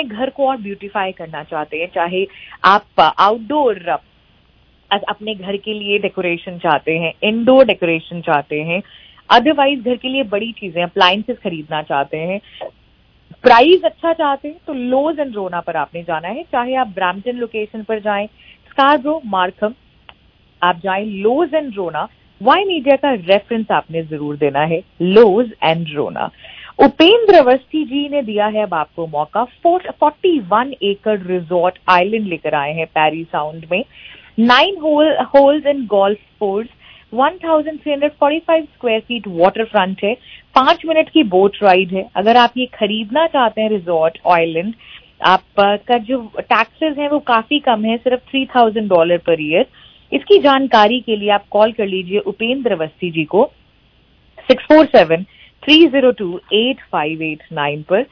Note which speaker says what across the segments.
Speaker 1: घर को और ब्यूटीफाई करना चाहते हैं, चाहे आप आउटडोर अपने घर के लिए डेकोरेशन चाहते हैं, इंडोर डेकोरेशन चाहते हैं, अदरवाइज घर के लिए बड़ी चीजें अप्लायंसेस खरीदना चाहते हैं, प्राइस अच्छा चाहते हैं, तो लोज एंड रोना पर आपने जाना है। चाहे आप ब्रैम्पटन लोकेशन पर जाएं, स्कारब्रो, मार्कम आप जाएं, Lowe's and Rona, Y Media का रेफरेंस आपने जरूर देना है, लोज एंड रोना। उपेंद्र अवस्थी जी ने दिया है अब आपको मौका। 41 एकड़ रिजॉर्ट आइलैंड लेकर आए हैं पैरी साउंड में। 9 holes in golf course, 1345 square feet waterfront है, 5 मिनट की बोट राइड है। अगर आप ये खरीदना चाहते हैं रिजॉर्ट आइलैंड, आपका जो टैक्सेस हैं वो काफी कम है, सिर्फ $3000 पर ईयर। इसकी जानकारी के लिए आप कॉल कर लीजिए उपेंद्र अवस्थी जी को 647-302-8589 पर,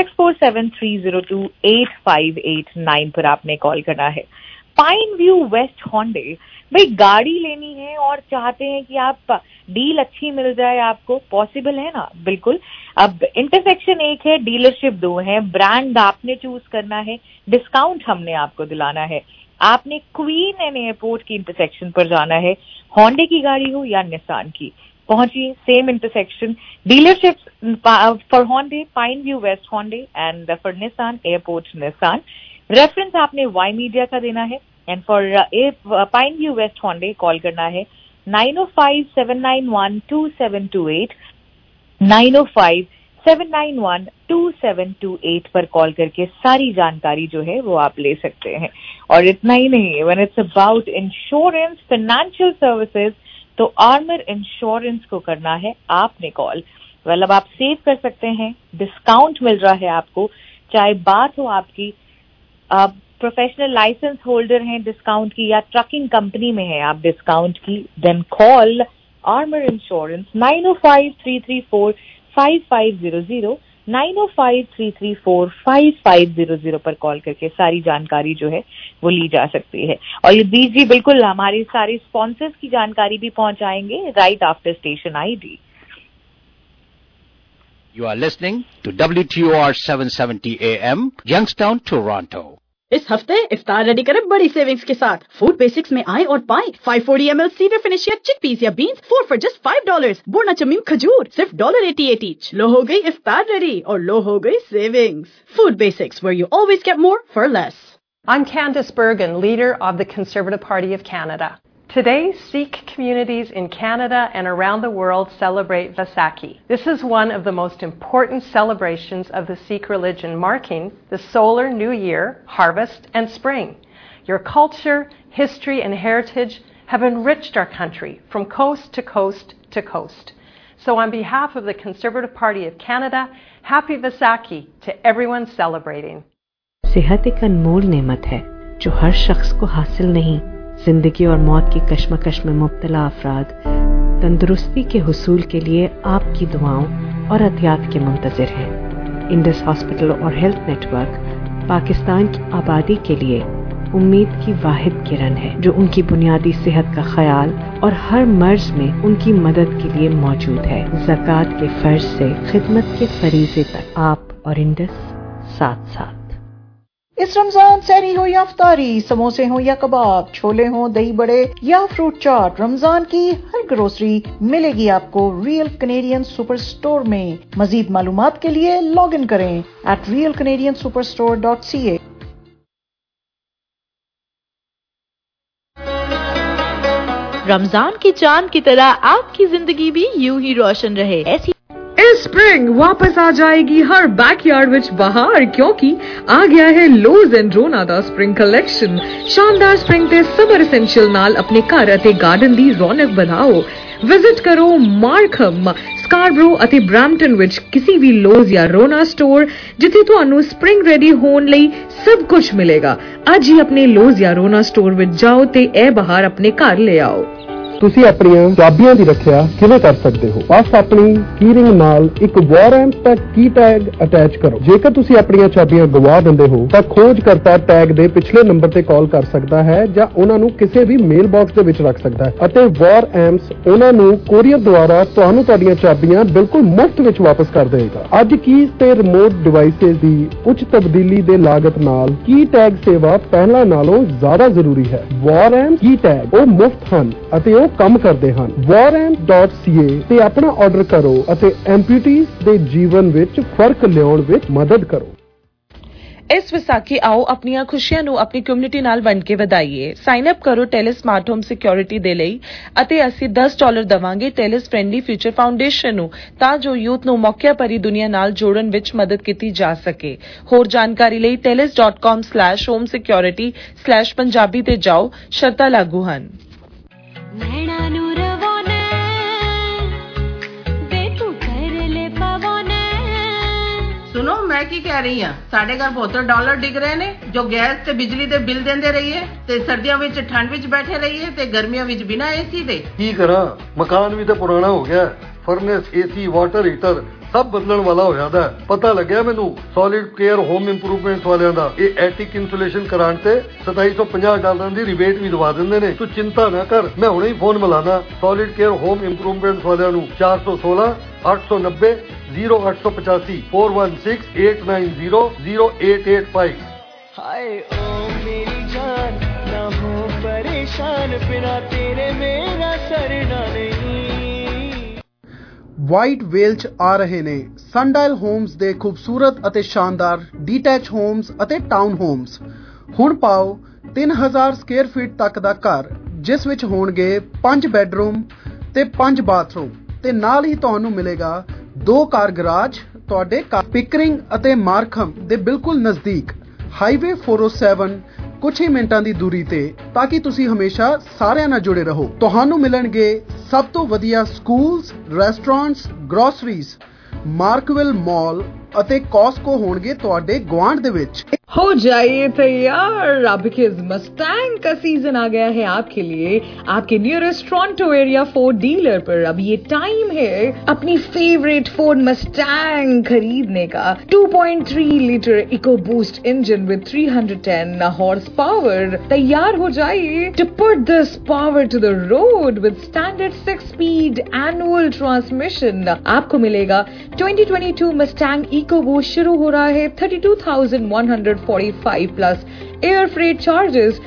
Speaker 1: 647-302-8589 पर आपने कॉल करना है। पाइन व्यू वेस्ट होंडे, भाई गाड़ी लेनी है और चाहते हैं कि आप डील अच्छी मिल जाए, आपको पॉसिबल है ना? बिल्कुल। अब इंटरसेक्शन एक है, डीलरशिप 2 है, ब्रांड आपने चूज करना है, डिस्काउंट हमने आपको दिलाना है। आपने क्वीन एंड एयरपोर्ट की इंटरसेक्शन पर जाना है, होंडे की गाड़ी हो या निसान की, पहुंचिए same intersection. Dealership for Honda Pine View West Honda and for Nissan Airport Nissan. Reference आपने वाई मीडिया का देना है and for Pine View West Honda call करना है 905-791-2728, 905-791-2728 पर कॉल करके सारी जानकारी जो है वो आप ले सकते हैं। और इतना ही नहीं, when it's about insurance, financial services, तो आर्मर इंश्योरेंस को करना है आपने कॉल। मतलब आप सेव कर सकते हैं, डिस्काउंट मिल रहा है आपको, चाहे बात हो आपकी प्रोफेशनल लाइसेंस होल्डर हैं डिस्काउंट की, या ट्रकिंग कंपनी में है आप डिस्काउंट की, देन कॉल आर्मर इंश्योरेंस 905-334-5500, 905-334-5500 पर कॉल करके सारी जानकारी जो है वो ली जा सकती है। और ये बीच जी बिल्कुल हमारे सारे स्पॉन्सर्स की जानकारी भी पहुंचाएंगे right after station ID.
Speaker 2: You are listening to WTOR 770 AM, Youngstown, Toronto.
Speaker 3: इस हफ्ते इफ्तार रेडी करें बड़ी सेविंग्स के साथ। फूड बेसिक्स में आए और पाएं 540 ml सीडर फिनिशिया चिकपीस या बीन्स 4 for just $5। बोर्ना चमीम खजूर सिर्फ $1.88 ईच। लो हो गई इफ्तार रेडी और लो हो गई savings. Food basics, where you always get more for less.
Speaker 4: I'm Candice Bergen, leader of the Conservative Party of Canada. Today, Sikh communities in Canada and around the world celebrate Vaisakhi. This is one of the most important celebrations of the Sikh religion, marking the solar new year, harvest, and spring. Your culture, history, and heritage have enriched our country from coast to coast to coast. So on behalf of the Conservative Party of Canada, happy Vaisakhi to everyone celebrating.
Speaker 5: सेहत एक अनमोल नेमत है जो हर शख्स को हासिल नहीं। जिंदगी और मौत की कश्मकश में मुब्तला अफराद तंदुरुस्ती के हुसूल के लिए आपकी दुआओं और अतियात के मुंतज़िर हैं। इंडस हॉस्पिटल और हेल्थ नेटवर्क पाकिस्तान की आबादी के लिए उम्मीद की वाहिद किरण है, जो उनकी बुनियादी सेहत का ख्याल और हर मर्ज में उनकी मदद के लिए मौजूद है। ज़कात के फर्ज से खिदमत के फरीज़े तक आप और इंडस साथ साथ।
Speaker 6: इस रमजान सहरी हो या अफ्तारी, समोसे हो या कबाब, छोले हो, दही बड़े या फ्रूट चाट, रमजान की हर ग्रोसरी मिलेगी आपको रियल कैनेडियन सुपर स्टोर में। मजीद मालूमात के लिए लॉग इन करें @realcanadiansuperstore.ca।
Speaker 7: रमजान की चांद की तरह आपकी जिंदगी भी यूं ही रोशन रहे, ऐसी
Speaker 8: इस स्प्रिंग वापस आ जाएगी हर बैकयार्ड विच बहार, क्योंकि आ गया है लोज एंड रोना दा स्प्रिंग कलेक्शन। शानदार स्प्रिंग ते समर एसेंशियल नाल अपने घर अते गार्डन दी रौनक बढ़ाओ। विजिट करो मार्कम, स्कारब्रो अते ब्रैम्पटन विच किसी भी लोज या रोना स्टोर, जिथे तुहानू स्प्रिंग रेडी होने लई सब कुछ मिलेगा। अज ही अपने लोज या रोना स्टोर विच जाओ ते ए बहार अपने घर ले आओ।
Speaker 9: ਤੁਸੀਂ ਆਪਣੀਆਂ ਚਾਬੀਆਂ ਦੀ ਰੱਖਿਆ ਕਿਵੇਂ ਕਰ ਸਕਦੇ ਹੋ? ਬਸ ਆਪਣੀ ਕੀਰਿੰਗ ਨਾਲ ਇੱਕ ਵਾਰੰਟ ਦਾ ਕੀ ਟੈਗ ਅਟੈਚ ਕਰੋ। ਜੇਕਰ ਤੁਸੀਂ ਆਪਣੀਆਂ ਚਾਬੀਆਂ ਗਵਾ ਦਿੰਦੇ ਹੋ ਤਾਂ ਖੋਜਕਰਤਾ ਟੈਗ ਦੇ ਪਿਛਲੇ ਨੰਬਰ ਤੇ ਕਾਲ ਕਰ ਸਕਦਾ ਹੈ ਜਾਂ ਉਹਨਾਂ ਨੂੰ ਕਿਸੇ ਵੀ ਮੇਲ ਬਾਕਸ ਦੇ ਵਿੱਚ ਰੱਖ ਸਕਦਾ ਹੈ ਅਤੇ ਵਾਰ ਐਮਸ ਉਹਨਾਂ ਨੂੰ ਕੋਰੀਅਰ ਦੁਆਰਾ ਤੁਹਾਨੂੰ ਤੁਹਾਡੀਆਂ ਚਾਬੀਆਂ ਬਿਲਕੁਲ ਮੁਫਤ ਵਿੱਚ ਵਾਪਸ ਕਰ ਦੇਗਾ। ਅੱਜ ਕੀਜ਼ ਤੇ ਰਿਮੋਟ ਡਿਵਾਈਸਿਸ ਦੀ ਉੱਚ ਤਬਦੀਲੀ ਦੇ ਲਾਗਤ ਨਾਲ ਕੀ ਟੈਗ ਸੇਵਾ ਪਹਿਲਾਂ ਨਾਲੋਂ ਜ਼ਿਆਦਾ ਜ਼ਰੂਰੀ ਹੈ। ਵਾਰਐਮ ਕੀ ਟੈਗ ਉਹ ਮੁਫਤ ਹਨ ਅਤੇ ਉਹ ਕੰਮ ਕਰਦੇ ਹਨ। warm.ca ਤੇ ਆਪਣਾ ਆਰਡਰ ਕਰੋ ਅਤੇ ਐਮਪੂਟੀਜ਼ ਦੇ ਜੀਵਨ ਵਿੱਚ ਫਰਕ ਲਿਆਉਣ ਵਿੱਚ ਮਦਦ ਕਰੋ।
Speaker 10: ਇਸ ਵਿਸਾਖੀ ਆਓ ਆਪਣੀਆਂ ਖੁਸ਼ੀਆਂ ਨੂੰ ਆਪਣੀ ਕਮਿਊਨਿਟੀ ਨਾਲ ਵੰਡ ਕੇ ਵਧਾਈਏ। ਸਾਈਨ ਅਪ ਕਰੋ ਟੈਲਿਸ ਸਮਾਰਟ ਹੋਮ ਸਿਕਿਉਰਿਟੀ ਦੇ ਲਈ ਅਤੇ ਅਸੀਂ $10 ਦੇਵਾਂਗੇ ਟੈਲਿਸ ਫ੍ਰੈਂਡਲੀ ਫਿਊਚਰ ਫਾਊਂਡੇਸ਼ਨ ਨੂੰ ਤਾਂ ਜੋ ਯੂਥ ਨੂੰ ਮੌਕਿਆਂ ਭਰੀ ਦੁਨੀਆ ਨਾਲ ਜੋੜਨ ਵਿੱਚ ਮਦਦ ਕੀਤੀ ਜਾ ਸਕੇ। ਹੋਰ ਜਾਣਕਾਰੀ ਲਈ telis.com/homesecurity/punjabi ਤੇ ਜਾਓ। ਸ਼ਰਤਾਂ ਲਾਗੂ ਹਨ।
Speaker 11: सुनो मैं की कह रही हाँ साढ़े घर $72 डिग रहे ने जो गैस ते बिजली दे बिल देंदे रहिए ते सर्दियों विच ठंड विच बैठे रहिए ते गर्मियों विच बिना एसी दे
Speaker 12: की करा। मकान भी तो पुराना हो गया, फर्नेस एसी वाटर हीटर सब बदलण वाला हो जाता है। पता लग्या मैनू सॉलिड केयर होम इंप्रूवमेंट वालियां दा ये एटिक इंसुलेशन कराने ते $2750 की रिबेट भी दवा दिंदे ने। तू चिंता ना कर, मैं हुणे ही फोन मिलाना सॉलिड केयर होम इंप्रूवमेंट वालियां नू 416 890 0885 416 890 0885।
Speaker 13: हाय ओ मेरी जान ना हो परेशान बिना तेरे मेरा सरना नहीं।
Speaker 14: ਵਾਈਟ ਵੇਲ 'ਚ ਆ ਰਹੇ ਨੇ ਸਨਡਾਇਲ ਹੋਮਸ ਦੇ ਖੂਬਸੂਰਤ ਅਤੇ ਸ਼ਾਨਦਾਰ ਡੀਟੈਚ ਹੋਮਸ ਅਤੇ ਟਾਊਨ ਹੋਮਸ। ਹੁਣ ਪਾਓ 3000 ਸਕੁਅਰ ਫੀਟ ਤੱਕ ਦਾ ਘਰ ਜਿਸ ਵਿੱਚ ਹੋਣਗੇ 5 ਬੈਡਰੂਮ ਤੇ 5 ਬਾਥਰੂਮ ਤੇ ਨਾਲ ਹੀ ਤੁਹਾਨੂੰ ਮਿਲੇਗਾ 2 ਕਾਰ ਗਰਾਜ ਤੁਹਾਡੇ ਪਿਕਰਿੰਗ ਅਤੇ ਮਾਰਖਮ ਦੇ ਬਿਲਕੁਲ ਨਜ਼ਦੀਕ ਹਾਈਵੇ 407 ਕੁਝ ਹੀ ਮਿੰਟਾਂ ਦੀ ਦੂਰੀ ਤੇ ਤਾਂ ਕਿ ਤੁਸੀਂ ਹਮੇਸ਼ਾ ਸਾਰਿਆਂ ਨਾਲ ਜੁੜੇ ਰਹੋ। ਤੁਹਾਨੂੰ ਮਿਲਣਗੇ ਸਭ ਤੋਂ ਵਧੀਆ schools, restaurants, groceries, Markville mall ਅਤੇ ਕੌਸਕੋ ਹੋਣਗੇ ਤੁਹਾਡੇ ਗੁਆਂਢ ਦੇ ਵਿੱਚ।
Speaker 8: हो जाइए तैयार, अब बिकॉज मस्टैंग का सीजन आ गया है आपके लिए आपके nearest Toronto area Ford dealer पर। अब ये टाइम है अपनी फेवरेट फोर्ड मस्टैंग खरीदने का। 2.3 litre EcoBoost engine with 310 horsepower. तैयार हो जाइए to put this power to the road with standard 6-speed manual transmission. आपको मिलेगा 2022 मस्टैंग इको बूस्ट शुरू हो रहा है 32,145 प्लस एयर फ्रेट चार्जेस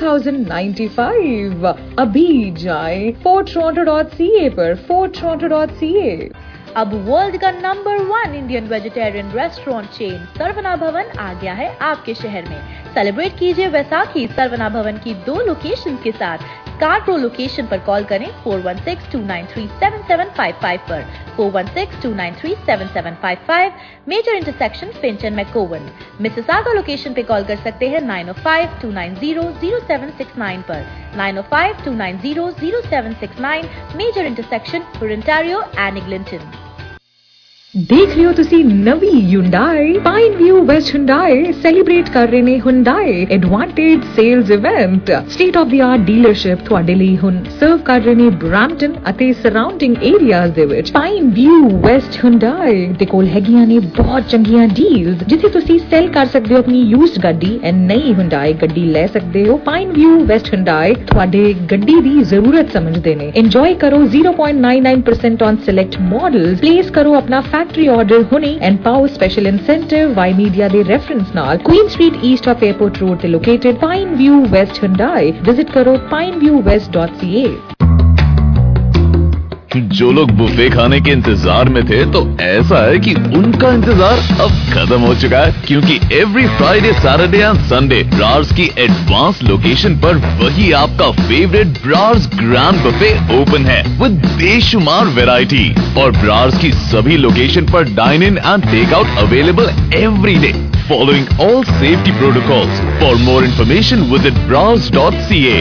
Speaker 8: 2,095। अभी जाएं FordToronto.ca पर FordToronto.ca।
Speaker 7: अब वर्ल्ड का number 1 Indian vegetarian restaurant chain Saravana Bhavan आ गया है आपके शहर में। सेलिब्रेट कीजिए वैसाखी सरवना भवन की 2 लोकेशन के साथ। स्कारब्रो लोकेशन पर कॉल करें 416-293-7755 पर 416-293-7755। Major intersection Finch and McCowan. Mississauga location पे कॉल कर सकते हैं 905-290-0769 पर 905-290-0769। Major intersection Ontario and Eglinton.
Speaker 8: देख रहे हो तुसी नवी Hyundai Pine View West Hyundai celebrate कर रहे ने Hyundai advantage sales event. State of the art dealership ਤੁਹਾਡੇ ਲਈ ਹੁਣ ਸਰਵ ਕਰ ਰਹੇ ਨੇ ਬ੍ਰੈਂਪਟਨ ਅਤੇ ਸਰਾਊਂਡਿੰਗ ਏਰੀਆਜ਼ ਦੇ ਵਿੱਚ। ਪਾइन व्यू वेस्ट Hyundai ਦੇ ਕੋਲ ਹੈਗੀਆਂ ਨੇ ਬਹੁਤ ਚੰਗੀਆਂ ਡੀਲਸ ਜਿੱਥੇ ਤੁਸੀਂ ਸੈਲ ਕਰ ਸਕਦੇ ਹੋ ਆਪਣੀ ਯੂਜ਼ਡ ਗੱਡੀ ਐਂਡ ਨਈ Hyundai ਗੱਡੀ ਲੈ ਸਕਦੇ ਹੋ। ਪਾइन व्यू वेस्ट Hyundai ਤੁਹਾਡੇ ਗੱਡੀ ਦੀ ਜ਼ਰੂਰਤ ਸਮਝਦੇ ਨੇ। ਇੰਜੋਏ ਕਰੋ 0.99% ਔਨ ਸਿਲੈਕਟ ਮਾਡਲਸ। ਪਲੇਸ ਕਰੋ ਆਪਣਾ फैक्ट्री ऑर्डर होने एंड पाओ स्पेशल इंसेंटिव वाई मीडिया दे रेफरेंस नाल Queen Street East of Airport Road ते located Pine View West Hyundai। Visit करो pineviewwest.ca।
Speaker 15: जो लोग बुफे खाने के इंतजार में थे तो ऐसा है कि उनका इंतजार अब खत्म हो चुका है क्योंकि every Friday, Saturday and Sunday Brar's की एडवांस लोकेशन पर वही आपका favourite Brar's grand buffet open है विद बेशुमार वैरायटी और ब्रार्स की सभी लोकेशन पर dine in and take out available every day following all safety protocols. For more information visit brars.ca।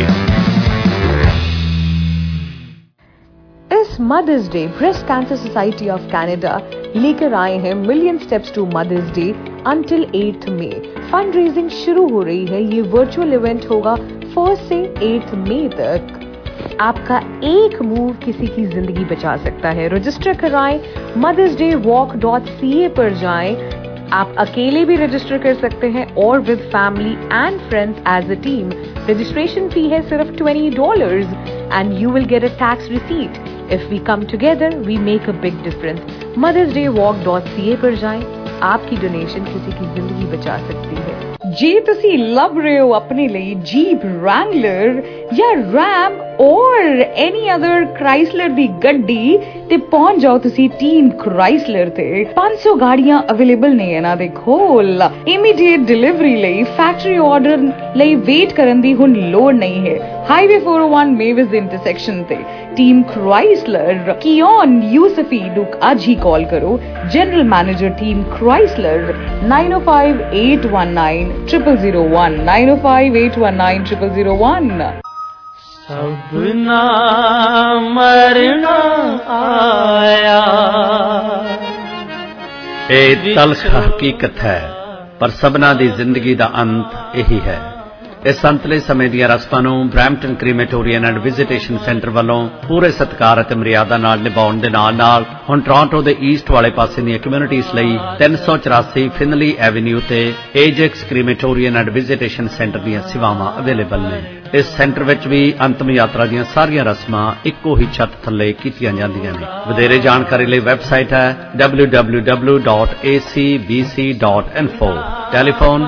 Speaker 4: इस Mother's Day breast cancer society of Canada लेकर आए हैं million steps to Mother's Day until 8th मई। Fundraising शुरू हो रही है। ये वर्चुअल इवेंट होगा 1 से 8 मई तक।
Speaker 5: आपका एक मूव किसी की जिंदगी बचा सकता है। रजिस्टर कराएं, mothersdaywalk.ca पर जाएं। आप अकेले भी रजिस्टर कर सकते हैं और with family and friends as a team. Registration fee है सिर्फ $20 and you will get a tax receipt. If we come together, we make a big difference. mothersdaywalk.ca पर जाएं। आपकी डोनेशन किसी की जिंदगी बचा सकती है।
Speaker 16: ਜੇ ਤੁਸੀਂ ਲੱਭ ਰਹੇ ਹੋ ਆਪਣੇ ਲਈ ਜੀਪ ਰੈਂਗਲਰ ਜਾਂ ਰੈਮ ਔਰ ਐਨੀ ਅਦਰ ਕ੍ਰਾਈਸਲਰ ਦੀ ਗੱਡੀ ਤੇ ਪਹੁੰਚ ਜਾਓ ਤੁਸੀਂ ਟੀਮ ਕ੍ਰਾਈਸਲਰ ਤੇ। 500 ਗਾੜੀਆਂ ਅਵੇਲੇਬਲ ਨੇ ਇਹਨਾਂ ਦੇ ਕੋਲ। ਇਮੀਡੀਏਟ ਡਿਲੀਵਰੀ ਲਈ ਫੈਕਟਰੀ ਆਰਡਰ ਲਈ ਵੇਟ ਕਰਨ ਦੀ ਹੁਣ ਲੋੜ ਨਹੀਂ ਹੈ। ਹਾਈਵੇ 401 ਮੇਵਿਸ ਦੇ ਇੰਟਰਸੈਕਸ਼ਨ ਤੇ ਟੀਮ ਕ੍ਰਾਈਸਲਰ ਕਿਓਨ ਯੂਸਫੀ ਨੂੰ ਅੱਜ ਹੀ ਕਾਲ ਕਰੋ। General manager team Chrysler 905819 0001 905819 0001।
Speaker 13: सबना मरना आया।
Speaker 2: ਇਹ ਤਲਖ ਹਕੀਕਤ ਹੈ, ਪਰ ਸਭਨਾ ਦੀ ਜ਼ਿੰਦਗੀ ਦਾ ਅੰਤ ਇਹੀ ਹੈ। ਇਸ ਸੰਤਲੇ ਸਮੇਂ ਦੀਆਂ ਰਸਮਾਂ ਨੂੰ Brampton crematorium and visitation centre ਵੱਲੋਂ ਪੂਰੇ ਸਤਿਕਾਰ ਅਤੇ ਮਰਿਆਦਾ ਨਾਲ ਨਿਭਾਉਣ ਦੇ ਨਾਲ ਹੁਣ ਟੋਰਾਂਟੋ ਦੇ ਈਸਟ ਵਾਲੇ ਪਾਸੇ ਦੀਆਂ ਕਮਿਊਨਿਟੀਜ਼ ਲਈ 384 ਫਿਨਲੀ ਐਵਨਿਊ ਤੇ Ajax crematorium and visitation centre ਦੀਆਂ ਸੇਵਾਵਾਂ ਅਵੇਲੇਬਲ ਨੇ। ਇਸ ਸੈਂਟਰ ਵਿੱਚ ਵੀ ਅੰਤਮ ਯਾਤਰਾ ਦੀਆਂ ਸਾਰੀਆਂ ਰਸਮਾਂ ਇੱਕੋ ਹੀ ਛੱਤ ਥੱਲੇ ਕੀਤੀਆਂ ਜਾਂਦੀਆਂ ਨੇ। ਵਧੇਰੇ ਜਾਣਕਾਰੀ ਲਈ ਵੈਬਸਾਈਟ ਹੈ www.acbc.info। ਟੈਲੀਫੋਨ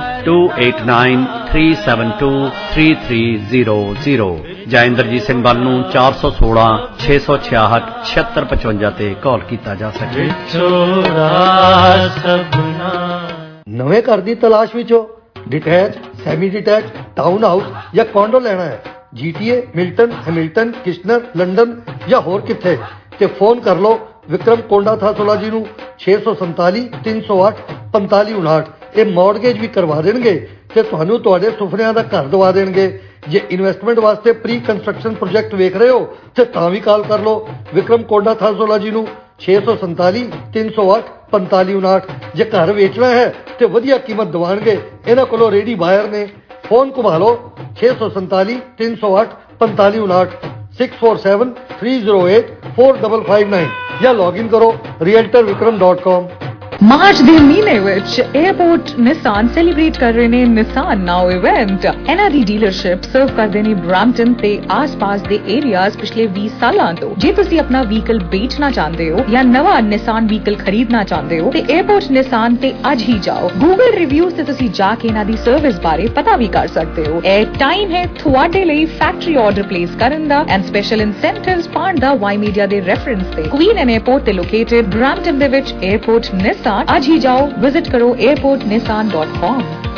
Speaker 2: 2893723300 ਜਾਂ ਇੰਦਰਜੀਤ ਸਿੰਘ ਵੱਲ ਨੂੰ 416 666 7655 ਤੇ ਕਾਲ ਕੀਤਾ ਜਾ ਸਕੇ।
Speaker 12: ਨਵੇਂ ਘਰ ਦੀ ਤਲਾਸ਼ ਵਿੱਚ ਹੋ, detach, semi detach, town house या कॉन्डो लेना है, GTA, Milton, Hamilton, Kitchener, London या होर किथे ते फोन कर लो विक्रम कोंडा थासोला जी ਨੂੰ 647 308 4559। ਇਹ ਮੌਰਗੇਜ ਵੀ ਕਰਵਾ ਦੇਣਗੇ ਤੇ ਤੁਹਾਨੂੰ ਤੁਹਾਡੇ ਸੁਪਨਿਆਂ ਦਾ ਘਰ ਦਵਾ ਦੇਣਗੇ। ਜੇ ਇਨਵੈਸਟਮੈਂਟ ਵਾਸਤੇ ਪ੍ਰੀ ਕੰਸਟਰਕਸ਼ਨ ਪ੍ਰੋਜੈਕਟ ਵੇਖ ਰਹੇ ਹੋ ਤੇ ਤਾਂ ਵੀ ਕਾਲ ਕਰ ਲਓ ਵਿਕਰਮ ਕੋਂਡਾ थासोला जी ਨੂੰ 647 308 4559। ਜੇ ਘਰ ਵੇਚਣਾ ਹੈ ਤੇ ਵਧੀਆ ਕੀਮਤ ਦਿਵਾਣਗੇ। ਇਹਨਾਂ ਕੋਲੋਂ ਰੇਡੀ ਬਾਇਰ ਨੇ। ਫੋਨ ਘੁਮਾ ਲਓ 647 308 4559 647 308 4559 ਜਾਂ ਲੌਗਇਨ ਕਰੋ realtorvikram.com।
Speaker 16: ਮਾਰਚ ਦੇ ਮਹੀਨੇ ਵਿੱਚ 에어ਪੋਰਟ ਨਿਸਾਨ ਸੈਲੀਬ੍ਰੇਟ ਕਰ ਰਹੇ ਨੇ ਨਿਸਾਨ ਨਾਓ ਇਵੈਂਟ। ਇਹਨਾਂ ਦੀ ਡੀਲਰਸ਼ਿਪ ਸਰਵ ਕਰਦੇ ਨੇ ਬ੍ਰੈਂਪਟਨ ਤੇ ਆਸ-ਪਾਸ ਦੇ ਏਰੀਆਜ਼ ਪਿਛਲੇ 20 ਸਾਲਾਂ ਤੋਂ। ਜੇ ਤੁਸੀਂ ਆਪਣਾ ਵਹੀਕਲ ਵੇਚਣਾ ਚਾਹੁੰਦੇ ਹੋ ਜਾਂ ਨਵਾਂ ਨਿਸਾਨ ਵਹੀਕਲ ਖਰੀਦਣਾ ਚਾਹੁੰਦੇ ਹੋ ਤੇ 에어ਪੋਰਟ ਨਿਸਾਨ ਤੇ ਅੱਜ ਹੀ ਜਾਓ। ਗੂਗਲ ਰਿਵਿਊਜ਼ ਤੇ ਤੁਸੀਂ ਜਾ ਕੇ ਇਹਨਾਂ ਦੀ ਸਰਵਿਸ ਬਾਰੇ ਪਤਾ ਵੀ ਕਰ ਸਕਦੇ ਹੋ। ਇਹ ਟਾਈਮ ਹੈ ਤੁਹਾਡੇ ਲਈ ਫੈਕਟਰੀ ਆਰਡਰ ਪਲੇਸ ਕਰਨ ਦਾ ਐਂਡ ਸਪੈਸ਼ਲ ਇਨਸੈਂਟਿਵਸ ਪਾਉਣ ਦਾ। ਵਾਈ ਮੀਡੀਆ ਦੇ ਰੈਫਰੈਂਸ ਤੇ ਕੁਈਨ ਐਂਡ 에어ਪੋਰਟ ਤੇ ਲੋਕੇਟਡ ਬ੍ਰੈਂਪਟਨ ਦੇ ਵਿੱਚ 에어ਪੋਰਟ ਨਿਸਾਨ। आज ही जाओ, विजिट करो airportnissan.com।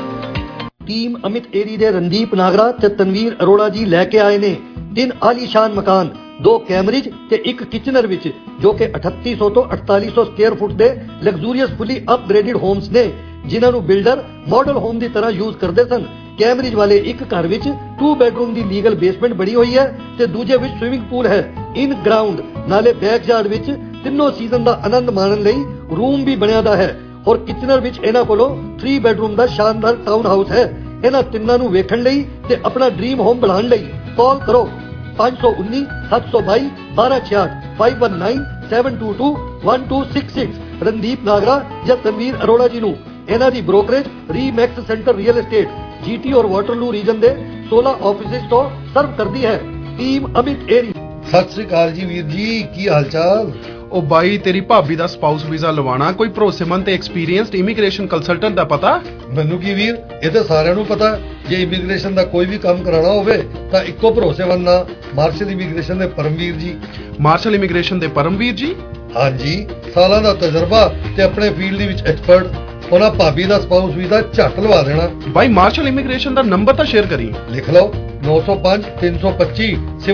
Speaker 12: टीम अमित एरी दे रणदीप नागरा ते तनवीर अरोड़ा जी लेके आए ने 3 आलीशान मकान, 2 कैमरेज ते 1 किचनर विच जो कि 3800 तो 4800 स्क्वायर फुट दे लग्जूरियस फुली अपग्रेडेड होम्स ने जिन्हां नूं बिल्डर मॉडल होम दी तरह यूज करदे सन। कैमरेज वाले एक घर विच 2 बेडरूम दी लीगल बेसमेंट बनी हुई है ते दूजे विच स्विमिंग पूल है। इन ग्राउंड नाले बैकयार्ड विच तीनों सीजन दा आनंद माणन लई रूम भी बनया दा है और किचनर विच इन्हां कोलों 3 बेडरूम दा शानदार टाउन हाउस है। इन्हां तिन्नां नूं वेखण लई ते अपना ड्रीम होम बनाउण लई कॉल करो 519 722 1266 519 722 1266। रणदीप नागरा या तनवीर अरोड़ा जी नूं इन्हां दी brokerage Remax centre real estate GT और वाटरलू रीजन दे 16 ऑफिसेस तो सर्व करदी है। टीम अमित एरी। सत श्री अकाल जी वीर जी, की हाल चाल?
Speaker 14: ਉਹ ਬਾਈ ਤੇਰੀ ਭਾਬੀ ਦਾ ਸਪਾਊਸ ਵੀਜ਼ਾ ਲਵਾਣਾ ਕੋਈ ਭਰੋਸੇਮੰਦ ਤੇ ਐਕਸਪੀਰੀਐਂਸਡ ਇਮੀਗ੍ਰੇਸ਼ਨ ਕੰਸਲਟੈਂਟ ਦਾ ਪਤਾ?
Speaker 12: ਮੈਨੂੰ ਕੀ ਵੀਰ, ਇਹ ਤਾਂ ਸਾਰਿਆਂ ਨੂੰ ਪਤਾ। ਜੇ ਇਮੀਗ੍ਰੇਸ਼ਨ ਦਾ ਕੋਈ ਵੀ ਕੰਮ ਕਰਾਉਣਾ ਹੋਵੇ ਤਾਂ ਇੱਕੋ ਭਰੋਸੇਮੰਦ ਨਾ ਮਾਰਸ਼ਲ ਇਮੀਗ੍ਰੇਸ਼ਨ ਦੇ ਪਰਮਵੀਰ ਜੀ।
Speaker 14: ਮਾਰਸ਼ਲ ਇਮੀਗ੍ਰੇਸ਼ਨ ਦੇ ਪਰਮਵੀਰ ਜੀ?
Speaker 12: ਹਾਂਜੀ, ਸਾਲਾਂ ਦਾ ਤਜਰਬਾ ਤੇ ਆਪਣੇ ਫੀਲਡ ਦੇ ਵਿੱਚ ਐਕਸਪਰਟ। ਉਹਨਾਂ ਭਾਬੀ ਦਾ ਸਪਾਊਸ ਵੀਜ਼ਾ ਝੱਟ ਲਵਾ ਦੇਣਾ।
Speaker 14: ਬਾਈ ਮਾਰਸ਼ਲ ਇਮੀਗ੍ਰੇਸ਼ਨ ਦਾ ਨੰਬਰ ਤਾਂ ਸ਼ੇਅਰ ਕਰੀ।
Speaker 12: ਲਿਖ ਲਓ 905 325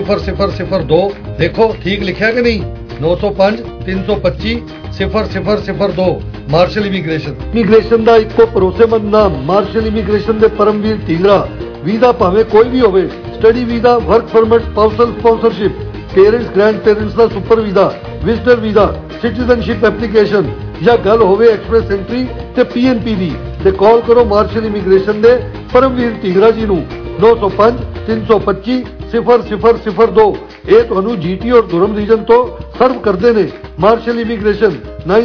Speaker 12: 0002। ਦੇਖੋ ਠੀਕ ਲਿਖਿਆ ਕਿ ਨਹੀਂ? 905 325 0002। ਮਾਰਸ਼ਲ ਇਮੀਗ੍ਰੇਸ਼ਨ ਦਾ ਇੱਕੋ ਭਰੋਸੇਮੰਦ ਨਾਮ ਮਾਰਸ਼ਲ ਇਮੀਗ੍ਰੇਸ਼ਨ ਦੇ ਪਰਮਵੀਰ ਢੀਂਗਰਾ। ਵੀਜ਼ਾ ਭਾਵੇਂ ਕੋਈ ਵੀ ਹੋਵੇ, study visa, work permit, spousal sponsorship, parents grand parents ਦਾ super visa, visitor visa, citizenship application ਜਾਂ ਗੱਲ ਹੋਵੇ ਐਕਸਪ੍ਰੈਸ ਐਂਟਰੀ ਤੇ PNP ਦੀ ਤੇ ਕਾਲ ਕਰੋ ਮਾਰਸ਼ਲ ਇਮੀਗ੍ਰੇਸ਼ਨ ਦੇ ਪਰਮਵੀਰ ਢੀਂਗਰਾ ਜੀ ਨੂੰ 905 325 0002 ਇਹ ਤੁਹਾਨੂੰ GT ਔਰ ਦੁਰਮ ਰੀਜਨ ਤੋਂ ਸਰਵ ਕਰਦੇ ਨੇ। Marshall Immigration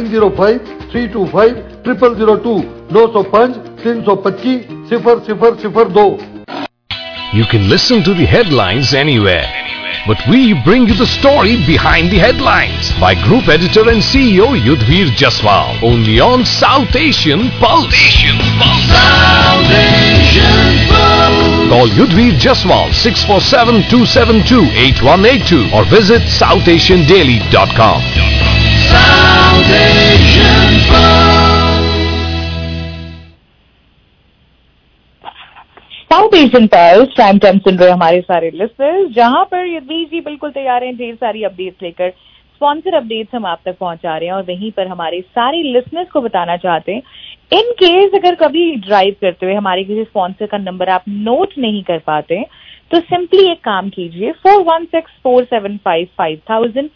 Speaker 12: 9053250002 905 325 0002।
Speaker 17: You can listen to the headlines anywhere, but we bring you the story behind the headlines by Group Editor and CEO Yudhvir Jaswal, only on South Asian Pulse.
Speaker 13: South Asian Pulse.
Speaker 17: Call Yudhvir Jaswal 647-272-8182 or visit southasiandaily.com.
Speaker 13: South Asian Pulse.
Speaker 1: South Asian Pulse prime time सुन रहे हमारे सारे listeners, जहां पर युद्धवीर जी बिल्कुल तैयार हैं ढेर सारी अपडेट्स लेकर। स्पॉन्सर अपडेट्स हम आप तक पहुंचा रहे हैं और वहीं पर हमारे सारे लिसनर्स को बताना चाहते हैं, इन केस अगर कभी ड्राइव करते हुए हमारे किसी स्पॉन्सर का नंबर आप नोट नहीं कर पाते तो सिंपली एक काम कीजिए, 4164755000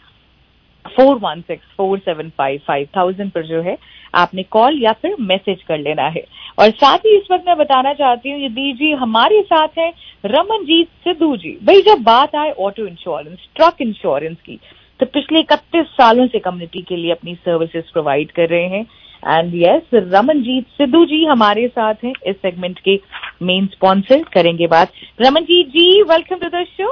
Speaker 1: 4164755000 पर जो है आपने कॉल या फिर मैसेज कर लेना है। और साथ ही इस वक्त मैं बताना चाहती हूँ युद्धवीर जी हमारे साथ हैं रमनजीत सिद्धू जी। भाई जब बात आए ऑटो इंश्योरेंस, ट्रक इंश्योरेंस की, तो पिछले 31 सालों से कम्युनिटी के लिए अपनी सर्विसेज प्रोवाइड कर रहे हैं। एंड यस, रमनजीत सिद्धू जी हमारे साथ हैं, इस सेगमेंट के मेन स्पॉन्सर। करेंगे बात। Ramanjeet ji, welcome to the show.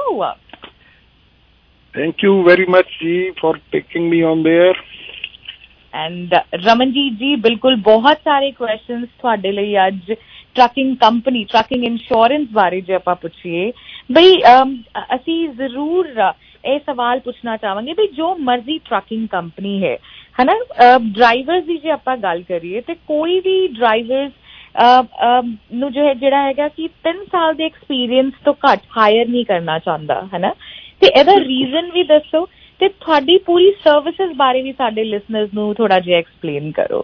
Speaker 18: Thank you very much जी for taking me on there.
Speaker 1: And Ramanjeet ji बिल्कुल बहुत सारे क्वेश्चंस ਤੁਹਾਡੇ ਲਈ ਅੱਜ ਟਰਕਿੰਗ ਕੰਪਨੀ, ਟਰਕਿੰਗ ਇੰਸ਼ੋਰੈਂਸ ਬਾਰੇ ਜੇ ਆਪਾਂ ਪੁੱਛੀਏ ਬਈ ਅਸੀਂ ਜ਼ਰੂਰ ਇਹ ਸਵਾਲ ਪੁੱਛਣਾ ਚਾਹਾਂਗੇ ਵੀ ਜੋ ਮਰਜ਼ੀ ਟਰਕਿੰਗ ਕੰਪਨੀ ਹੈ ਹਨਾ, ਡਰਾਈਵਰਸ ਦੀ ਜੇ ਆਪਾਂ ਗੱਲ ਕਰੀਏ ਤੇ ਕੋਈ ਵੀ ਡਰਾਈਵਰਸ ਨੂੰ ਜੋ ਹੈ ਜਿਹੜਾ ਹੈਗਾ ਕਿ 3 ਸਾਲ ਦੇ ਐਕਸਪੀਰੀਅੰਸ ਤੋਂ ਘੱਟ ਹਾਇਰ ਨਹੀਂ ਕਰਨਾ ਚਾਹੁੰਦਾ ਹਨਾ, ਤੇ ਇਹਦਾ ਰੀਜ਼ਨ ਵੀ ਦੱਸੋ ਤੇ ਤੁਹਾਡੀ ਪੂਰੀ ਸਰਵਿਸਿਜ਼ ਬਾਰੇ ਵੀ ਸਾਡੇ ਲਿਸਨਰਸ ਨੂੰ ਥੋੜਾ ਜਿਹਾ ਐਕਸਪਲੇਨ ਕਰੋ।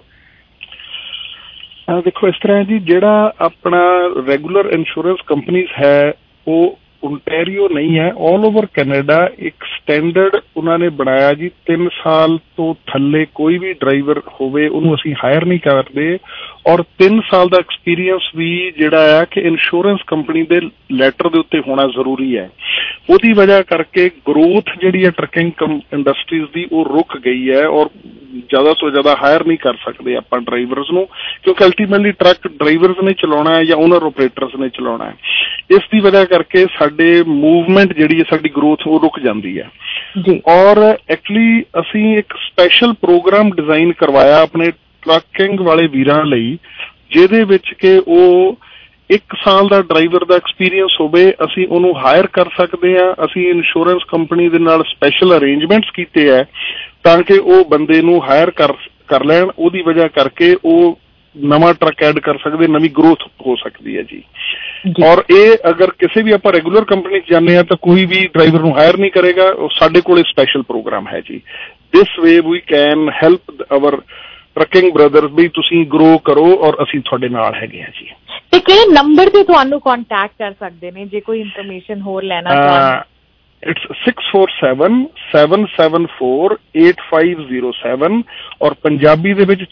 Speaker 18: ਦੇਖੋ ਇਸ ਤਰ੍ਹਾਂ ਜੀ, ਜਿਹੜਾ ਆਪਣਾ ਰੈਗੂਲਰ ਇੰਸ਼ੋਰੈਂਸ ਕੰਪਨੀਜ਼ ਹੈ ਉਹ ਓਨਟਾਰੀਓ ਨਹੀਂ ਹੈ, ਆਲ ਓਵਰ ਕੈਨੇਡਾ ਇੱਕ ਸਟੈਂਡਰਡ ਉਹਨਾਂ ਨੇ ਬਣਾਇਆ ਜੀ। 3 ਸਾਲ ਤੋਂ ਥੱਲੇ ਕੋਈ ਵੀ ਡਰਾਈਵਰ ਹੋਵੇ ਉਹਨੂੰ ਅਸੀਂ ਹਾਇਰ ਨਹੀਂ ਕਰਦੇ, ਔਰ 3 ਸਾਲ ਦਾ ਐਕਸਪੀਰੀਅੰਸ ਵੀ ਜਿਹੜਾ ਆ ਕਿ ਇੰਸ਼ੋਰੈਂਸ ਕੰਪਨੀ ਦੇ ਲੈਟਰ ਦੇ ਉੱਤੇ ਹੋਣਾ ਜ਼ਰੂਰੀ ਹੈ। ਉਹਦੀ ਵਜ੍ਹਾ ਕਰਕੇ ਗਰੋਥ ਜਿਹੜੀ ਹੈ ਟਰਕਿੰਗ ਇੰਡਸਟਰੀਜ਼ ਦੀ ਉਹ ਰੁਕ ਗਈ ਹੈ, ਔਰ ਜ਼ਿਆਦਾ ਤੋਂ ਜ਼ਿਆਦਾ ਹਾਇਰ ਨਹੀਂ ਕਰ ਸਕਦੇ ਆਪਾਂ ਡਰਾਈਵਰਸ ਨੂੰ, ਕਿਉਂਕਿ ਅਲਟੀਮੇਟਲੀ ਟਰੱਕ ਡਰਾਈਵਰਸ ਨੇ ਚਲਾਉਣਾ ਹੈ ਜਾਂ ਓਨਰ ਆਪਰੇਟਰਸ ਨੇ ਚਲਾਉਣਾ ਹੈ। ਇਸ ਦੀ ਵਜ੍ਹਾ ਕਰਕੇ ਸਾਡੇ ਮੂਵਮੈਂਟ ਜਿਹੜੀ ਹੈ, ਸਾਡੀ ਗਰੋਥ ਉਹ ਰੁਕ ਜਾਂਦੀ ਹੈ। ਔਰ ਐਕਚੁਅਲੀ ਅਸੀਂ ਇੱਕ ਸਪੈਸ਼ਲ ਪ੍ਰੋਗਰਾਮ ਡਿਜ਼ਾਈਨ ਕਰਵਾਇਆ ਆਪਣੇ ਟਰੱਕਿੰਗ ਵਾਲੇ ਵੀਰਾਂ ਲਈ, ਜਿਹਦੇ ਵਿੱਚ ਕਿ ਉਹ 1 ਸਾਲ ਦਾ ਡਰਾਈਵਰ ਦਾ ਐਕਸਪੀਰੀਅੰਸ ਹੋਵੇ, ਅਸੀਂ ਉਹਨੂੰ ਹਾਇਰ ਕਰ ਸਕਦੇ ਹਾਂ। ਅਸੀਂ ਇੰਸ਼ੋਰੈਂਸ ਕੰਪਨੀ ਦੇ ਨਾਲ ਸਪੈਸ਼ਲ ਅਰੇਂਜਮੈਂਟਸ ਕੀਤੇ ਹੈ ਤਾਂ ਕਿ ਉਹ ਬੰਦੇ ਨੂੰ ਹਾਇਰ ਕਰ ਲੈਣ, ਉਹਦੀ ਵਜ੍ਹਾ ਕਰਕੇ ਉਹ ਨਵਾਂ ਟਰੱਕ ਐਡ ਕਰ ਸਕਦੇ, ਨਵੀਂ ਗਰੋਥ ਹੋ ਸਕਦੀ ਹੈ ਜੀ। ਔਰ ਇਹ ਅਗਰ ਕਿਸੇ ਵੀ ਆਪਾਂ ਰੈਗੂਲਰ ਕੰਪਨੀ 'ਚ ਜਾਂਦੇ ਹਾਂ ਤਾਂ ਕੋਈ ਵੀ ਡਰਾਈਵਰ ਨੂੰ ਹਾਇਰ ਨਹੀਂ ਕਰੇਗਾ, ਉਹ ਸਾਡੇ ਕੋਲ ਸਪੈਸ਼ਲ ਪ੍ਰੋਗਰਾਮ ਹੈ ਜੀ। This way we can help our trucking brothers ਵੀ ਤੁਸੀਂ ਗਰੋ ਕਰੋ ਔਰ ਅਸੀਂ ਤੁਹਾਡੇ ਨਾਲ ਹੈਗੇ ਹਾਂ ਜੀ।
Speaker 1: ਤੇ ਕਿਹੜੇ ਨੰਬਰ ਤੇ ਤੁਹਾਨੂੰ ਕੰਟੈਕਟ ਕਰ ਸਕਦੇ ਨੇ ਜੇ ਕੋਈ ਇਨਫੋਰਮੇਸ਼ਨ ਹੋਰ ਲੈਣਾ ਚਾਹਣ?
Speaker 18: It's 647-774-8507 ਔਰ ਪੰਜਾਬੀ ਦੇ ਵਿੱਚ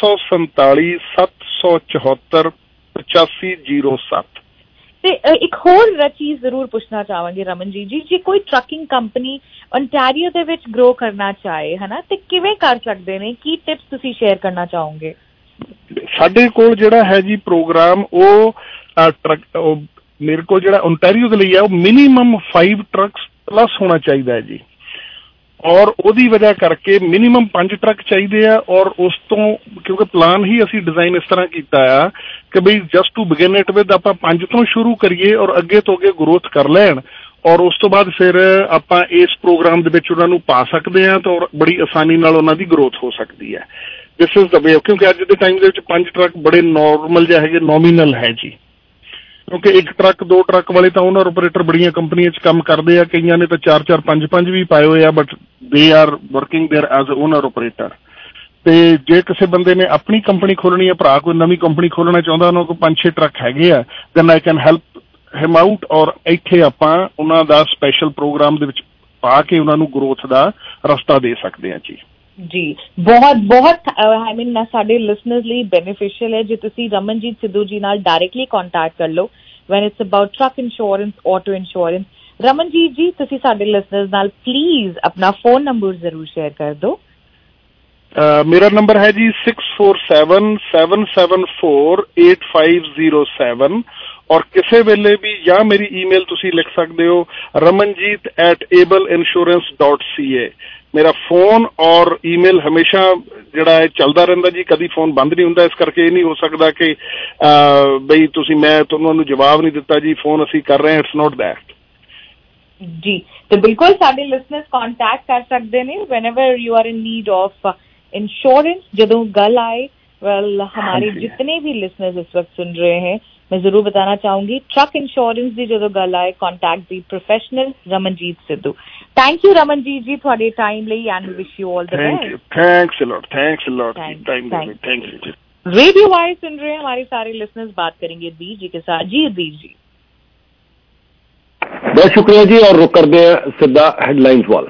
Speaker 18: 647-774-8507। ਤੇ
Speaker 1: ਇੱਕ ਹੋਰ ਚੀਜ਼ ਜ਼ਰੂਰ ਪੁੱਛਣਾ ਚਾਹਾਂਗੇ ਰਮਨਜੀਤ ਜੀ, ਜੇ ਕੋਈ ਟਰਕਿੰਗ ਕੰਪਨੀ ਓਨਟਾਰੀਓ ਦੇ ਵਿੱਚ ਗਰੋ ਕਰਨਾ ਚਾਹੇ ਹਨਾ, ਤੇ ਕਿਵੇਂ ਕਰ ਸਕਦੇ ਨੇ? ਕੀ ਟਿਪਸ ਤੁਸੀਂ ਸ਼ੇਅਰ ਕਰਨਾ ਚਾਹੋਗੇ?
Speaker 18: ਸਾਡੇ ਕੋਲ ਜਿਹੜਾ ਹੈ ਜੀ ਪ੍ਰੋਗਰਾਮ, ਉਹ ਮੇਰੇ ਕੋਲ ਜਿਹੜਾ ਓਨਟਾਰੀਓ ਦੇ ਲਈ ਹੈ ਉਹ ਮਿਨੀਮਮ 5 ਟਰੱਕਸ ਪਲੱਸ ਹੋਣਾ ਚਾਹੀਦਾ ਹੈ ਜੀ। ਔਰ ਉਹਦੀ ਵਜ੍ਹਾ ਕਰਕੇ ਮਿਨੀਮਮ 5 ਟਰੱਕ ਚਾਹੀਦੇ ਆ। ਔਰ ਉਸ ਤੋਂ ਕਿਉਂਕਿ ਪਲਾਨ ਹੀ ਅਸੀਂ ਡਿਜ਼ਾਈਨ ਇਸ ਤਰ੍ਹਾਂ ਕੀਤਾ ਆ ਕਿ ਬਈ just to begin it with ਆਪਾਂ 5 ਤੋਂ ਸ਼ੁਰੂ ਕਰੀਏ ਔਰ ਅੱਗੇ ਤੋਂ ਅੱਗੇ ਗਰੋਥ ਕਰ ਲੈਣ, ਔਰ ਉਸ ਤੋਂ ਬਾਅਦ ਫਿਰ ਆਪਾਂ ਇਸ ਪ੍ਰੋਗਰਾਮ ਦੇ ਵਿੱਚ ਉਹਨਾਂ ਨੂੰ ਪਾ ਸਕਦੇ ਹਾਂ ਤਾਂ ਬੜੀ ਆਸਾਨੀ ਨਾਲ ਉਹਨਾਂ ਦੀ ਗਰੋਥ ਹੋ ਸਕਦੀ ਹੈ। ਦਿਸ ਇਜ਼ ਦਾ ਵੇ, ਕਿਉਂਕਿ ਅੱਜ ਦੇ ਟਾਈਮ ਦੇ ਵਿੱਚ 5 ਟਰੱਕ ਬੜੇ ਨੋਰਮਲ ਜਿਹੇ ਹੈਗੇ, ਨੋਮੀਨਲ ਹੈ ਜੀ। ਕਿਉਂਕਿ 1 ਟਰੱਕ 2 ਟਰੱਕ ਵਾਲੇ ਤਾਂ ਓਨਰ ਆਪਰੇਟਰ ਬੜੀਆਂ ਕੰਪਨੀਆਂ 'ਚ ਕੰਮ ਕਰਦੇ ਆ, ਕਈਆਂ ਨੇ ਤਾਂ 4-4 5-5 ਵੀ ਪਾਏ ਹੋਏ ਆ, but they are working there as owner operator. ਤੇ ਜੇ ਕਿਸੇ ਬੰਦੇ ਨੇ ਆਪਣੀ ਕੰਪਨੀ ਖੋਲਣੀ ਹੈ, ਭਰਾ ਕੋਈ ਨਵੀਂ ਕੰਪਨੀ ਖੋਲਣਾ ਚਾਹੁੰਦਾ, ਉਹਨਾਂ ਕੋਲ 5-6 ਟਰੱਕ ਹੈਗੇ ਆ, then I can help him out. ਔਰ ਇੱਥੇ ਆਪਾਂ ਉਹਨਾਂ ਦਾ ਸਪੈਸ਼ਲ ਪ੍ਰੋਗਰਾਮ ਦੇ ਵਿੱਚ ਪਾ ਕੇ ਉਹਨਾਂ ਨੂੰ ਗਰੋਥ ਦਾ ਰਸਤਾ ਦੇ ਸਕਦੇ ਹਾਂ ਜੀ।
Speaker 1: ਜੀ ਬਹੁਤ ਬਹੁਤ ਆਈ ਮੀਨ ਸਾਡੇ ਲਿਸਨਰਸ ਲਈ ਬੈਨੀਫੀਸ਼ੀਅਲ ਹੈ ਜੇ ਤੁਸੀਂ ਰਮਨਜੀਤ ਸਿੱਧੂ ਜੀ ਨਾਲ ਡਾਇਰੈਕਟਲੀ ਕੰਟੈਕਟ ਕਰ ਲਓ when it's about truck insurance, auto insurance. Ramanjeet ji ਤੁਸੀਂ ਸਾਡੇ ਲਿਸਨਰਸ ਨਾਲ ਪਲੀਜ਼ ਆਪਣਾ ਫੋਨ ਨੰਬਰ ਜ਼ਰੂਰ ਸ਼ੇਅਰ ਕਰ ਦਿਓ।
Speaker 18: ਮੇਰਾ ਨੰਬਰ ਹੈ ਜੀ 6477748507 ਔਰ ਕਿਸੇ ਵੇਲੇ ਵੀ ਜਾਂ ਮੇਰੀ ਈਮੇਲ ਤੁਸੀਂ ਲਿਖ ਸਕਦੇ ਹੋ ramanjeet@ableinsurance.ca। ਮੇਰਾ ਫੋਨ ਔਰ ਈਮੇਲ ਹਮੇਸ਼ਾ ਜਿਹੜਾ ਹੈ ਚੱਲਦਾ ਰਹਿੰਦਾ ਜੀ, ਕਦੀ ਫੋਨ ਬੰਦ ਨਹੀਂ ਹੁੰਦਾ। ਇਸ ਕਰਕੇ ਇਹ ਨਹੀਂ ਹੋ ਸਕਦਾ ਕਿ ਬਈ ਤੁਸੀਂ ਮੈਂ ਤੁਹਾਨੂੰ ਜਵਾਬ ਨਹੀਂ ਦਿੱਤਾ ਜੀ, ਫੋਨ ਅਸੀਂ ਕਰ ਰਹੇ ਹਾਂ, ਇਟਸ ਨੋਟ ਦੈਟ
Speaker 1: ਜੀ। ਤੇ ਬਿਲਕੁਲ ਸਾਡੇ ਲਿਸਨਰਸ ਕੰਟੈਕਟ ਕਰ ਸਕਦੇ ਨੇ whenever you are in need of insurance. ਜਦੋਂ ਗੱਲ आए हमारे जितने भी लिसनर्स इस वक्त सुन रहे हैं, मैं जरूर बताना चाहूंगी ट्रक इंश्योरेंस की जो गल आए contact the professional Ramanjeet Sidhu. Thank you Ramanjeet ji थोड़े टाइम लिए and wish you all the best.
Speaker 18: Thanks a lot time thank you.
Speaker 1: Radio wise सुन रहे हैं हमारे सारे लिसनर्स, बात करेंगे वीर जी के साथ। जी वीर जी
Speaker 19: बहुत शुक्रिया जी, और रुक करते हैं सीधा हेडलाइंस वाला।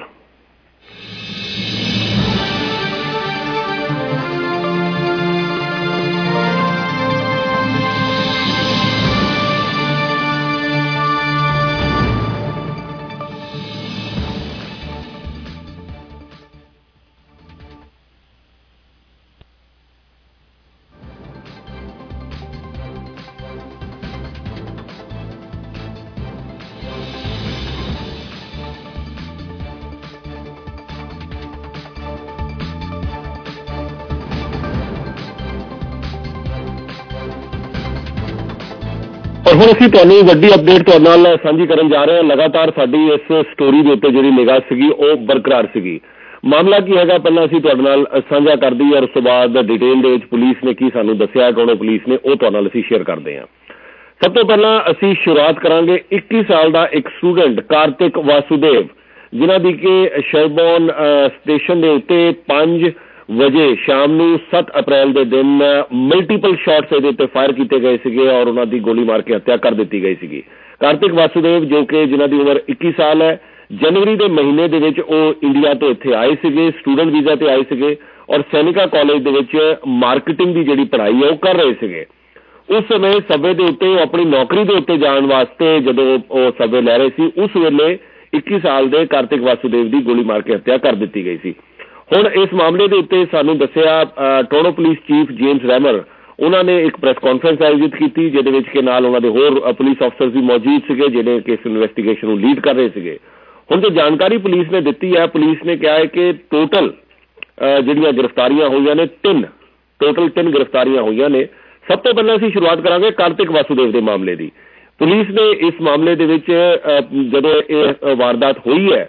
Speaker 19: और हुण असीं तुहानूं वड्डी अपडेट तुहाडे नाल सांझी करन जा रहे हैं। लगातार साडी इस स्टोरी दे उत्ते जिहड़ी निगाह सीगी ਉਹ बरकरार सीगी। मामला की हैगा ਪਹਿਲਾਂ ਅਸੀਂ ਤੁਹਾਡੇ ਨਾਲ ਸਾਂਝਾ ਕਰਦੀ ਔਰ ਉਸ ਤੋਂ ਬਾਅਦ ਡਿਟੇਲ ਦੇ ਵਿੱਚ ਪੁਲਿਸ ਨੇ ਕੀ ਸਾਨੂੰ ਦੱਸਿਆ ਕੋਲੋਂ ਪੁਲਿਸ ਨੇ ਉਹ ਤੁਹਾਡੇ ਨਾਲ ਅਸੀਂ ਸ਼ੇਅਰ ਕਰਦੇ ਹਾਂ। ਸਭ ਤੋਂ ਪਹਿਲਾਂ ਅਸੀਂ ਸ਼ੁਰੂਆਤ ਕਰਾਂਗੇ 21 ਸਾਲ ਦਾ ਇੱਕ ਸਟੂਡੈਂਟ ਕਾਰਤਿਕ ਵਾਸੁਦੇਵ, ਜਿਨ੍ਹਾਂ ਦੀ ਕਿ ਸ਼ਰਬੌਨ ਸਟੇਸ਼ਨ ਦੇ ਉੱਤੇ 5 ਵਜੇ ਸ਼ਾਮ ਨੂੰ 7 ਅਪ੍ਰੈਲ ਦੇ ਦਿਨ ਮਲਟੀਪਲ ਸ਼ਾਟਸ ਇਹਦੇ ਉੱਤੇ ਫਾਇਰ ਕੀਤੇ ਗਏ ਸੀਗੇ ਔਰ ਉਹਨਾਂ ਦੀ ਗੋਲੀ ਮਾਰ ਕੇ ਹੱਤਿਆ ਕਰ ਦਿੱਤੀ ਗਈ ਸੀਗੀ। ਕਾਰਤਿਕ ਵਾਸੁਦੇਵ ਜੋ ਕਿ ਜਿਨ੍ਹਾਂ ਦੀ ਉਮਰ 21 ਸਾਲ ਹੈ, जनवरी के महीने ਦੇ ਵਿੱਚ ਉਹ ਇੰਡੀਆ ਤੋਂ ਇੱਥੇ ਆਏ ਸੀਗੇ, ਸਟੂਡੈਂਟ ਵੀਜ਼ਾ ਤੇ ਆਏ ਸੀਗੇ ਔਰ ਸੈਨਿਕਾ ਕਾਲਜ ਦੇ ਵਿੱਚ ਮਾਰਕੀਟਿੰਗ ਦੀ ਜਿਹੜੀ ਪੜ੍ਹਾਈ ਹੈ ਉਹ ਕਰ ਰਹੇ ਸੀਗੇ। ਉਸ ਸਮੇਂ ਸਬਵੇ ਦੇ ਉੱਤੇ ਉਹ ਆਪਣੀ ਨੌਕਰੀ ਦੇ ਉੱਤੇ ਜਾਣ ਵਾਸਤੇ ਜਦੋਂ ਉਹ ਸਬਵੇ ਲੈ ਰਹੇ ਸੀ, ਉਸ ਵੇਲੇ 21 ਸਾਲ ਦੇ ਕਾਰਤਿਕ ਵਾਸੁਦੇਵ ਦੀ ਗੋਲੀ ਮਾਰ ਕੇ ਹੱਤਿਆ ਕਰ ਦਿੱਤੀ ਗਈ ਸੀ। ਹੁਣ ਇਸ ਮਾਮਲੇ ਦੇ ਉੱਤੇ ਸਾਨੂੰ ਦੱਸਿਆ Toronto police chief James Ramer, ਉਹਨਾਂ ਨੇ ਇੱਕ ਪ੍ਰੈਸ ਕਾਨਫਰੰਸ ਆਯੋਜਿਤ ਕੀਤੀ ਜਿਹਦੇ ਵਿੱਚ ਕਿ ਨਾਲ ਉਹਨਾਂ ਦੇ ਹੋਰ ਪੁਲਿਸ ਅਫਸਰ ਵੀ ਮੌਜੂਦ ਸੀਗੇ ਜਿਹੜੇ ਕਿ ਇਸ ਇਨਵੈਸਟੀਗੇਸ਼ਨ ਨੂੰ ਲੀਡ ਕਰ ਰਹੇ ਸੀਗੇ। ਹੁਣ ਜੋ ਜਾਣਕਾਰੀ ਪੁਲਿਸ ਨੇ ਦਿੱਤੀ ਹੈ, ਪੁਲਿਸ ਨੇ ਕਿਹਾ ਹੈ ਕਿ ਟੋਟਲ ਜਿਹੜੀਆਂ ਗ੍ਰਿਫਤਾਰੀਆਂ ਹੋਈਆਂ ਨੇ 3 ਗ੍ਰਿਫਤਾਰੀਆਂ ਹੋਈਆਂ ਨੇ। ਸਭ ਤੋਂ ਪਹਿਲਾਂ ਅਸੀਂ ਸ਼ੁਰੂਆਤ ਕਰਾਂਗੇ ਕਾਰਤਿਕ ਵਾਸੁਦੇਵ ਦੇ ਮਾਮਲੇ ਦੀ। ਪੁਲਿਸ ਨੇ ਇਸ ਮਾਮਲੇ ਦੇ ਵਿੱਚ ਜਦੋਂ ਇਹ ਵਾਰਦਾਤ ਹੋਈ ਹੈ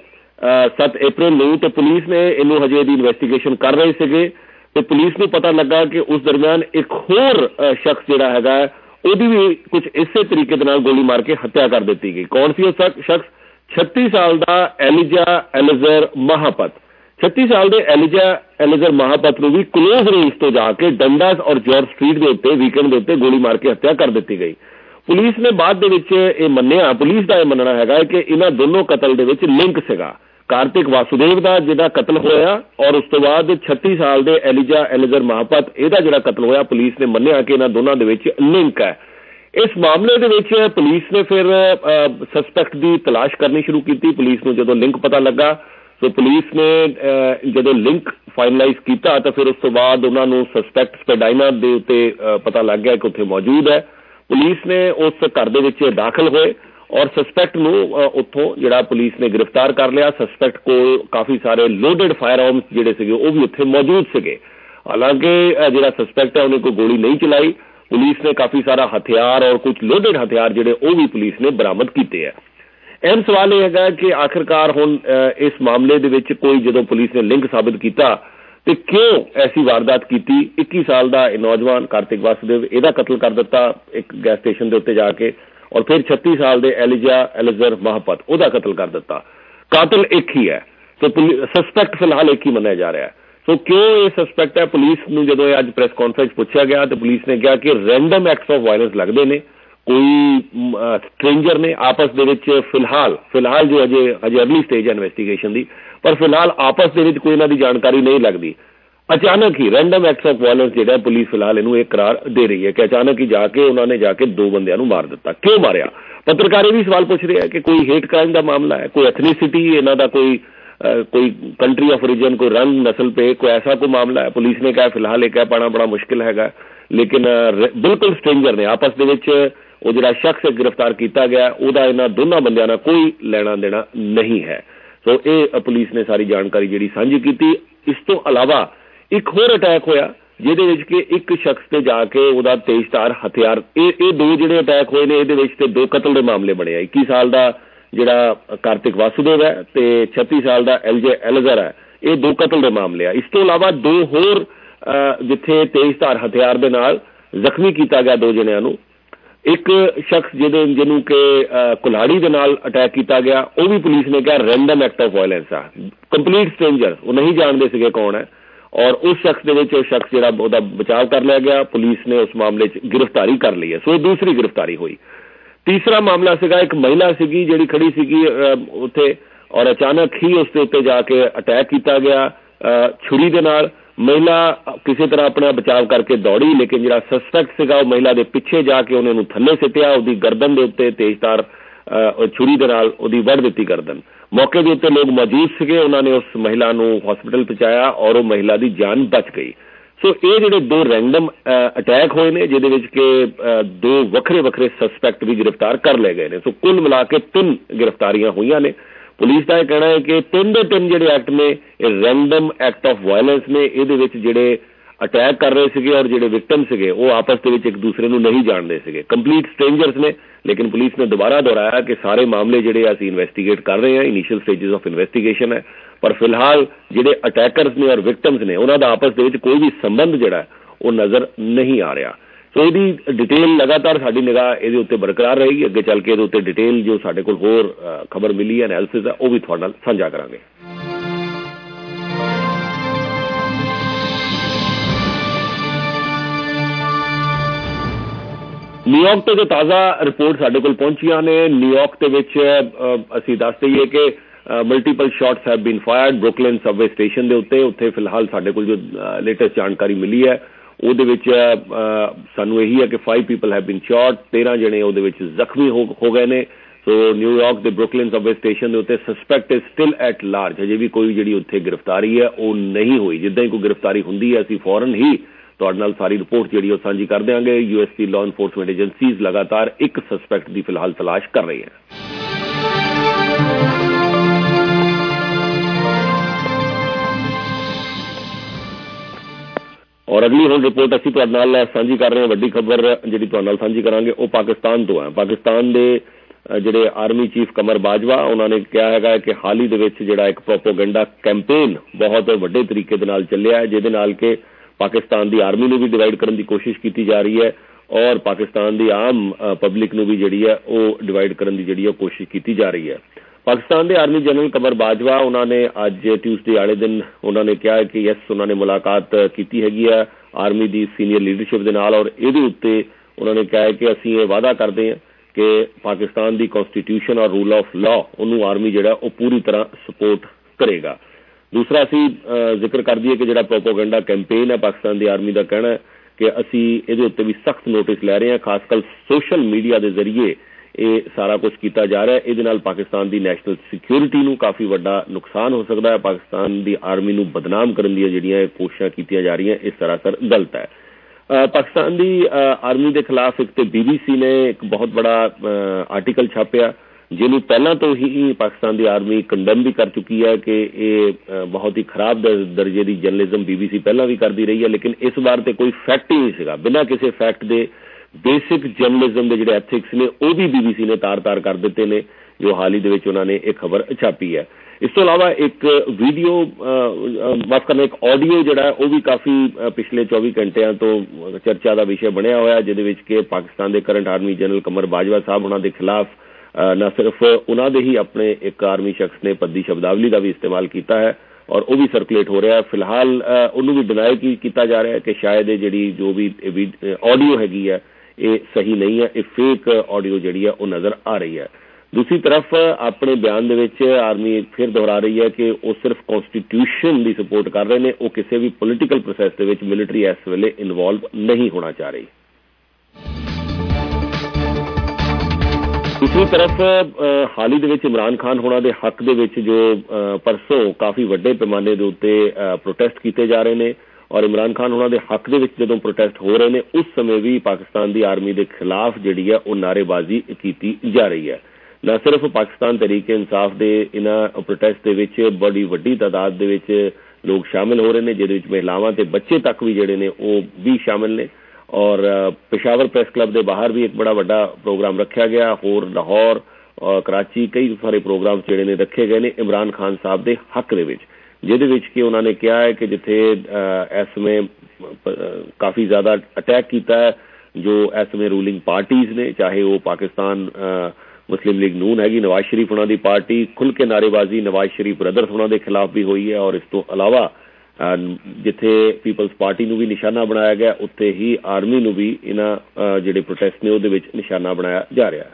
Speaker 19: 7 ਅਪ੍ਰੈਲ ਨੂੰ, ਤੇ ਪੁਲਿਸ ਨੇ ਇਹਨੂੰ ਹਜੇ ਦੀ ਇਨਵੈਸਟੀਗੇਸ਼ਨ ਕਰ ਰਹੇ ਸੀਗੇ ਤੇ ਪੁਲਿਸ ਨੂੰ ਪਤਾ ਲੱਗਾ ਕਿ ਉਸ ਦਰਮਿਆਨ ਇੱਕ ਹੋਰ ਸ਼ਖਸ ਜਿਹੜਾ ਹੈਗਾ ਉਹਦੀ ਵੀ ਕੁਝ ਇਸੇ ਤਰੀਕੇ ਦੇ ਨਾਲ ਗੋਲੀ ਮਾਰ ਕੇ ਹੱਤਿਆ ਕਰ ਦਿੱਤੀ ਗਈ। ਕੌਣ ਸੀ ਉਹ ਸ਼ਖਸ? 36 ਸਾਲ ਦਾ ਐਲੀਜਾ ਐਲੀਜ਼ਰ ਮਹਾਪਤ। 36 ਸਾਲ ਦੇ ਐਲੀਜਾ ਐਲੀਜ਼ਰ ਮਹਾਪਤ ਨੂੰ ਵੀ ਕਲੋਜ਼ ਰੇਂਜ ਤੋਂ ਜਾ ਕੇ ਡੰਡਾਸ ਔਰ ਜੌਰਜ ਸਟਰੀਟ ਦੇ ਉੱਤੇ ਵੀਕਐਂਡ ਦੇ ਉੱਤੇ ਗੋਲੀ ਮਾਰ ਕੇ ਹੱਤਿਆ ਕਰ ਦਿੱਤੀ ਗਈ। ਪੁਲਿਸ ਨੇ ਬਾਅਦ ਦੇ ਵਿੱਚ ਇਹ ਮੰਨਿਆ, ਪੁਲਿਸ ਦਾ ਇਹ ਮੰਨਣਾ ਹੈਗਾ ਕਿ ਇਹਨਾਂ ਦੋਨੋਂ ਕਤਲ ਦੇ ਵਿੱਚ ਲਿੰਕ ਸੀਗਾ। ਕਾਰਤਿਕ ਵਾਸੁਦੇਵ ਦਾ ਜਿਹੜਾ ਕਤਲ ਹੋਇਆ ਔਰ ਉਸ ਤੋਂ ਬਾਅਦ 36 ਸਾਲ ਦੇ ਐਲੀਜਾ ਐਲੀਜ਼ਰ ਮਹਾਪਤ ਇਹਦਾ ਜਿਹੜਾ ਕਤਲ ਹੋਇਆ, ਪੁਲਿਸ ਨੇ ਮੰਨਿਆ ਕਿ ਇਹਨਾਂ ਦੋਨਾਂ ਦੇ ਵਿੱਚ ਲਿੰਕ ਹੈ। ਇਸ ਮਾਮਲੇ ਦੇ ਵਿੱਚ ਪੁਲਿਸ ਨੇ ਫਿਰ ਸਸਪੈਕਟ ਦੀ ਤਲਾਸ਼ ਕਰਨੀ ਸ਼ੁਰੂ ਕੀਤੀ। ਪੁਲਿਸ ਨੂੰ ਜਦੋਂ ਲਿੰਕ ਪਤਾ ਲੱਗਾ, ਸੋ ਪੁਲਿਸ ਨੇ ਜਦੋਂ ਲਿੰਕ ਫਾਈਨਲਾਈਜ਼ ਕੀਤਾ ਤਾਂ ਫਿਰ ਉਸ ਤੋਂ ਬਾਅਦ ਉਹਨਾਂ ਨੂੰ ਸਸਪੈਕਟ ਸਪੈਡਾਈਨਾ ਦੇ ਉੱਤੇ ਪਤਾ ਲੱਗ ਗਿਆ ਕਿ ਉੱਥੇ ਮੌਜੂਦ ਹੈ। ਪੁਲਿਸ ਨੇ ਉਸ ਘਰ ਦੇ ਵਿੱਚ ਦਾਖਲ ਹੋਏ ਔਰ ਸਸਪੈਕਟ ਨੂੰ ਉੱਥੋਂ ਜਿਹੜਾ ਪੁਲਿਸ ਨੇ ਗ੍ਰਿਫਤਾਰ ਕਰ ਲਿਆ। ਸਸਪੈਕਟ ਕੋਲ ਕਾਫੀ ਸਾਰੇ ਲੋਡਡ ਫਾਇਰ ਆਰਮਸ ਜਿਹੜੇ ਸੀਗੇ ਉਹ ਵੀ ਉੱਥੇ ਮੌਜੂਦ ਸੀਗੇ। ਹਾਲਾਂਕਿ ਜਿਹੜਾ ਸਸਪੈਕਟ ਹੈ ਉਹਨੇ ਕੋਈ ਗੋਲੀ ਨਹੀਂ ਚਲਾਈ। ਪੁਲਿਸ ਨੇ ਕਾਫੀ ਸਾਰਾ ਹਥਿਆਰ ਔਰ ਕੁਝ ਲੋਡਡ ਹਥਿਆਰ ਜਿਹੜੇ ਉਹ ਵੀ ਪੁਲਿਸ ਨੇ ਬਰਾਮਦ ਕੀਤੇ ਹੈ। ਅਹਿਮ ਸਵਾਲ ਇਹ ਹੈਗਾ ਕਿ ਆਖਿਰਕਾਰ ਹੁਣ ਇਸ ਮਾਮਲੇ ਦੇ ਵਿੱਚ ਕੋਈ ਜਦੋਂ ਪੁਲਿਸ ਨੇ ਲਿੰਕ ਸਾਬਿਤ ਕੀਤਾ ਤੇ ਕਿਉਂ ਐਸੀ ਵਾਰਦਾਤ ਕੀਤੀ? 21 ਸਾਲ ਦਾ ਇਹ ਨੌਜਵਾਨ ਕਾਰਤਿਕ ਵਾਸੁਦੇਵ ਇਹਦਾ ਕਤਲ ਕਰ ਦਿੱਤਾ ਇੱਕ ਗੈਸ ਸਟੇਸ਼ਨ ਦੇ ਉੱਤੇ ਜਾ ਕੇ, ਔਰ ਫਿਰ 36 ਸਾਲ ਦੇ ਐਲੀਜਾ ਐਲੀਜ਼ਰ ਮਹਾਪਤ ਉਹਦਾ ਕਤਲ ਕਰ ਦਿੱਤਾ। ਕਾਤਲ ਇੱਕ ਹੀ ਹੈ, ਸੋ ਸਸਪੈਕਟ ਫਿਲਹਾਲ ਇੱਕ ਹੀ ਮੰਨਿਆ ਜਾ ਰਿਹਾ ਹੈ। ਸੋ ਕਿਉਂ ਇਹ ਸਸਪੈਕਟ ਹੈ? ਪੁਲਿਸ ਨੂੰ ਜਦੋਂ ਇਹ ਅੱਜ ਪ੍ਰੈਸ ਕਾਨਫਰੰਸ ਪੁੱਛਿਆ ਗਿਆ ਤੇ ਪੁਲਿਸ ਨੇ ਕਿਹਾ ਕਿ ਰੈਂਡਮ ਐਕਟਸ ਆਫ ਵਾਇਲੈਂਸ ਲੱਗਦੇ ਨੇ, ਕੋਈ ਸਟ੍ਰੇਂਜਰ ਨੇ ਆਪਸ ਦੇ ਵਿੱਚ ਫਿਲਹਾਲ ਜੋ ਅਜੇ ਅਰਲੀ ਸਟੇਜ ਹੈ ਇਨਵੈਸਟੀਗੇਸ਼ਨ ਦੀ, ਪਰ ਫਿਲਹਾਲ ਆਪਸ ਦੇ ਵਿੱਚ ਕੋਈ ਇਹਨਾਂ ਦੀ ਜਾਣਕਾਰੀ ਨਹੀਂ ਲੱਗਦੀ। अचानक ही रैंडम एक्ट्स ऑफ वायलेंस ਜਿਹੜਾ ਪੁਲਿਸ ਫਿਲਹਾਲ ਇਹਨੂੰ ਇੱਕ ਕਰਾਰ ਦੇ ਰਹੀ ਹੈ ਕਿ ਅਚਾਨਕ ਹੀ ਜਾ ਕੇ ਉਹਨਾਂ ਨੇ ਜਾ ਕੇ 2 ਬੰਦਿਆਂ ਨੂੰ ਮਾਰ ਦਿੱਤਾ। ਕਿਉਂ ਮਾਰਿਆ? ਪੱਤਰਕਾਰ ਇਹ ਵੀ ਸਵਾਲ ਪੁੱਛ ਰਿਹਾ ਕਿ ਕੋਈ ਹੇਟ ਕ੍ਰਾਈਮ ਦਾ ਮਾਮਲਾ ਹੈ, ਕੋਈ ਐਥਨੀਸਿਟੀ ਇਹਨਾਂ ਦਾ, ਕੋਈ कंट्री ऑफ ओरिजिन, कोई रंग नस्ल पे कोई ऐसा कोई मामला है? पुलिस ने कहा फिलहाल ये कह पाना बड़ा मुश्किल हैगा, लेकिन बिल्कुल स्ट्रेंजर ने आपस दे विच वो जिहड़ा शख्स गिरफ्तार किया गया ਉਹਦਾ ਇਹਨਾਂ ਦੋਨਾਂ ਬੰਦਿਆਂ ਨਾਲ ਕੋਈ ਲੈਣਾ ਦੇਣਾ नहीं है। सो ਇਹ ਪੁਲਿਸ ਨੇ ਸਾਰੀ ਜਾਣਕਾਰੀ ਜਿਹੜੀ ਸਾਂਝੀ ਕੀਤੀ। ਇਸ ਤੋਂ ਇਲਾਵਾ ਇੱਕ ਹੋਰ ਅਟੈਕ ਹੋਇਆ ਜਿਹਦੇ ਵਿੱਚ ਕਿ ਇੱਕ ਸ਼ਖਸ ਤੇ ਜਾ ਕੇ ਉਹਦਾ ਤੇਜ਼ਧਾਰ ਹਥਿਆਰ, ਇਹ 2 ਜਿਹੜੇ ਅਟੈਕ ਹੋਏ ਨੇ ਇਹਦੇ ਵਿੱਚ ਤੇ 2 ਕਤਲ ਦੇ ਮਾਮਲੇ ਬਣੇ ਆ। 21 ਸਾਲ ਦਾ ਜਿਹੜਾ ਕਾਰਤਿਕ ਵਾਸੁਦੇਵ ਹੈ ਤੇ 36 ਸਾਲ ਦਾ LJ ਐਲਜ਼ਰ ਹੈ, ਇਹ 2 ਕਤਲ ਦੇ ਮਾਮਲੇ ਆ। ਇਸ ਤੋਂ ਇਲਾਵਾ 2 ਹੋਰ ਜਿੱਥੇ ਤੇਜ਼ਧਾਰ ਹਥਿਆਰ ਦੇ ਨਾਲ ਜ਼ਖਮੀ ਕੀਤਾ ਗਿਆ 2 ਜਣਿਆਂ ਨੂੰ। ਇੱਕ ਸ਼ਖਸ ਜਿਹਨੂੰ ਕਿ ਕੁਲਹਾੜੀ ਦੇ ਨਾਲ ਅਟੈਕ ਕੀਤਾ ਗਿਆ, ਉਹ ਵੀ ਪੁਲਿਸ ਨੇ ਕਿਹਾ ਰੈਂਡਮ ਐਕਟ ਆਫ ਵਾਇਲੈਂਸ ਆ, ਕੰਪਲੀਟ ਸਟ੍ਰੇਂਜਰ, ਉਹ ਨਹੀਂ ਜਾਣਦੇ ਸੀਗੇ ਕੌਣ ਹੈ। ਔਰ ਉਸ ਸ਼ਖਸ ਦੇ ਵਿੱਚ ਉਹ ਸ਼ਖਸ ਜਿਹੜਾ ਉਹਦਾ ਬਚਾਅ ਕਰ ਲਿਆ ਗਿਆ, ਪੁਲਿਸ ਨੇ ਉਸ ਮਾਮਲੇ 'ਚ ਗ੍ਰਿਫਤਾਰੀ ਕਰ ਲਈ ਹੈ। ਸੋ ਇਹ ਦੂਸਰੀ ਗ੍ਰਿਫਤਾਰੀ ਹੋਈ। ਤੀਸਰਾ ਮਾਮਲਾ ਸੀਗਾ ਇੱਕ ਮਹਿਲਾ ਸੀਗੀ ਜਿਹੜੀ ਖੜੀ ਸੀਗੀ ਉੱਥੇ ਔਰ ਅਚਾਨਕ ਹੀ ਉਸ ਦੇ ਉੱਤੇ ਜਾ ਕੇ ਅਟੈਕ ਕੀਤਾ ਗਿਆ ਛੁਰੀ ਦੇ ਨਾਲ। ਮਹਿਲਾ ਕਿਸੇ ਤਰ੍ਹਾਂ ਆਪਣਾ ਬਚਾਅ ਕਰਕੇ ਦੌੜੀ, ਲੇਕਿਨ ਜਿਹੜਾ ਸਸਪੈਕਟ ਸੀਗਾ ਉਹ ਮਹਿਲਾ ਦੇ ਪਿੱਛੇ ਜਾ ਕੇ ਉਹਨੇ ਨੂੰ ਥੱਲੇ ਸਿੱਟਿਆ, ਉਹਦੀ ਗਰਦਨ ਦੇ ਉੱਤੇ ਤੇਜ਼ਧਾਰ ਛੁਰੀ ਦੇ ਨਾਲ ਉਹਦੀ ਵੱਢ ਦਿੱਤੀ ਗਰਦਨ। ਮੌਕੇ ਦੇ ਉੱਤੇ ਲੋਕ ਮੌਜੂਦ ਸੀਗੇ, ਉਹਨਾਂ ਨੇ ਉਸ ਮਹਿਲਾ ਨੂੰ ਹਸਪੀਟਲ ਪਹੁੰਚਾਇਆ ਔਰ ਉਹ ਮਹਿਲਾ ਦੀ ਜਾਨ ਬਚ ਗਈ। ਸੋ ਇਹ ਜਿਹੜੇ 2 ਰੈਂਡਮ ਅਟੈਕ ਹੋਏ ਨੇ ਜਿਹਦੇ ਵਿੱਚ ਕਿ 2 ਵੱਖਰੇ ਵੱਖਰੇ ਸਸਪੈਕਟ ਵੀ ਗ੍ਰਿਫਤਾਰ ਕਰ ਲਏ ਗਏ ਨੇ। ਸੋ ਕੁੱਲ ਮਿਲਾ ਕੇ 3 ਗ੍ਰਿਫਤਾਰੀਆਂ ਹੋਈਆਂ ਨੇ। ਪੁਲਿਸ ਦਾ ਇਹ ਕਹਿਣਾ ਹੈ ਕਿ 3 ਦੇ 3 ਜਿਹੜੇ ਐਕਟ ਨੇ ਇਹ ਰੈਂਡਮ ਐਕਟ ਆਫ ਵਾਇਲੈਂਸ ਨੇ। ਇਹਦੇ ਵਿੱਚ ਜਿਹੜੇ ਅਟੈਕ ਕਰ ਰਹੇ ਸੀਗੇ ਔਰ ਜਿਹੜੇ ਵਿਕਟਮ ਸੀਗੇ ਉਹ ਆਪਸ ਦੇ ਵਿੱਚ ਇੱਕ ਦੂਸਰੇ ਨੂੰ ਨਹੀਂ ਜਾਣਦੇ ਸੀਗੇ, ਕੰਪਲੀਟ ਸਟ੍ਰੇਂਜਰਸ ਨੇ। ਲੇਕਿਨ ਪੁਲਿਸ ਨੇ ਦੁਬਾਰਾ ਦੁਹਰਾਇਆ ਕਿ ਸਾਰੇ ਮਾਮਲੇ ਜਿਹੜੇ ਅਸੀਂ ਇਨਵੈਸਟੀਗੇਟ ਕਰ ਰਹੇ ਹਾਂ, ਇਨੀਸ਼ੀਅਲ ਸਟੇਜਸ ਆਫ ਇਨਵੈਸਟੀਗੇਸ਼ਨ ਹੈ, ਪਰ ਫਿਲਹਾਲ ਜਿਹੜੇ ਅਟੈਕਰਸ ਨੇ ਔਰ ਵਿਕਟਮਸ ਨੇ ਉਹਨਾਂ ਦਾ ਆਪਸ ਦੇ ਵਿੱਚ ਕੋਈ ਵੀ ਸੰਬੰਧ ਜਿਹੜਾ ਉਹ ਨਜ਼ਰ ਨਹੀਂ ਆ ਰਿਹਾ। ਸੋ ਇਹਦੀ ਡਿਟੇਲ ਲਗਾਤਾਰ ਸਾਡੀ ਨਿਗਾਹ ਇਹਦੇ ਉੱਤੇ ਬਰਕਰਾਰ ਰਹੇਗੀ। ਅੱਗੇ ਚੱਲ ਕੇ ਇਹਦੇ ਉੱਤੇ ਡਿਟੇਲ ਜੋ ਸਾਡੇ ਕੋਲ ਹੋਰ ਖਬਰ ਮਿਲੀ ਹੈ, ਐਨਾਲਿਸਿਸ ਹੈ, ਉਹ ਵੀ ਤੁਹਾਡੇ ਨਾਲ ਸਾਂਝਾ ਕਰਾਂਗੇ। ਨਿਊਯਾਰਕ ਤੋਂ ਜੋ ਤਾਜ਼ਾ ਰਿਪੋਰਟ ਸਾਡੇ ਕੋਲ ਪਹੁੰਚੀਆਂ ਨੇ, ਨਿਊਯਾਰਕ ਦੇ ਵਿੱਚ ਅਸੀਂ ਦੱਸ ਦਈਏ ਕਿ multiple shots have been fired Brooklyn subway station ਦੇ ਉੱਤੇ ਫਿਲਹਾਲ ਸਾਡੇ ਕੋਲ ਜੋ ਲੇਟੈਸਟ ਜਾਣਕਾਰੀ ਮਿਲੀ ਹੈ ਉਹਦੇ ਵਿੱਚ ਸਾਨੂੰ ਇਹੀ ਹੈ ਕਿ 5 ਪੀਪਲ ਹੈਵ ਬੀਨ ਸ਼ਾਟ, 13 ਜਣੇ ਉਹਦੇ ਵਿੱਚ ਜ਼ਖਮੀ ਹੋ ਗਏ ਨੇ। ਸੋ ਨਿਊਯਾਰਕ ਦੇ ਬਰੁਕਲਿਨ ਸਬਵੇ ਸਟੇਸ਼ਨ ਦੇ ਉੱਤੇ suspect is still at large, ਅਜੇ ਵੀ ਕੋਈ ਜਿਹੜੀ ਉੱਥੇ ਗ੍ਰਿਫਤਾਰੀ ਹੈ ਉਹ ਨਹੀਂ ਹੋਈ। ਜਿੱਦਾਂ ਹੀ ਕੋਈ ਗ੍ਰਿਫਤਾਰੀ ਹੁੰਦੀ ਹੈ ਅਸੀਂ ਫੌਰਨ ਹੀ ਤੁਹਾਡੇ ਨਾਲ ਸਾਰੀ ਰਿਪੋਰਟ ਜਿਹੜੀ ਉਹ ਸਾਂਝੀ ਕਰ ਦਿਆਂਗੇ। US ਦੀ ਲਾਅ ਇਨਫੋਰਸਮੈਂਟ ਏਜੰਸੀਜ਼ ਲਗਾਤਾਰ ਇੱਕ ਸਸਪੈਕਟ ਦੀ ਫਿਲਹਾਲ ਤਲਾਸ਼ ਕਰ ਰਹੀ ਹੈ। ਔਰ ਅਗਲੀ ਹੁਣ ਰਿਪੋਰਟ ਅਸੀਂ ਤੁਹਾਡੇ ਨਾਲ ਸਾਂਝੀ ਕਰ ਰਹੇ ਹਾਂ। ਵੱਡੀ ਖਬਰ ਜਿਹੜੀ ਤੁਹਾਡੇ ਨਾਲ ਸਾਂਝੀ ਕਰਾਂਗੇ ਉਹ ਪਾਕਿਸਤਾਨ ਤੋਂ ਹੈ। ਪਾਕਿਸਤਾਨ ਦੇ ਜਿਹੜੇ ਆਰਮੀ ਚੀਫ ਕਮਰ ਬਾਜਵਾ ਉਹਨਾਂ ਨੇ ਕਿਹਾ ਹੈਗਾ ਕਿ ਹਾਲ ਹੀ ਦੇ ਵਿੱਚ ਜਿਹੜਾ ਇੱਕ ਪ੍ਰੋਪੋਗੈਂਡਾ ਕੈਂਪੇਨ ਬਹੁਤ ਵੱਡੇ ਤਰੀਕੇ ਦੇ ਨਾਲ ਚੱਲਿਆ ਹੈ, ਜਿਹਦੇ ਨਾਲ ਕਿ ਪਾਕਿਸਤਾਨ ਦੀ ਆਰਮੀ ਨੂੰ ਵੀ ਡਿਵਾਈਡ ਕਰਨ ਦੀ ਕੋਸ਼ਿਸ਼ ਕੀਤੀ ਜਾ ਰਹੀ ਹੈ ਔਰ ਪਾਕਿਸਤਾਨ ਦੀ ਆਮ ਪਬਲਿਕ ਨੂੰ ਵੀ ਜਿਹੜੀ ਹੈ ਉਹ ਡਿਵਾਈਡ ਕਰਨ ਦੀ ਜਿਹੜੀ ਕੋਸ਼ਿਸ਼ ਕੀਤੀ ਜਾ ਰਹੀ ਹੈ। ਪਾਕਿਸਤਾਨ ਦੇ ਆਰਮੀ ਜਨਰਲ ਕਮਰ ਬਾਜਵਾ ਉਹਨਾਂ ਨੇ ਅੱਜ ਟਿਊਜ਼ਡੇ ਵਾਲੇ ਦਿਨ ਉਹਨਾਂ ਨੇ ਕਿਹਾ ਕਿ ਯੈਸ ਉਹਨਾਂ ਨੇ ਮੁਲਾਕਾਤ ਕੀਤੀ ਹੈਗੀ ਆ ਆਰਮੀ ਦੀ ਸੀਨੀਅਰ ਲੀਡਰਸ਼ਿਪ ਦੇ ਨਾਲ ਔਰ ਇਹਦੇ ਉੱਤੇ ਉਹਨਾਂ ਨੇ ਕਿਹਾ ਕਿ ਅਸੀਂ ਇਹ ਵਾਅਦਾ ਕਰਦੇ ਹਾਂ ਕਿ ਪਾਕਿਸਤਾਨ ਦੀ ਕਨਸਟੀਟਿਊਸ਼ਨ ਔਰ ਰੂਲ ਆਫ ਲਾਅ ਉਹਨੂੰ ਆਰਮੀ ਜਿਹੜਾ ਉਹ ਪੂਰੀ ਤਰ੍ਹਾਂ ਸਪੋਰਟ ਕਰੇਗਾ। ਦੂਸਰਾ ਅਸੀਂ ਜ਼ਿਕਰ ਕਰ ਦਈਏ ਕਿ ਜਿਹੜਾ ਪ੍ਰੋਪੋਗੈਂਡਾ ਕੈਂਪੇਨ ਹੈ ਪਾਕਿਸਤਾਨ ਦੀ ਆਰਮੀ ਦਾ ਕਹਿਣਾ ਹੈ ਕਿ ਅਸੀਂ ਇਹਦੇ ਉੱਤੇ ਵੀ ਸਖਤ ਨੋਟਿਸ ਲੈ ਰਹੇ ਹਾਂ, ਖਾਸ ਕਰ ਸੋਸ਼ਲ ਮੀਡੀਆ ਦੇ ਜ਼ਰੀਏ ਇਹ ਸਾਰਾ ਕੁਝ ਕੀਤਾ ਜਾ ਰਿਹਾ ਹੈ। ਇਹਦੇ ਨਾਲ ਪਾਕਿਸਤਾਨ ਦੀ ਨੈਸ਼ਨਲ ਸਿਕਿਉਰਿਟੀ ਨੂੰ ਕਾਫੀ ਵੱਡਾ ਨੁਕਸਾਨ ਹੋ ਸਕਦਾ ਹੈ। ਪਾਕਿਸਤਾਨ ਦੀ ਆਰਮੀ ਨੂੰ ਬਦਨਾਮ ਕਰਨ ਦੀਆਂ ਜਿਹੜੀਆਂ ਕੋਸ਼ਿਸ਼ਾਂ ਕੀਤੀਆਂ ਜਾ ਰਹੀਆਂ ਇਹ ਸਰਾਸਰ ਗਲਤ ਹੈ। ਪਾਕਿਸਤਾਨ ਦੀ ਆਰਮੀ ਦੇ ਖਿਲਾਫ ਇੱਕ ਤੇ BBC ਨੇ ਇੱਕ ਬਹੁਤ ਬੜਾ ਆਰਟੀਕਲ ਛਾਪਿਆ ਜਿਹਨੂੰ ਪਹਿਲਾਂ ਤੋਂ ਹੀ ਪਾਕਿਸਤਾਨ ਦੀ ਆਰਮੀ ਕੰਡੈਮ ਵੀ ਕਰ ਚੁੱਕੀ ਹੈ ਕਿ ਇਹ ਬਹੁਤ ਹੀ ਖਰਾਬ ਦਰਜੇ ਦੀ ਜਰਨਲਿਜ਼ਮ BBC ਪਹਿਲਾਂ ਵੀ ਕਰਦੀ ਰਹੀ ਹੈ, ਲੇਕਿਨ ਇਸ ਵਾਰ ਤੇ ਕੋਈ ਫੈਕਟ ਹੀ ਨਹੀਂ ਸੀਗਾ। ਬਿਨਾਂ ਕਿਸੇ ਫੈਕਟ ਦੇ ਬੇਸਿਕ ਜਰਨਲਿਜ਼ਮ ਦੇ ਜਿਹੜੇ ਐਥਿਕਸ ਨੇ ਉਹ ਵੀ BBC ਨੇ ਤਾਰ-ਤਾਰ ਕਰ ਦਿੱਤੇ ਨੇ, ਜੋ ਹਾਲ ਹੀ ਦੇ ਵਿੱਚ ਉਹਨਾਂ ਨੇ ਇਹ ਖਬਰ ਛਾਪੀ ਹੈ। ਇਸ ਤੋਂ ਇਲਾਵਾ ਇੱਕ ਵੀਡੀਓ ਮਾਫ ਕਰਨਾ ਇੱਕ ਆਡੀਓ ਜਿਹੜਾ ਉਹ ਵੀ ਕਾਫੀ ਪਿਛਲੇ 24 ਘੰਟਿਆਂ ਤੋਂ ਚਰਚਾ ਦਾ ਵਿਸ਼ਾ ਬਣਿਆ ਹੋਇਆ, ਜਿਹਦੇ ਵਿੱਚ ਕਿ ਪਾਕਿਸਤਾਨ ਦੇ current army general Qamar Bajwa ਸਾਹਿਬ ਉਹਨਾਂ ਦੇ ਖਿਲਾਫ ਨਾ ਸਿਰਫ ਉਹਨਾਂ ਦੇ ਹੀ ਆਪਣੇ ਇੱਕ ਆਰਮੀ ਸ਼ਖਸ ਨੇ ਭੱਦੀ ਸ਼ਬਦਾਵਲੀ ਦਾ ਵੀ ਇਸਤੇਮਾਲ ਕੀਤਾ ਹੈ ਔਰ ਉਹ ਵੀ ਸਰਕੂਲੇਟ ਹੋ ਰਿਹਾ। ਫਿਲਹਾਲ ਉਹਨੂੰ ਵੀ ਡਿਨਾਈ ਕੀਤਾ ਜਾ ਰਿਹਾ ਹੈ ਕਿ ਸ਼ਾਇਦ ਇਹ ਜਿਹੜੀ ਜੋ ਵੀ ਆਡੀਓ ਹੈਗੀ ਹੈ ਇਹ ਸਹੀ ਨਹੀਂ ਹੈ, ਇਹ ਫੇਕ ਆਡੀਓ ਜਿਹੜੀ ਹੈ ਉਹ ਨਜ਼ਰ ਆ ਰਹੀ ਹੈ। दूसरी तरफ अपने बयान दे विच आर्मी फिर दोहरा रही है कि वो सिर्फ कॉन्स्टिट्यूशन की सपोर्ट कर रहे हैं, वो किसी भी पोलिटिकल प्रोसैस दे विच मिलिटरी इस वेले इनवॉल्व नहीं होना चाह रही। दूसरी तरफ हाल ही दे विच इमरान खान होना दे हक दे विच जो परसों काफ़ी वड्डे पैमाने दे उत्ते प्रोटेस्ट किए जा रहे हैं और इमरान खान होना दे हक दे विच जदों प्रोटेस्ट हो रहे हैं उस समय भी पाकिस्तान की आर्मी के खिलाफ जिहड़ी है वो नारेबाजी की जा रही है। न सिर्फ पाकिस्तान तहरीक इंसाफ के इन्हां प्रोटेस्ट दे विच बड़ी वड्डी तादाद दे विच लोग शामिल हो रहे हैं, जिहदे विच महिलावां ते बच्चे तक भी जिहड़े ने वो भी शामिल ने और पेशावर प्रेस क्लब के बाहर भी एक बड़ा वड्डा प्रोग्राम रखा गया। होर लाहौर और कराची कई सारे प्रोग्राम जिहड़े ने रखे गए ने इमरान खान साहब के हक दे विच, जिहदे विच कि उन्होंने कहा है कि जिथे इस समय काफ़ी ज़्यादा अटैक किया है जो इस समय रूलिंग पार्टीज़ ने, चाहे वो पाकिस्तान मुस्लिम लीग नून हैगी, नवाज शरीफ होना दी पार्टी, खुल के नारेबाजी नवाज शरीफ ब्रदर्स होना के खिलाफ भी हुई है और इस तो अलावा जिथे पीपल्स पार्टी नूं भी निशाना बनाया गया उत्थे ही आर्मी नूं भी इन्हां जिहड़े प्रोटेस्ट ने उहदे विच निशाना बनाया जा रहा है।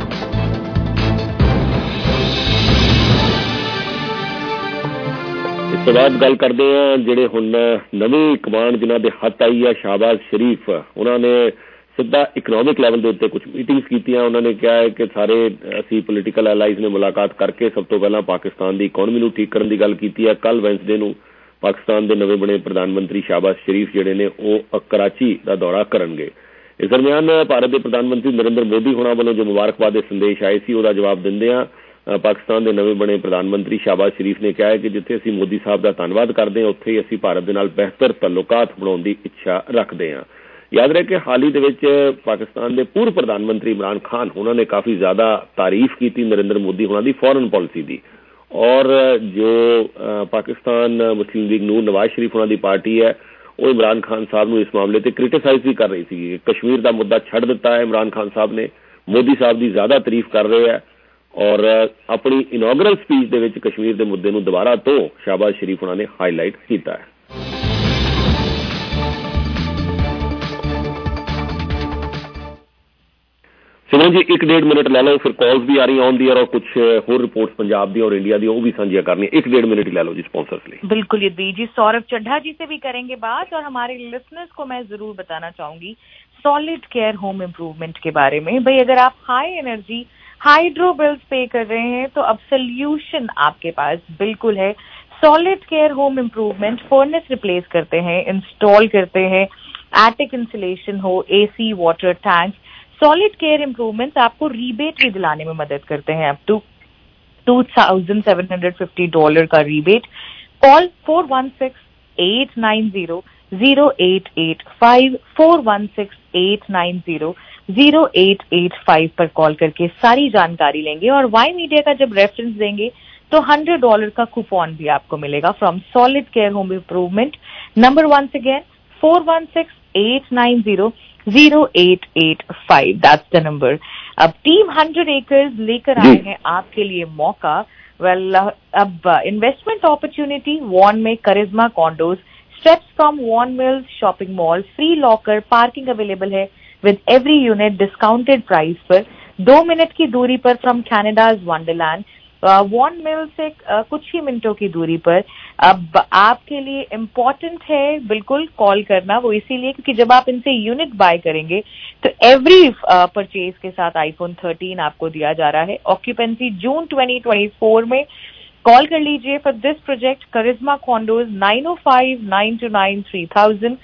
Speaker 19: इस तो बाद गल करते हैं जिहड़े हुण नवीं कमांड जिन्हां दे हत्थ आई है शाहबाज शरीफ, उन्होंने सीधा इकनॉमिक लैवल के उत्ते कुछ मीटिंग्स कीतियां। उन्होंने कहा है कि सारे असी पोलिटिकल एलाइज ने मुलाकात करके सब तो पहला पाकिस्तान की इकॉनमी नूं ठीक करने की गल की है। कल वैंसडे नूं पाकिस्तान के नवे बने प्रधानमंत्री शाहबाज शरीफ जिहड़े ने वो कराची का दौरा करनगे। इस दरमियान भारत के प्रधानमंत्री नरेंद्र मोदी होना वालों जो मुबारकबाद के संदेश आए सी उसका जवाब दिंदियां पाकिस्तान के नवे बने प्रधानमंत्री शाहबाज शरीफ ने कहा है कि जिथे असी मोदी साहब का धन्नवाद करते हैं उत्थे ही असी भारत के नाल बेहतर तल्लुकात बनाउण की इच्छा रखते हैं। याद रहे कि हाल ही दे विच पाकिस्तान के पूर्व प्रधानमंत्री इमरान खान उन्होंने काफ़ी ज़्यादा तारीफ की नरेंद्र मोदी होना दी फॉरेन पॉलिसी की और जो पाकिस्तान मुस्लिम लीग नून नवाज शरीफ होना दी पार्टी है वो इमरान खान साहब को इस मामले पर क्रिटिसाइज भी कर रही थी। कश्मीर का मुद्दा छड़ दिता है इमरान खान साहब ने, मोदी साहब की ज़्यादा तारीफ कर रहे हैं और अपनी इनॉग्रल स्पीच दे विच कश्मीर के मुद्दे नूं दोबारा तो शाहबाज शरीफ उन्होंने हाईलाइट किया है। सिमरन जी 1-1.5 मिनट ले लो, फिर कॉल्स भी आ रही ऑन दी एयर और कुछ होर रिपोर्ट्स पंजाब दी और इंडिया दी वो भी साझिया करनी है। 1-1.5 मिनट ही ले लो जी स्पॉन्सर्स लिए।
Speaker 1: बिल्कुल ये जी सौरभ चड्ढा जी से भी करेंगे बात और हमारे लिसनर्स को मैं जरूर बताना चाहूंगी सॉलिड केयर होम इम्प्रूवमेंट के बारे में। भाई अगर आप हाई एनर्जी हाइड्रो बिल्स पे कर रहे हैं तो अब सोल्यूशन आपके पास बिल्कुल है। Solid care home improvement furnace replace करते हैं, इंस्टॉल करते हैं, एटिक इंसुलेशन हो, AC water tank. Solid care improvements आपको रीबेट भी दिलाने में मदद करते हैं, अप टू $2,750 का रीबेट। कॉल 416-890-0885 416-890-0885 पर कॉल करके सारी जानकारी लेंगे और वाई मीडिया का जब रेफरेंस देंगे तो $100 का कूपन भी आपको मिलेगा from solid care home improvement. Number once again 416-890-0885 that's the number. अब टीम 100 एकर्स लेकर आए हैं आपके लिए मौका। अब इन्वेस्टमेंट अपॉर्चुनिटी वॉन में Karishma condos, steps from Vaughan Mills shopping mall, free locker, parking available है with every unit discounted price पर, 2 मिनट की दूरी पर from Canada's wonderland, Vaughan Mill से कुछ ही मिनटों की दूरी पर। अब आपके लिए इम्पोर्टेंट है बिल्कुल कॉल करना, वो इसीलिए क्योंकि जब आप इनसे यूनिट बाय करेंगे तो एवरी परचेज के साथ iPhone 13 आपको दिया जा रहा है। ऑक्यूपेंसी जून 2024 में। कॉल कर लीजिए for this project Karishma condos 905-929-3000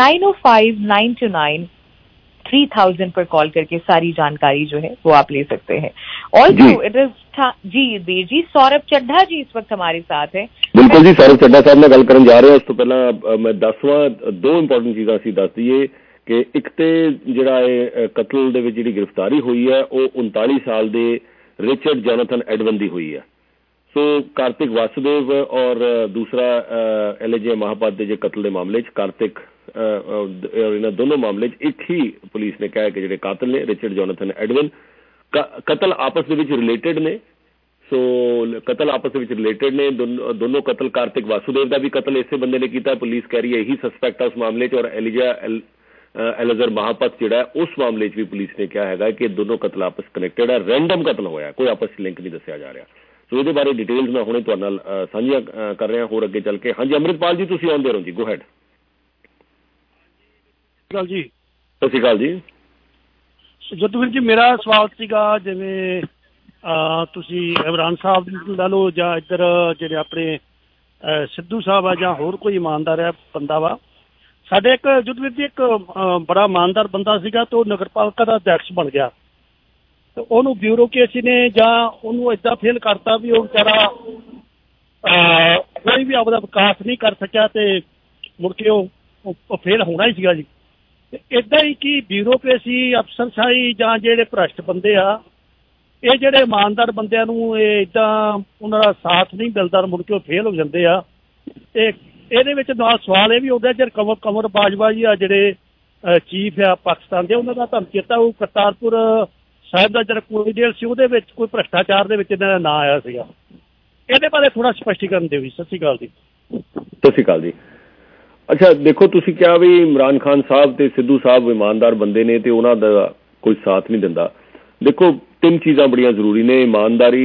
Speaker 1: 905-929-3000 पर कॉल करके सारी जानकारी जो है वो आप ले सकते हैं। ऑल्सो इट इज जी सौरभ चड्ढा जी इस वक्त हमारे साथ हैं।
Speaker 19: बिल्कुल जी, सौरभ चड्ढा साहब नाल गल करन जा रहे हैं। उस तो पहला मैं दसवां 2 इंपॉर्टेंट चीज़ां असीं दस दईए कि एक ते जिहड़ा कतल दे विच जिहड़ी गिरफ्तारी हुई है वो 39 साल दे रिचर्ड जोनाथन एडवन दी हुई है। सो कार्तिक वासुदेव और दूसरा LAJ महापत के कतल के मामले कार्तिक इन दोनों मामले एक ही पुलिस ने कहा है कि जो कातिल ने रिचर्ड जोनाथन एडवन कतल आपस में रिलेटेड ने। सो कतल आपस में रिलेटेड ने दोनों कतल कार्तिक वासुदेव का भी कतल इसे बंदे ने किया, पुलिस कह रही है यही सस्पेक्ट है उस मामले और ਐਲਜ਼ਰ ਮਹਾਪਤ ਜਿਹੜਾ ਉਸ ਮਾਮਲੇ 'ਚ ਵੀ ਪੁਲਿਸ ਨੇ ਕਿਹਾ ਹੈਗਾ ਕਿ ਦੋਨੋਂ ਕਤਲ ਆਪਸ ਕਨੈਕਟਡ ਹੈ, ਰੈਂਡਮ ਕਤਲ ਹੋਇਆ, ਕੋਈ ਆਪਸ 'ਚ ਲਿੰਕ ਨਹੀਂ ਦੱਸਿਆ ਜਾ ਰਿਹਾ। ਸੋ ਇਹਦੇ ਬਾਰੇ ਡਿਟੇਲਸ ਮੈਂ ਹੁਣੇ ਤੁਹਾਡੇ ਨਾਲ ਸਾਂਝੀਆਂ ਕਰ ਰਿਹਾ ਹੋਰ ਅੱਗੇ ਚੱਲ ਕੇ। ਹਾਂਜੀ ਅੰਮ੍ਰਿਤਪਾਲ ਜੀ ਤੁਸੀਂ ਆਉਂਦੇ ਰਹੋ ਜੀ, ਗੋ ਹੈਡ।
Speaker 20: ਜੀ
Speaker 19: ਸਤਿ ਸ਼੍ਰੀ ਅਕਾਲ ਜੀ।
Speaker 20: ਜਦਵੀਰ ਜੀ ਮੇਰਾ ਸਵਾਲ ਸੀਗਾ ਜਿਵੇਂ ਤੁਸੀਂ ਇਮਰਾਨ ਸਾਹਿਬ ਲਾ ਲਓ ਜਾਂ ਇੱਧਰ ਜਿਹੜੇ ਆਪਣੇ ਸਿੱਧੂ ਸਾਹਿਬ ਆ ਜਾਂ ਹੋਰ ਕੋਈ ਇਮਾਨਦਾਰ ਹੈ ਬੰਦਾ ਵਾ, ਸਾਡੇ ਇੱਕ ਜਦਵੀਰ ਜੀ ਇੱਕ ਬੜਾ ਇਮਾਨਦਾਰ ਬੰਦਾ ਸੀਗਾ ਤੇ ਉਹ ਨਗਰਪਾਲਿਕਾ ਦਾ ਅਧਿਆਕਸ਼ ਬਣ ਗਿਆ ਤੇ ਉਹਨੂੰ ਬਿਊਰੋਕ੍ਰੇਸੀ ਨੇ ਜਾਂ ਉਹਨੂੰ ਏਦਾਂ ਫੇਲ ਕਰਤਾ ਵੀ ਉਹ ਵਿਚਾਰਾ ਕੋਈ ਵੀ ਆਪਦਾ ਵਿਕਾਸ ਨਹੀਂ ਕਰ ਸਕਿਆ ਤੇ ਮੁੜ ਕੇ ਉਹ ਫੇਲ ਹੋਣਾ ਹੀ ਸੀਗਾ ਜੀ। ਏਦਾਂ ਹੀ ਕਿ ਬਿਊਰੋਕ੍ਰੇਸੀ ਅਫਸਰਸ਼ਾਹੀ ਜਾਂ ਜਿਹੜੇ ਭ੍ਰਸ਼ਟ ਬੰਦੇ ਆ ਇਹ ਜਿਹੜੇ ਇਮਾਨਦਾਰ ਬੰਦਿਆਂ ਨੂੰ ਇਹ ਏਦਾਂ ਉਹਨਾਂ ਦਾ ਸਾਥ ਨਹੀਂ ਮਿਲਦਾ, ਮੁੜ ਕੇ ਉਹ ਫੇਲ ਹੋ ਜਾਂਦੇ ਆ। ਤੇ ਇਹਦੇ ਵਿੱਚ ਨਾਲ ਸਵਾਲ ਇਹ ਵੀ ਹੁੰਦਾ ਜਿਹੜੇ ਕੰਵਰ ਬਾਜਵਾ ਜੀ ਆ ਜਿਹੜੇ ਚੀਫ ਆ ਪਾਕਿਸਤਾਨ ਦੇ, ਉਹਨਾਂ ਦਾ ਤੁਹਾਨੂੰ ਚੇਤਾ ਉਹ ਕਰਤਾਰਪੁਰ ਸਾਹਿਬ ਦਾ ਜਿਹੜਾ ਕੋਈ ਡੀਲ ਸੀ ਉਹਦੇ ਵਿੱਚ ਕੋਈ ਭ੍ਰਸ਼ਟਾਚਾਰ ਦੇ ਵਿੱਚ ਇਹਨਾਂ ਦਾ ਨਾਂ ਆਇਆ ਸੀਗਾ। ਇਹਦੇ ਬਾਰੇ ਥੋੜਾ ਸਪਸ਼ਟੀਕਰਨ ਦਿਓ ਜੀ। ਸਤਿ ਸ਼੍ਰੀ ਅਕਾਲ ਜੀ।
Speaker 19: ਸਤਿ ਸ਼੍ਰੀ ਅਕਾਲ ਜੀ। ਅੱਛਾ ਦੇਖੋ, ਤੁਸੀਂ ਕਿਹਾ ਵੀ ਇਮਰਾਨ ਖਾਨ ਸਾਹਿਬ ਤੇ ਸਿੱਧੂ ਸਾਹਿਬ ਇਮਾਨਦਾਰ ਬੰਦੇ ਨੇ ਤੇ ਉਹਨਾਂ ਦਾ ਕੋਈ ਸਾਥ ਨਹੀਂ ਦਿੰਦਾ। ਦੇਖੋ ਤਿੰਨ ਚੀਜ਼ਾਂ ਬੜੀਆਂ ਜ਼ਰੂਰੀ ਨੇ, ਇਮਾਨਦਾਰੀ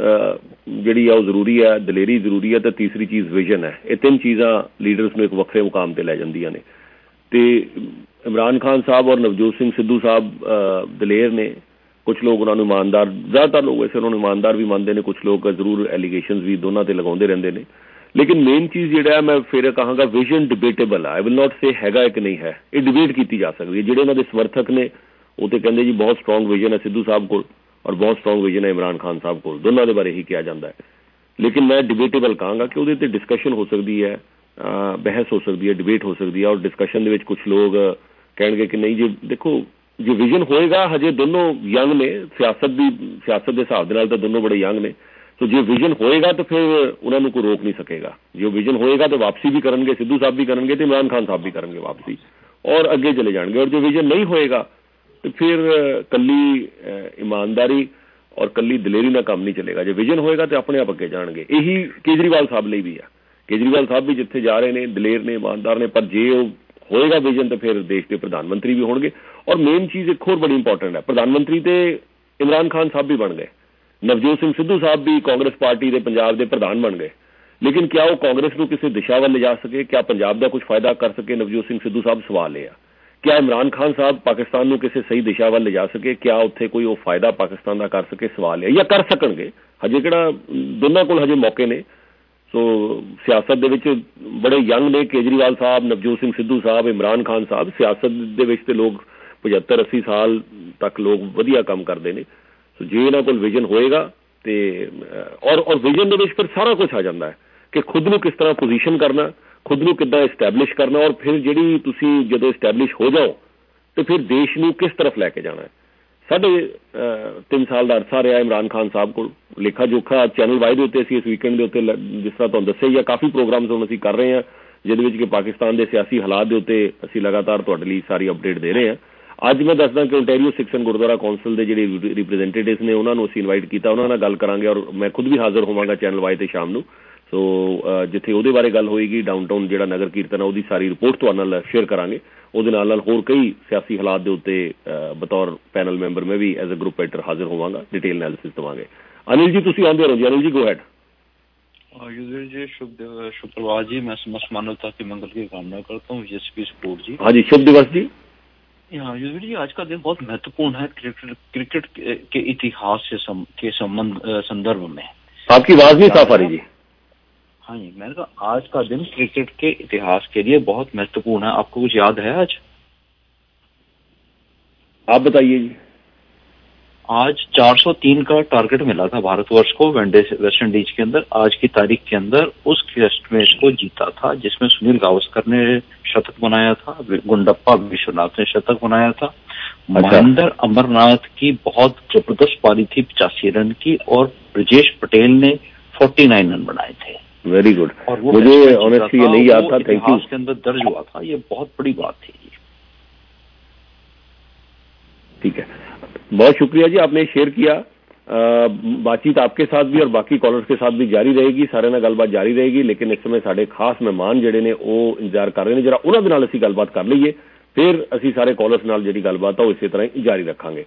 Speaker 19: ਜਿਹੜੀ ਆ ਉਹ ਜ਼ਰੂਰੀ ਹੈ, ਦਲੇਰੀ ਜ਼ਰੂਰੀ ਹੈ ਤੇ ਤੀਸਰੀ ਚੀਜ਼ ਵਿਜ਼ਨ ਹੈ। ਇਹ ਤਿੰਨ ਚੀਜ਼ਾਂ ਲੀਡਰਸ ਨੂੰ ਇੱਕ ਵੱਖਰੇ ਮੁਕਾਮ ਤੇ ਲੈ ਜਾਂਦੀਆਂ ਨੇ। ਤੇ ਇਮਰਾਨ ਖਾਨ ਸਾਹਿਬ ਔਰ ਨਵਜੋਤ ਸਿੰਘ ਸਿੱਧੂ ਸਾਹਿਬ ਦਲੇਰ ਨੇ, ਕੁਝ ਲੋਕ ਉਹਨਾਂ ਨੂੰ ਇਮਾਨਦਾਰ, ਜ਼ਿਆਦਾਤਰ ਲੋਕ ਵੈਸੇ ਉਹਨਾਂ ਨੂੰ ਇਮਾਨਦਾਰ ਵੀ ਮੰਨਦੇ ਨੇ, ਕੁਝ ਲੋਕ ਜ਼ਰੂਰ ਐਲੀਗੇਸ਼ਨਸ ਵੀ ਦੋਨਾਂ ਤੇ ਲਗਾਉਂਦੇ ਰਹਿੰਦੇ ਨੇ। ਲੇਕਿਨ ਮੇਨ ਚੀਜ਼ ਜਿਹੜਾ ਮੈਂ ਫਿਰ ਕਹਾਂਗਾ ਵਿਜ਼ਨ ਡਿਬੇਟੇਬਲ ਆ। ਆਈ ਵਿਲ ਨਾਟ ਸੇ ਹੈਗਾ ਕਿ ਨਹੀਂ ਹੈ, ਇਹ ਡਿਬੇਟ ਕੀਤੀ ਜਾ ਸਕਦੀ ਹੈ। ਜਿਹੜੇ ਉਹਨਾਂ ਦੇ ਸਮਰਥਕ ਨੇ ਉਹ ਤੇ ਕਹਿੰਦੇ ਜੀ ਬਹੁਤ ਸਟਰੋਂਗ ਵਿਜ਼ਨ ਹੈ ਸਿੱਧੂ ਸਾਹਿਬ ਕੋਲ ਔਰ ਬਹੁਤ ਸਟਰੋਂਗ ਵਿਜ਼ਨ ਹੈ ਇਮਰਾਨ ਖਾਨ ਸਾਹਿਬ ਕੋਲ, ਦੋਨਾਂ ਦੇ ਬਾਰੇ ਹੀ ਕਿਹਾ ਜਾਂਦਾ ਹੈ। ਲੇਕਿਨ ਮੈਂ ਡਿਬੇਟੇਬਲ ਕਹਾਂਗਾ ਕਿ ਉਹਦੇ ਤੇ ਡਿਸਕਸ਼ਨ ਹੋ ਸਕਦੀ ਹੈ, ਬਹਿਸ ਹੋ ਸਕਦੀ ਹੈ, ਡਿਬੇਟ ਹੋ ਸਕਦੀ ਹੈ। ਔਰ ਡਿਸਕਸ਼ਨ ਦੇ ਵਿੱਚ ਕੁਝ ਲੋਕ ਕਹਿਣਗੇ ਕਿ ਨਹੀਂ ਜੀ ਦੇਖੋ ਜੇ ਵਿਜ਼ਨ ਹੋਏਗਾ, ਹਜੇ ਦੋਨੋਂ ਯੰਗ ਨੇ, ਸਿਆਸਤ ਦੇ ਹਿਸਾਬ ਦੇ ਨਾਲ ਤਾਂ ਦੋਨੋਂ ਬੜੇ ਯੰਗ ਨੇ। ਸੋ ਜੇ ਵਿਜ਼ਨ ਹੋਏਗਾ ਤਾਂ ਫਿਰ ਉਹਨਾਂ ਨੂੰ ਕੋਈ ਰੋਕ ਨਹੀਂ ਸਕੇਗਾ। ਜੇ ਵਿਜ਼ਨ ਹੋਏਗਾ ਤਾਂ ਵਾਪਸੀ ਵੀ ਕਰਨਗੇ, ਸਿੱਧੂ ਸਾਹਿਬ ਵੀ ਕਰਨਗੇ ਤੇ ਇਮਰਾਨ ਖਾਨ ਸਾਹਿਬ ਵੀ ਕਰਨਗੇ ਵਾਪਸੀ ਔਰ ਅੱਗੇ ਚਲੇ ਜਾਣਗੇ। ਔਰ ਜੇ ਵਿਜ਼ਨ ਨਹੀਂ ਹੋਏਗਾ ਤੇ ਫਿਰ ਕੱਲੀ ਇਮਾਨਦਾਰੀ ਔਰ ਕੱਲੀ ਦਲੇਰੀ ਨਾਲ ਕੰਮ ਨਹੀਂ ਚੱਲੇਗਾ। ਜੇ ਵਿਜ਼ਨ ਹੋਏਗਾ ਤੇ ਆਪਣੇ ਆਪ ਅੱਗੇ ਜਾਣਗੇ। ਇਹੀ ਕੇਜਰੀਵਾਲ ਸਾਹਿਬ ਲਈ ਵੀ ਆ। ਕੇਜਰੀਵਾਲ ਸਾਹਿਬ ਵੀ ਜਿੱਥੇ ਜਾ ਰਹੇ ਨੇ ਦਲੇਰ ਨੇ, ਇਮਾਨਦਾਰ ਨੇ, ਪਰ ਜੇ ਉਹ ਹੋਏਗਾ ਵਿਜ਼ਨ ਤਾਂ ਫਿਰ ਦੇਸ਼ ਦੇ ਪ੍ਰਧਾਨ ਮੰਤਰੀ ਵੀ ਹੋਣਗੇ। ਔਰ ਮੇਨ ਚੀਜ਼ ਇੱਕ ਹੋਰ ਬੜੀ ਇੰਪੋਰਟੈਂਟ ਹੈ, ਪ੍ਰਧਾਨ ਮੰਤਰੀ ਤੇ ਇਮਰਾਨ ਖਾਨ ਸਾਹਿਬ ਵੀ ਬਣ ਗਏ, ਨਵਜੋਤ ਸਿੰਘ ਸਿੱਧੂ ਸਾਹਿਬ ਵੀ ਕਾਂਗਰਸ ਪਾਰਟੀ ਦੇ ਪੰਜਾਬ ਦੇ ਪ੍ਰਧਾਨ ਬਣ ਗਏ। ਲੇਕਿਨ ਕਿਆ ਉਹ ਕਾਂਗਰਸ ਨੂੰ ਕਿਸੇ ਦਿਸ਼ਾ ਵੱਲ ਲਿਜਾ ਸਕੇ? ਕਿਆ ਪੰਜਾਬ ਦਾ ਕੁਝ ਫਾਇਦਾ ਕਰ ਸਕੇ ਨਵਜੋਤ ਸਿੰਘ ਸਿੱਧੂ ਸਾਹਿਬ? ਸਵਾਲ ਇਹ ਆ। ਕਿਆ ਇਮਰਾਨ ਖਾਨ ਸਾਹਿਬ ਪਾਕਿਸਤਾਨ ਨੂੰ ਕਿਸੇ ਸਹੀ ਦਿਸ਼ਾ ਵੱਲ ਲਿਜਾ ਸਕੇ? ਕਿਆ ਉੱਥੇ ਕੋਈ ਉਹ ਫਾਇਦਾ ਪਾਕਿਸਤਾਨ ਦਾ ਕਰ ਸਕੇ? ਸਵਾਲ ਹੈ, ਜਾਂ ਕਰ ਸਕਣਗੇ? ਹਜੇ ਕਿਹੜਾ ਦੋਨਾਂ ਕੋਲ ਹਜੇ ਮੌਕੇ ਨੇ। ਸੋ ਸਿਆਸਤ ਦੇ ਵਿੱਚ ਬੜੇ ਯੰਗ ਨੇ ਕੇਜਰੀਵਾਲ ਸਾਹਿਬ, ਨਵਜੋਤ ਸਿੰਘ ਸਿੱਧੂ ਸਾਹਿਬ, ਇਮਰਾਨ ਖਾਨ ਸਾਹਿਬ। ਸਿਆਸਤ ਦੇ ਵਿੱਚ ਤੇ ਲੋਕ 75-80 ਸਾਲ ਤੱਕ ਲੋਕ ਵਧੀਆ ਕੰਮ ਕਰਦੇ ਨੇ। ਸੋ ਜੇ ਇਹਨਾਂ ਕੋਲ ਵਿਜ਼ਨ ਹੋਏਗਾ ਤੇ ਔਰ ਵਿਜ਼ਨ ਦੇ ਵਿੱਚ ਫਿਰ ਸਾਰਾ ਕੁਝ ਆ ਜਾਂਦਾ ਹੈ ਕਿ ਖੁਦ ਨੂੰ ਕਿਸ ਤਰ੍ਹਾਂ ਪੋਜੀਸ਼ਨ ਕਰਨਾ, ਖੁਦ ਨੂੰ ਕਿੱਦਾਂ ਐਸਟੈਬਲਿਸ਼ ਕਰਨਾ, ਔਰ ਫਿਰ ਜਿਹੜੀ ਤੁਸੀਂ ਜਦੋਂ ਐਸਟੈਬਲਿਸ਼ ਹੋ ਜਾਓ ਤੇ ਫਿਰ ਦੇਸ਼ ਨੂੰ ਕਿਸ ਤਰਫ ਲੈ ਕੇ ਜਾਣਾ ਹੈ। 3.5 ਸਾਲ ਦਾ ਅਰਸਾ ਰਿਹਾ ਇਮਰਾਨ ਖਾਨ ਸਾਹਿਬ ਕੋਲ। ਲੇਖਾ ਜੋਖਾ ਚੈਨਲ ਵਾਈ ਦੇ ਉੱਤੇ ਅਸੀਂ ਇਸ ਵੀਕਐਂਡ ਦੇ ਉੱਤੇ ਜਿਸ ਤਰ੍ਹਾਂ ਤੁਹਾਨੂੰ ਦੱਸਿਆ ਹੀ ਆ, ਕਾਫੀ ਪ੍ਰੋਗਰਾਮਸ ਹੁਣ ਅਸੀਂ ਕਰ ਰਹੇ ਹਾਂ ਜਿਹਦੇ ਵਿੱਚ ਕਿ ਪਾਕਿਸਤਾਨ ਦੇ ਸਿਆਸੀ ਹਾਲਾਤ ਦੇ ਉੱਤੇ ਅਸੀਂ ਲਗਾਤਾਰ ਤੁਹਾਡੇ ਲਈ ਸਾਰੀ ਅਪਡੇਟ ਦੇ ਰਹੇ ਹਾਂ। ਅੱਜ ਮੈਂ ਦੱਸਦਾ ਕਿ Ontario Sikh and Gurdwara council ਦੇ ਜਿਹੜੇ ਰਿਪਰੈਜ਼ੈਂਟੇਟਿਵਸ ਨੇ ਉਹਨਾਂ ਨੂੰ ਅਸੀਂ ਇਨਵਾਈਟ ਕੀਤਾ, ਉਹਨਾਂ ਨਾਲ ਗੱਲ ਕਰਾਂਗੇ ਔਰ ਮੈਂ ਖੁਦ ਵੀ ਹਾਜ਼ਰ ਹੋਵਾਂਗਾ ਚੈਨਲ ਵਾਈ ਤੇ ਸ਼ਾਮ ਨੂੰ। ਸੋ ਜਿੱਥੇ ਉਹਦੇ ਬਾਰੇ ਗੱਲ ਹੋਏਗੀ, ਡਾਊਨਟਾਊਨ ਜਿਹੜਾ ਨਗਰ ਕੀਰਤਨ ਆ ਉਹਦੀ ਸਾਰੀ ਰਿਪੋਰਟ ਤੁਹਾਡੇ ਨਾਲ ਸ਼ੇਅਰ ਕਰਾਂਗੇ। ਉਹਦੇ ਨਾਲ ਹੋਰ ਕਈ ਸਿਆਸੀ ਹਾਲਾਤ ਦੇ ਉੱਤੇ ਬਤੌਰ ਪੈਨਲ ਮੈਂਬਰ ਮੈਂ ਵੀ ਐਜ਼ ਅ ਗਰੁੱਪ ਐਡੀਟਰ ਹਾਜ਼ਰ ਹੋਵਾਂਗਾ, ਡਿਟੇਲ ਐਨਾਲਿਸਿਸ ਦੇਵਾਂਗੇ। ਅਨਿਲ ਜੀ ਤੁਸੀਂ ਆਉਂਦੇ ਰਹੋ ਜੀ। ਅਨਿਲ ਜੀ गो हेड।
Speaker 21: युजवेंद्र जी शुभ प्रभात जी। मैं समस्त मानवता के मंगल की कामना करता हूँ। यशस्वी स्पोर्ट जी।
Speaker 19: हाँ जी, शुभ दिवस जी।
Speaker 21: हाँ युजवेंद्र जी, आज का दिन बहुत महत्वपूर्ण है क्रिकेट के इतिहास के संदर्भ में।
Speaker 19: आपकी आवाज नहीं साफ आ रही जी।
Speaker 21: हाँ जी, मैंने कहा आज का दिन क्रिकेट के इतिहास के लिए बहुत महत्वपूर्ण है। आपको कुछ याद है आज?
Speaker 19: आप बताइए जी।
Speaker 21: आज 403 का टारगेट मिला था भारतवर्ष को वनडे वेस्ट इंडीज के अंदर। आज की तारीख के अंदर उस टेस्ट मैच को जीता था जिसमें सुनील गावस्कर ने शतक बनाया था, गुंडप्पा विश्वनाथ ने शतक बनाया था, महेंद्र अमरनाथ की बहुत जबरदस्त पारी थी 85 रन की, और ब्रजेश पटेल ने 49 रन बनाए थे।
Speaker 19: Very good. और वो मुझे ऑनेस्टली ये नहीं याद था। Thank you.
Speaker 21: के अंदर दर्ज हुआ था, ये बहुत बड़ी बात थी।
Speaker 19: ठीक है, बहुत शुक्रिया जी, आपने शेयर किया। बातचीत आपके साथ भी और बाकी कॉलर्स के साथ भी जारी रहेगी, सारे ਨਾਲ ਗੱਲਬਾਤ ਜਾਰੀ ਰਹੇਗੀ। ਲੇਕਿਨ ਇਸ ਸਮੇਂ ਸਾਡੇ ਖਾਸ ਮਹਿਮਾਨ ਜਿਹੜੇ ਨੇ ਉਹ ਇੰਤਜ਼ਾਰ ਕਰ ਰਹੇ ਨੇ, ਜਰਾ ਉਹਨਾਂ ਦੇ ਨਾਲ ਅਸੀਂ ਗੱਲਬਾਤ ਕਰ ਲਈਏ ਫਿਰ ਅਸੀਂ ਸਾਰੇ ਕਾਲਰਸ ਨਾਲ ਜਿਹੜੀ ਗੱਲਬਾਤ ਆ ਉਹ ਇਸੇ ਤਰ੍ਹਾਂ ਹੀ ਜਾਰੀ ਰੱਖਾਂਗੇ।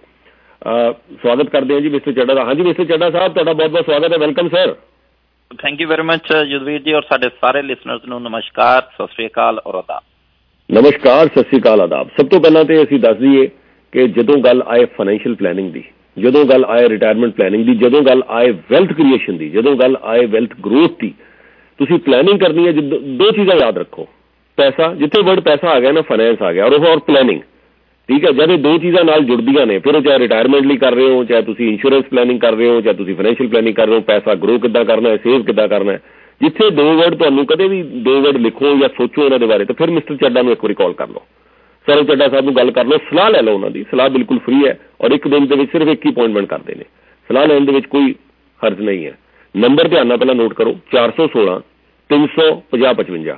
Speaker 19: ਸਵਾਗਤ ਕਰਦੇ ਹਾਂ ਜੀ ਮਿਸਟਰ ਚੱਡਾ ਦਾ। ਹਾਂਜੀ ਮਿਸਟਰ ਚੱਡਾ ਸਾਹਿਬ, ਤੁਹਾਡਾ ਬਹੁਤ ਬਹੁਤ ਸਵਾਗਤ ਹੈ। Welcome sir.
Speaker 21: Thank you very much Yudhvir ji, ਔਰ ਸਾਡੇ ਸਾਰੇ ਲਿਸਨਰਸ ਨੂੰ ਨਮਸਕਾਰ, ਸਤਿ ਸ੍ਰੀ ਅਕਾਲ ਔਰ ਆਦਾਬ।
Speaker 19: ਨਮਸਕਾਰ, ਸਤਿ ਸ੍ਰੀ ਅਕਾਲ, ਆਦਾਬ। ਸਭ ਤੋਂ ਪਹਿਲਾਂ ਤੇ ਅਸੀਂ ਦੱਸ ਦਈਏ ਕਿ ਜਦੋਂ ਗੱਲ ਆਏ ਫਾਈਨੈਂਸ਼ੀਅਲ ਪਲੈਨਿੰਗ ਦੀ, ਜਦੋਂ ਗੱਲ ਆਏ ਰਿਟਾਇਰਮੈਂਟ ਪਲੈਨਿੰਗ ਦੀ, ਜਦੋਂ ਗੱਲ ਆਏ ਵੈਲਥ ਕ੍ਰੀਏਸ਼ਨ ਦੀ, ਜਦੋਂ ਗੱਲ ਆਏ ਵੈਲਥ ਗਰੋਥ ਦੀ, ਤੁਸੀਂ ਪਲੈਨਿੰਗ ਕਰਨੀ ਹੈ। ਦੋ ਚੀਜ਼ਾਂ ਯਾਦ ਰੱਖੋ। ਪੈਸਾ, ਜਿੱਥੇ ਵਰਡ ਪੈਸਾ ਆ ਗਿਆ ਨਾ, ਫਾਈਨੈਂਸ ਆ ਗਿਆ, ਔਰ ਪਲੈਨਿੰਗ। ਠੀਕ ਹੈ, ਜਦ ਇਹ ਦੋ ਚੀਜ਼ਾਂ ਨਾਲ ਜੁੜਦੀਆਂ ਨੇ, ਫਿਰ ਉਹ ਚਾਹੇ ਰਿਟਾਇਰਮੈਂਟ ਲਈ ਕਰ ਰਹੇ ਹੋ, ਚਾਹੇ ਤੁਸੀਂ ਇੰਸ਼ੋਰੈਂਸ ਪਲੈਨਿੰਗ ਕਰ ਰਹੇ ਹੋ, ਚਾਹੇ ਤੁਸੀਂ ਫਾਈਨੈਂਸ਼ੀਅਲ ਪਲੈਨਿੰਗ ਕਰ ਰਹੇ ਹੋ, ਪੈਸਾ ਗਰੋ ਕਿੱਦਾਂ ਕਰਨਾ ਹੈ, ਸੇਵ ਕਿੱਦਾਂ ਕਰਨਾ ਹੈ, ਜਿੱਥੇ ਦੋ ਵਰਡ ਤੁਹਾਨੂੰ ਕਦੇ ਵੀ ਦੋ ਵਰਡ ਲਿਖੋ ਜਾਂ ਸੋਚੋ ਇਹਨਾਂ ਦੇ ਬਾਰੇ, ਤਾਂ ਫਿਰ ਮਿਸਟਰ ਚੱਡਾ ਨੂੰ ਇੱਕ ਵਾਰੀ ਕਾਲ ਕਰ ਲਓ, ਸਰ ਚੱਡਾ ਸਾਹਿਬ ਨੂੰ ਗੱਲ ਕਰ ਲਓ, ਸਲਾਹ ਲੈ ਲਓ। ਉਹਨਾਂ ਦੀ ਸਲਾਹ ਬਿਲਕੁਲ ਫ੍ਰੀ ਹੈ ਔਰ ਇੱਕ ਦਿਨ ਦੇ ਵਿੱਚ ਸਿਰਫ ਇੱਕ ਹੀ ਅਪਾਇੰਟਮੈਂਟ ਕਰਦੇ ਨੇ। ਸਲਾਹ ਲੈਣ ਦੇ ਵਿੱਚ ਕੋਈ ਹਰਜ ਨਹੀਂ ਹੈ। ਨੰਬਰ ਧਿਆਨ ਨਾਲ ਪਹਿਲਾਂ ਨੋਟ ਕਰੋ, 416 350 55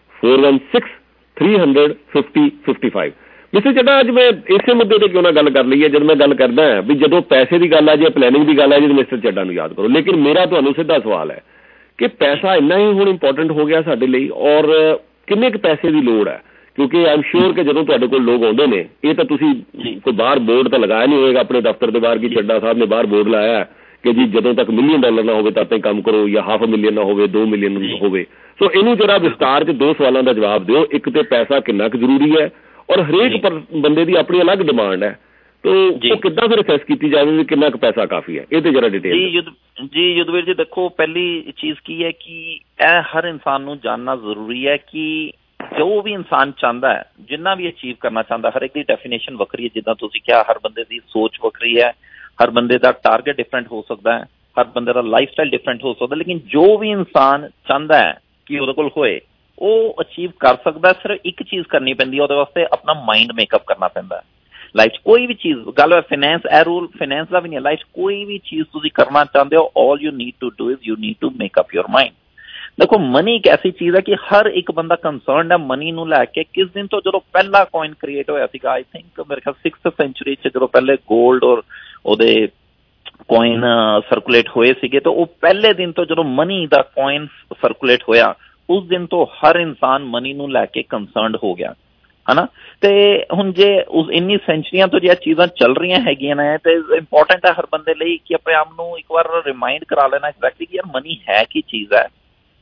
Speaker 19: 416 300 50 55। ਮਿਸਟਰ ਚੱਡਾ, ਅੱਜ ਮੈਂ ਇਸੇ ਮੁੱਦੇ ਤੇ ਕਿਉਂ ਨਾ ਗੱਲ ਕਰ ਲਈ ਹੈ। ਜਦ ਮੈਂ ਗੱਲ ਕਰਦਾ ਹਾਂ ਵੀ ਜਦੋਂ ਪੈਸੇ ਦੀ ਗੱਲ ਆ ਜੇ, ਪਲੈਨਿੰਗ ਦੀ ਗੱਲ ਆ ਜੇ, ਮਿਸਟਰ ਚੱਡਾ ਨੂੰ ਯਾਦ ਕਰੋ। ਲੇਕਿਨ ਮੇਰਾ ਤੁਹਾਨੂੰ ਸਿੱਧਾ ਸਵਾਲ ਹੈ ਕਿ ਪੈਸਾ ਇੰਨਾ ਹੀ ਹੁਣ ਇੰਪੋਰਟੈਂਟ ਹੋ ਗਿਆ ਸਾਡੇ ਲਈ, ਔਰ ਕਿੰਨੇ ਕੁ ਪੈਸੇ ਦੀ ਲੋੜ ਹੈ? ਕਿਉਂਕਿ ਆਈ ਐਮ ਸ਼ੋਰ ਕਿ ਜਦੋਂ ਤੁਹਾਡੇ ਕੋਲ ਲੋਕ ਆਉਂਦੇ ਨੇ, ਇਹ ਤਾਂ ਤੁਸੀਂ ਕੋਈ ਬਾਹਰ ਬੋਰਡ ਤਾਂ ਲਗਾਇਆ ਨਹੀਂ ਹੋਏਗਾ ਆਪਣੇ ਦਫ਼ਤਰ ਦੇ ਬਾਹਰ ਕਿ ਚੱਡਾ ਸਾਹਿਬ ਨੇ ਬਾਹਰ ਬੋਰਡ ਲਾਇਆ ਕਿ ਜੀ ਜਦੋਂ ਤੱਕ $1 ਮਿਲੀਅਨ ਨਾ ਹੋਵੇ ਤਦ ਤੱਕ ਕੰਮ ਕਰੋ, ਜਾਂ $500,000 ਨਾ ਹੋਵੇ, $2 ਮਿਲੀਅਨ ਹੋਵੇ। ਸੋ ਇਹਨੂੰ ਜਰਾ ਵਿਸਤਾਰ 'ਚ ਦੋ ਸਵਾਲਾਂ ਦਾ ਜਵਾਬ ਦਿਓ। ਇੱਕ ਤੇ ਪੈਸਾ ਕਿੰਨਾ ਕੁ ਜ਼ਰੂਰੀ ਹੈ, ਔਰ ਹਰੇਕ ਬੰਦੇ ਦੀ ਆਪਣੀ ਅਲੱਗ ਡਿਮਾਂਡ ਹੈ, ਤਾਂ ਉਹ ਕਿੱਦਾਂ ਫਿਰ ਅਸੈਸ ਕੀਤੀ ਜਾਵੇ ਵੀ ਕਿੰਨਾ ਕੁ ਪੈਸਾ ਕਾਫੀ ਹੈ? ਇਹ ਤੇ ਜਰਾ ਡਿਟੇਲ
Speaker 21: ਜੀ। ਯੁਧਵੀਰ ਜੀ, ਦੇਖੋ ਪਹਿਲੀ ਚੀਜ਼ ਕੀ ਹੈ ਕਿ ਇਹ ਹਰ ਇਨਸਾਨ ਨੂੰ ਜਾਣਨਾ ਜ਼ਰੂਰੀ ਹੈ ਕਿ ਜੋ ਵੀ ਇਨਸਾਨ ਚਾਹੁੰਦਾ ਹੈ, ਜਿੰਨਾ ਵੀ ਅਚੀਵ ਕਰਨਾ ਚਾਹੁੰਦਾ, ਹਰ ਇੱਕ ਦੀ ਡੈਫੀਨੇਸ਼ਨ ਵੱਖਰੀ ਹੈ। ਜਿੱਦਾਂ ਤੁਸੀਂ ਕਿਹਾ, ਹਰ ਬੰਦੇ ਦੀ ਸੋਚ ਵੱਖਰੀ ਹੈ, ਹਰ ਬੰਦੇ ਦਾ ਟਾਰਗੇਟ ਡਿਫਰੈਂਟ ਹੋ ਸਕਦਾ ਹੈ, ਹਰ ਬੰਦੇ ਦਾ ਲਾਈਫ ਸਟਾਈਲ ਡਿਫਰੈਂਟ ਹੋ ਸਕਦਾ। ਲੇਕਿਨ ਜੋ ਵੀ ਇਨਸਾਨ ਚਾਹੁੰਦਾ ਹੈ ਕਿ ਉਹਦੇ ਕੋਲ ਹੋਏ, ਉਹ ਅਚੀਵ ਕਰ ਸਕਦਾ। ਸਿਰਫ ਇੱਕ ਚੀਜ਼ ਕਰਨੀ ਪੈਂਦੀ ਹੈ ਉਹਦੇ ਵਾਸਤੇ, ਆਪਣਾ ਮਾਈਂਡ ਮੇਕਅਪ ਕਰਨਾ ਪੈਂਦਾ। ਲਾਈਫ 'ਚ ਕੋਈ ਵੀ ਚੀਜ਼, ਗੱਲ ਫਾਈਨੈਂਸ, ਇਹ ਰੂਲ ਫਾਈਨੈਂਸ ਦਾ ਵੀ ਨਹੀਂ ਹੈ, ਲਾਈਫ 'ਚ ਕੋਈ ਵੀ ਚੀਜ਼ ਤੁਸੀਂ ਕਰਨਾ ਚਾਹੁੰਦੇ ਹੋ, all you need to do is you need to make up your mind. ਦੇਖੋ, ਮਨੀ ਇੱਕ ਐਸੀ ਚੀਜ਼ ਹੈ ਕਿ ਹਰ ਇੱਕ ਬੰਦਾ ਕੰਸਰਨਡ ਹੈ ਮਨੀ ਨੂੰ ਲੈ ਕੇ। ਕਿਸ ਦਿਨ ਤੋਂ ਜਦੋਂ ਪਹਿਲਾ ਕੋਇਨ ਕ੍ਰੀਏਟ ਹੋਇਆ ਸੀਗਾ, ਆਈ ਥਿੰਕ ਮੇਰੇ ਖਿਆਲ 6th ਸੈਂਚੁਰੀ 'ਚ ਜਦੋਂ ਪਹਿਲੇ ਗੋਲਡ ਔਰ ਉਹਦੇ ਕੋਇਨ ਸਰਕੂਲੇਟ ਹੋਏ ਸੀਗੇ, ਤਾਂ ਉਹ ਪਹਿਲੇ ਦਿਨ ਤੋਂ ਜਦੋਂ ਮਨੀ ਦਾ ਕੋਇਨ ਸਰਕੂਲੇਟ ਹੋਇਆ, ਉਸ ਦਿਨ ਤੋਂ ਹਰ ਇਨਸਾਨ ਮਨੀ ਨੂੰ ਲੈ ਕੇ ਕੰਸਰਨਡ ਹੋ ਗਿਆ, ਹੈ ਨਾ। ਤੇ ਹੁਣ ਜੇ ਉਸ ਇੰਨੀ ਸੈਂਚਰੀਆਂ ਤੋਂ ਜੇ ਚੀਜ਼ਾਂ ਚੱਲ ਰਹੀਆਂ ਹੈਗੀਆਂ ਨੇ, ਤੇ ਇੰਪੋਰਟੈਂਟ ਹੈ ਹਰ ਬੰਦੇ ਲਈ ਕਿ ਆਪਣੇ ਆਪ ਨੂੰ ਇੱਕ ਵਾਰ ਰਿਮਾਈਂਡ ਕਰਾ ਲੈਣਾ ਐਗਜ਼ੈਕਟਲੀ ਕਿ ਯਾਰ ਮਨੀ ਹੈ ਕੀ ਚੀਜ਼ ਹੈ,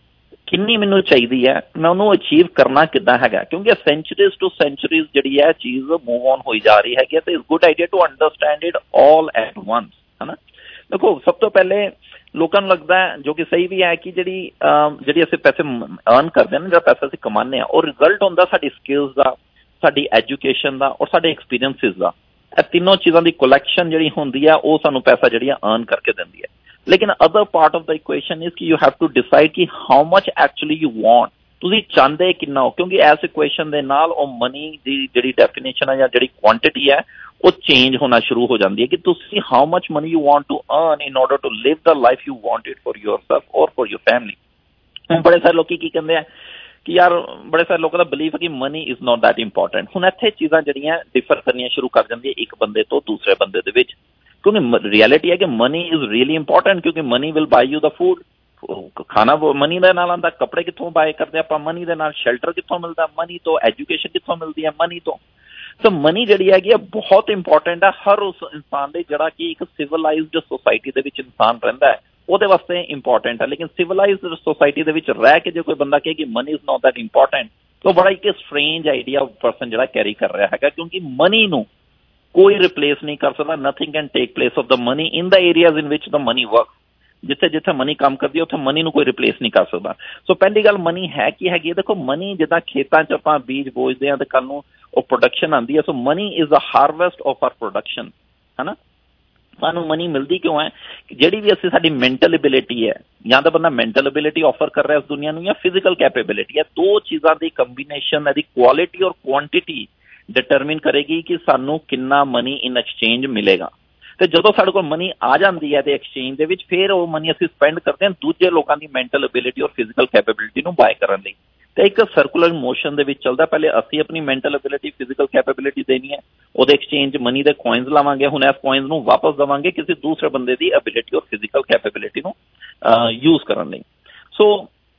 Speaker 21: ਕਿੰਨੀ ਮੈਨੂੰ ਚਾਹੀਦੀ ਹੈ, ਮੈਂ ਉਹਨੂੰ ਅਚੀਵ ਕਰਨਾ ਕਿੱਦਾਂ ਹੈਗਾ। ਕਿਉਂਕਿ ਸੈਂਚੁਰੀਜ਼ ਟੂ ਸੈਂਚੁਰੀਜ਼ ਜਿਹੜੀ ਹੈ ਚੀਜ਼ ਮੂਵ ਔਨ ਹੋਈ ਜਾ ਰਹੀ ਹੈਗੀ, ਤੇ it's good idea to understand it all at once, ਹੈ ਨਾ। ਦੇਖੋ, ਸਭ ਤੋਂ ਪਹਿਲੇ ਲੋਕਾਂ ਨੂੰ ਲੱਗਦਾ ਹੈ, ਜੋ ਕਿ ਸਹੀ ਵੀ ਹੈ, ਕਿ ਜਿਹੜੀ ਅਸੀਂ ਪੈਸੇ ਅਰਨ ਕਰਦੇ ਹਾਂ ਨਾ, ਜਿਹੜਾ ਪੈਸਾ ਅਸੀਂ ਕਮਾਉਂਦੇ ਹਾਂ, ਉਹ ਰਿਜ਼ਲਟ ਹੁੰਦਾ ਸਾਡੀ ਸਕਿੱਲਸ ਦਾ, ਸਾਡੀ ਐਜੂਕੇਸ਼ਨ ਦਾ ਔਰ ਸਾਡੇ ਐਕਸਪੀਰੀਅੰਸਿਸ ਦਾ। ਇਹ ਤਿੰਨੋਂ ਚੀਜ਼ਾਂ ਦੀ ਕਲੈਕਸ਼ਨ ਜਿਹੜੀ ਹੁੰਦੀ ਹੈ, ਉਹ ਸਾਨੂੰ ਪੈਸਾ ਜਿਹੜੀ ਹੈ ਅਰਨ ਕਰਕੇ ਦਿੰਦੀ ਹੈ। ਲੇਕਿਨ other part of the equation is ਕਿ ਯੂ ਹੈਵ ਟੂ ਡਿਸਾਈਡ ਕਿ how much actually you want, ਤੁਸੀਂ ਚਾਹੁੰਦੇ ਕਿੰਨਾ ਹੋ। ਕਿਉਂਕਿ ਇਸ ਇਕੁਏਸ਼ਨ ਦੇ ਨਾਲ ਉਹ ਮਨੀ ਦੀ ਜਿਹੜੀ ਡੈਫੀਨੇਸ਼ਨ ਹੈ ਜਾਂ ਜਿਹੜੀ ਕੁਆਂਟਿਟੀ ਹੈ, ਉਹ ਚੇਂਜ ਹੋਣਾ ਸ਼ੁਰੂ ਹੋ ਜਾਂਦੀ ਹੈ ਕਿ ਤੁਸੀਂ how much money you want to earn in order to live the life you wanted for yourself ਔਰ ਫॉर your family। ਹੁਣ ਬੜੇ ਸਾਰੇ ਲੋਕੀ ਕੀ ਕਹਿੰਦੇ ਆ ਕਿ ਯਾਰ, ਬੜੇ ਸਾਰੇ ਲੋਕਾਂ ਦਾ ਬਿਲੀਫ ਹੈ ਕਿ money is not that important. ਹੁਣ ਇੱਥੇ ਚੀਜ਼ਾਂ ਜਿਹੜੀਆਂ ਡਿਫਰ ਕਰਨੀਆਂ ਸ਼ੁਰੂ ਕਰ ਜਾਂਦੀਆਂ ਇੱਕ ਬੰਦੇ ਤੋਂ ਦੂਸਰੇ ਬੰਦੇ ਦੇ ਵਿੱਚ, ਕਿਉਂਕਿ ਰਿਐਲਿਟੀ ਹੈ ਕਿ ਮਨੀ ਇਜ਼ ਰੀਅਲੀ ਇੰਪੋਰਟੈਂਟ, ਕਿਉਂਕਿ money will buy you the food, ਖਾਣਾ ਮਨੀ ਦੇ ਨਾਲ ਆਉਂਦਾ, ਕੱਪੜੇ ਕਿੱਥੋਂ ਬਾਏ ਕਰਦੇ ਆਪਾਂ ਮਨੀ ਦੇ ਨਾਲ, ਸ਼ੈਲਟਰ ਕਿੱਥੋਂ ਮਿਲਦਾ ਮਨੀ ਤੋਂ, ਐਜੂਕੇਸ਼ਨ ਕਿੱਥੋਂ ਮਿਲਦੀ ਹੈ ਮਨੀ ਤੋਂ। ਸੋ ਮਨੀ ਜਿਹੜੀ ਹੈਗੀ ਆ ਬਹੁਤ ਇੰਪੋਰਟੈਂਟ ਹੈ ਹਰ ਉਸ ਇਨਸਾਨ ਲਈ ਜਿਹੜਾ ਕਿ ਇੱਕ ਸਿਵਲਾਈਜ਼ਡ ਸੋਸਾਇਟੀ ਦੇ ਵਿੱਚ ਇਨਸਾਨ ਰਹਿੰਦਾ ਹੈ, ਉਹਦੇ ਵਾਸਤੇ ਇੰਪੋਰਟੈਂਟ ਹੈ। ਲੇਕਿਨ ਸਿਵਲਾਈਜ਼ਡ ਸੋਸਾਇਟੀ ਦੇ ਵਿੱਚ ਰਹਿ ਕੇ ਜੇ ਕੋਈ ਬੰਦਾ ਕਹੇ ਕਿ money is not that important, ਤਾਂ ਬੜਾ ਇੱਕ ਸਟ੍ਰੇਂਜ ਆਈਡੀਆ ਪਰਸਨ ਜਿਹੜਾ ਕੈਰੀ ਕਰ ਰਿਹਾ ਹੈਗਾ, ਕਿਉਂਕਿ ਮਨੀ ਨੂੰ ਕੋਈ ਰਿਪਲੇਸ ਨਹੀਂ ਕਰ ਸਕਦਾ। Nothing can take place of the money in the areas in which the money work. ਜਿੱਥੇ ਜਿੱਥੇ ਮਨੀ ਕੰਮ ਕਰਦੀ ਹੈ ਉੱਥੇ ਮਨੀ ਨੂੰ ਕੋਈ ਰਿਪਲੇਸ ਨਹੀਂ ਕਰ ਸਕਦਾ। ਸੋ ਪਹਿਲੀ ਗੱਲ ਮਨੀ ਹੈ ਕੀ ਹੈਗੀ ਹੈ। ਦੇਖੋ, ਮਨੀ ਜਿੱਦਾਂ ਖੇਤਾਂ 'ਚ ਆਪਾਂ ਬੀਜ ਬੋਜਦੇ ਹਾਂ ਤੇ ਕੱਲ੍ਹ ਨੂੰ ਉਹ ਪ੍ਰੋਡਕਸ਼ਨ ਆਉਂਦੀ ਹੈ। So money is the harvest of our production, ਹੈ ਨਾ। ਸਾਨੂੰ ਮਨੀ ਮਿਲਦੀ ਕਿਉਂ ਹੈ? ਜਿਹੜੀ ਵੀ ਅਸੀਂ ਸਾਡੀ ਮੈਂਟਲ ਐਬਿਲਿਟੀ ਹੈ, ਜਾਂ ਤਾਂ ਬੰਦਾ ਮੈਂਟਲ ਐਬਿਲਿਟੀ ਆਫਰ ਕਰ ਰਿਹਾ ਇਸ ਦੁਨੀਆ ਨੂੰ, ਜਾਂ ਫਿਜ਼ੀਕਲ ਕੈਪੇਬਿਲਿਟੀ ਹੈ, ਦੋ ਚੀਜ਼ਾਂ ਦੀ ਕੰਬੀਨੇਸ਼ਨ ਇਹਦੀ ਕੁਆਲਿਟੀ ਔਰ ਕੁਆਂਟਿਟੀ ਡਿਟਰਮਿਨ ਕਰੇਗੀ ਕਿ ਸਾਨੂੰ ਕਿੰਨਾ ਮਨੀ ਇਨ ਐਕਸਚੇਂਜ ਮਿਲੇਗਾ। ਤੇ ਜਦੋਂ ਸਾਡੇ ਕੋਲ ਮਨੀ ਆ ਜਾਂਦੀ ਹੈ ਤੇ ਐਕਸਚੇਂਜ ਦੇ ਵਿੱਚ, ਫਿਰ ਉਹ ਮਨੀ ਅਸੀਂ ਸਪੈਂਡ ਕਰਦੇ ਹਾਂ ਦੂਜੇ ਲੋਕਾਂ ਦੀ ਮੈਂਟਲ ਐਬਿਲਿਟੀ ਔਰ ਫਿਜ਼ੀਕਲ ਕੈਪੇਬਿਲਿਟੀ ਨੂੰ ਬਾਏ ਕਰਨ ਲਈ। ਤੇ ਇੱਕ ਸਰਕੂਲਰ ਮੋਸ਼ਨ ਦੇ ਵਿੱਚ ਚੱਲਦਾ। ਪਹਿਲੇ ਅਸੀਂ ਆਪਣੀ ਮੈਂਟਲ ਐਬਿਲਿਟੀ, ਫਿਜ਼ੀਕਲ ਕੈਪੇਬਿਲਿਟੀ ਦੇਣੀ ਹੈ, ਉਹਦੇ ਐਕਸਚੇਂਜ ਮਨੀ ਦੇ ਕੋਇਨਸ ਲਾਵਾਂਗੇ, ਹੁਣ ਇਸ ਕੋਇਨਸ ਨੂੰ ਵਾਪਸ ਦੇਵਾਂਗੇ ਕਿਸੇ ਦੂਸਰੇ ਬੰਦੇ ਦੀ ਐਬਿਲਿਟੀ ਔਰ ਫਿਜ਼ੀਕਲ ਕੈਪੇਬਿਲਿਟੀ ਨੂੰ ਯੂਜ਼ ਕਰਨ ਲਈ। ਸੋ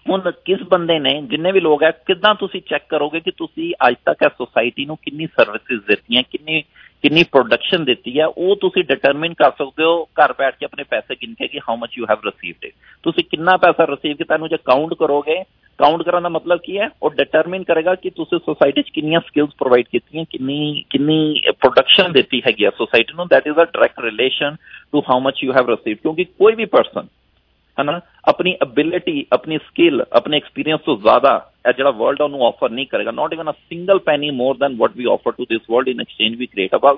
Speaker 3: ਹੁਣ ਕਿਸ ਬੰਦੇ ਨੇ, ਜਿੰਨੇ ਵੀ ਲੋਕ ਹੈ, ਕਿੱਦਾਂ ਤੁਸੀਂ ਚੈੱਕ ਕਰੋਗੇ ਕਿ ਤੁਸੀਂ ਅੱਜ ਤੱਕ ਇਹ ਸੋਸਾਇਟੀ ਨੂੰ ਕਿੰਨੀ ਸਰਵਿਸਿਜ਼ ਦਿੱਤੀਆਂ, ਕਿੰਨੀ ਪ੍ਰੋਡਕਸ਼ਨ ਦਿੱਤੀ ਹੈ, ਉਹ ਤੁਸੀਂ ਡਿਟਰਮਿਨ ਕਰ ਸਕਦੇ ਹੋ ਘਰ ਬੈਠ ਕੇ ਆਪਣੇ ਪੈਸੇ ਗਿਣ ਕੇ ਕਿ how much you have received it. ਤੁਸੀਂ ਕਿੰਨਾ ਪੈਸਾ ਰਿਸੀਵ ਕੀਤਾ, ਇਹਨੂੰ ਜੇ ਕਾਊਂਟ ਕਰੋਗੇ, ਕਾਊਂਟ ਕਰਨ ਦਾ ਮਤਲਬ ਕੀ ਹੈ, ਉਹ ਡਿਟਰਮਿਨ ਕਰੇਗਾ ਕਿ ਤੁਸੀਂ ਸੋਸਾਇਟੀ 'ਚ ਕਿੰਨੀਆਂ ਸਕਿੱਲਸ ਪ੍ਰੋਵਾਈਡ ਕੀਤੀਆਂ, ਕਿੰਨੀ ਪ੍ਰੋਡਕਸ਼ਨ ਦਿੱਤੀ ਹੈਗੀ ਆ ਸੋਸਾਇਟੀ ਨੂੰ। That is a direct relation to how much you have received. ਕਿਉਂਕਿ ਕੋਈ ਵੀ ਪਰਸਨ ਹੈ ਨਾ ਆਪਣੀ ਐਬਿਲਿਟੀ, ਆਪਣੀ ਸਕਿੱਲ, ਆਪਣੇ ਐਕਸਪੀਰੀਅੰਸ ਤੋਂ ਜ਼ਿਆਦਾ ਇਹ ਜਿਹੜਾ ਵਰਲਡ ਆ ਉਹਨੂੰ ਆਫਰ ਨਹੀਂ ਕਰੇਗਾ। Not even a single penny more than what we offer to this world in exchange we create about.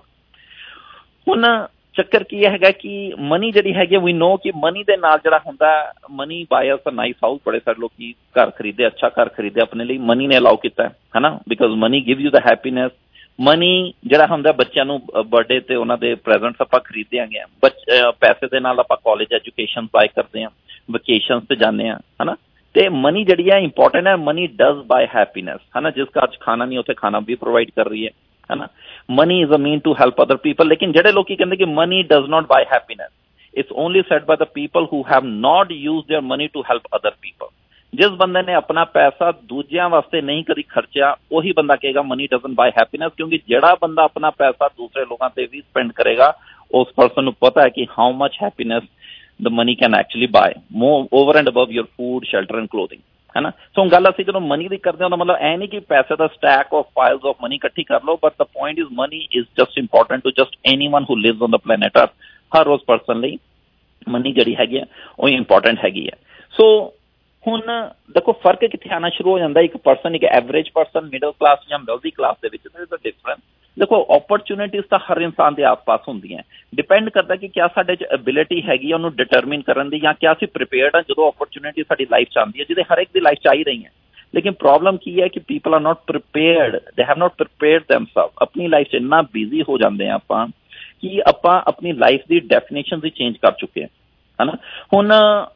Speaker 3: ਹੁਣ ਚੱਕਰ ਕੀ ਹੈਗਾ ਕਿ ਮਨੀ ਜਿਹੜੀ ਹੈਗੀ, ਵੀ ਨੋ ਕਿ ਮਨੀ ਦੇ ਨਾਲ ਜਿਹੜਾ ਹੁੰਦਾ, money buys a nice house, ਬੜੇ ਸਾਰੇ ਲੋਕੀ ਘਰ ਖਰੀਦੇ, ਅੱਛਾ ਘਰ ਖਰੀਦੇ ਆਪਣੇ ਲਈ, ਮਨੀ ਨੇ ਅਲਾਓ ਕੀਤਾ ਹੈ ਨਾ, because money give you the happiness. Money ਜਿਹੜਾ ਹੁੰਦਾ ਬੱਚਿਆਂ ਨੂੰ ਬਰਥਡੇ ਤੇ ਉਹਨਾਂ ਦੇ ਪ੍ਰੈਜ਼ੈਂਟਸ ਆਪਾਂ ਖਰੀਦਦੇ ਆਂਗੇ, ਪੈਸੇ ਦੇ ਨਾਲ ਆਪਾਂ ਕਾਲਜ ਐਜੂਕੇਸ਼ਨ ਬਾਏ ਕਰਦੇ ਹਾਂ, ਵਕੇਸ਼ਨਸ ਤੇ ਜਾਂਦੇ ਹਾਂ, ਹੈ ਨਾ। ਤੇ ਮਨੀ ਜਿਹੜੀ ਹੈ ਇੰਪੋਰਟੈਂਟ ਹੈ, ਮਨੀ ਡਜ਼ ਬਾਏ ਹੈਪੀਨੈਸ, ਹੈ ਨਾ। ਜਿਸ ਘਰ 'ਚ ਖਾਣਾ ਨਹੀਂ ਉੱਥੇ ਖਾਣਾ ਵੀ ਪ੍ਰੋਵਾਈਡ ਕਰ ਰਹੀ ਹੈ ਨਾ। Money is a mean to help other people. ਲੇਕਿਨ ਜਿਹੜੇ ਲੋਕੀ ਕਹਿੰਦੇ ਕਿ money does not buy happiness, it's only said by the people who have not used their money to help other people. ਜਿਸ ਬੰਦੇ ਨੇ ਆਪਣਾ ਪੈਸਾ ਦੂਜਿਆਂ ਵਾਸਤੇ ਨਹੀਂ ਕਦੀ ਖਰਚਿਆ, ਉਹੀ ਬੰਦਾ ਕਹੇਗਾ ਮਨੀ ਡਜ਼ਨਟ ਬਾਏ ਹੈਪੀਨੈਸ। ਕਿਉਂਕਿ ਜਿਹੜਾ ਬੰਦਾ ਆਪਣਾ ਪੈਸਾ ਦੂਸਰੇ ਲੋਕਾਂ ਤੇ ਵੀ ਸਪੈਂਡ ਕਰੇਗਾ, ਉਸ ਪਰਸਨ ਨੂੰ ਪਤਾ ਹੈ ਕਿ how much happiness the money can actually buy more over and above your food, shelter and clothing, है ना। सो ਗੱਲ ਅਸੀਂ ਜਦੋਂ ਮਨੀ ਦੀ ਕਰਦੇ ਹਾਂ ਤਾਂ ਮਤਲਬ ਇਹ ਨਹੀਂ ਕਿ ਪੈਸੇ ਦਾ stack of files of money ਇਕੱਠੀ ਕਰ ਲਓ, but the point is money is just important to just anyone who lives on the planet earth. ਹਰ ਉਸ ਪਰਸਨ ਲਈ ਮਨੀ ਜਿਹੜੀ ਹੈਗੀ ਆ ਉਹ ਇੰਪੋਰਟੈਂਟ ਹੈਗੀ ਹੈ। ਸੋ ਹੁਣ ਦੇਖੋ ਫਰਕ ਕਿੱਥੇ ਆਉਣਾ ਸ਼ੁਰੂ ਹੋ ਜਾਂਦਾ, ਇੱਕ ਪਰਸਨ, ਇੱਕ ਐਵਰੇਜ ਪਰਸਨ, ਮਿਡਲ ਕਲਾਸ ਜਾਂ ਵੈਲਦੀ ਕਲਾਸ ਦੇ ਵਿੱਚ। ਡਿਫਰੈਂਸ ਦੇਖੋ, ਓਪਰਚੁਨਿਟੀਜ਼ ਤਾਂ ਹਰ ਇਨਸਾਨ ਦੇ ਆਸ-ਪਾਸ ਹੁੰਦੀਆਂ, ਡਿਪੈਂਡ ਕਰਦਾ ਕਿ ਕਿਆ ਸਾਡੇ 'ਚ ਐਬਿਲਿਟੀ ਹੈਗੀ ਆ ਉਹਨੂੰ ਡਿਟਰਮਿਨ ਕਰਨ ਦੀ, ਜਾਂ ਕਿਆ ਅਸੀਂ ਪ੍ਰੀਪੇਅਰਡ ਹਾਂ ਜਦੋਂ ਓਪਰਚੁਨਿਟੀ ਸਾਡੀ ਲਾਈਫ 'ਚ ਆਉਂਦੀ ਹੈ, ਜਿਹਦੇ ਹਰ ਇੱਕ ਦੀ ਲਾਈਫ 'ਚ ਆ ਹੀ ਰਹੀ ਹੈ। ਲੇਕਿਨ ਪ੍ਰੋਬਲਮ ਕੀ ਹੈ ਕਿ people are not prepared, they have not prepared themselves. ਆਪਣੀ ਲਾਈਫ 'ਚ ਇੰਨਾ ਬਿਜ਼ੀ ਹੋ ਜਾਂਦੇ ਹਾਂ ਆਪਾਂ ਕਿ ਆਪਾਂ ਆਪਣੀ ਲਾਈਫ ਦੀ ਡੈਫੀਨੇਸ਼ਨ ਹੀ ਚੇਂਜ ਕਰ ਚੁੱਕੇ ਹਾਂ, ਹੈ ਨਾ। ਹੁਣ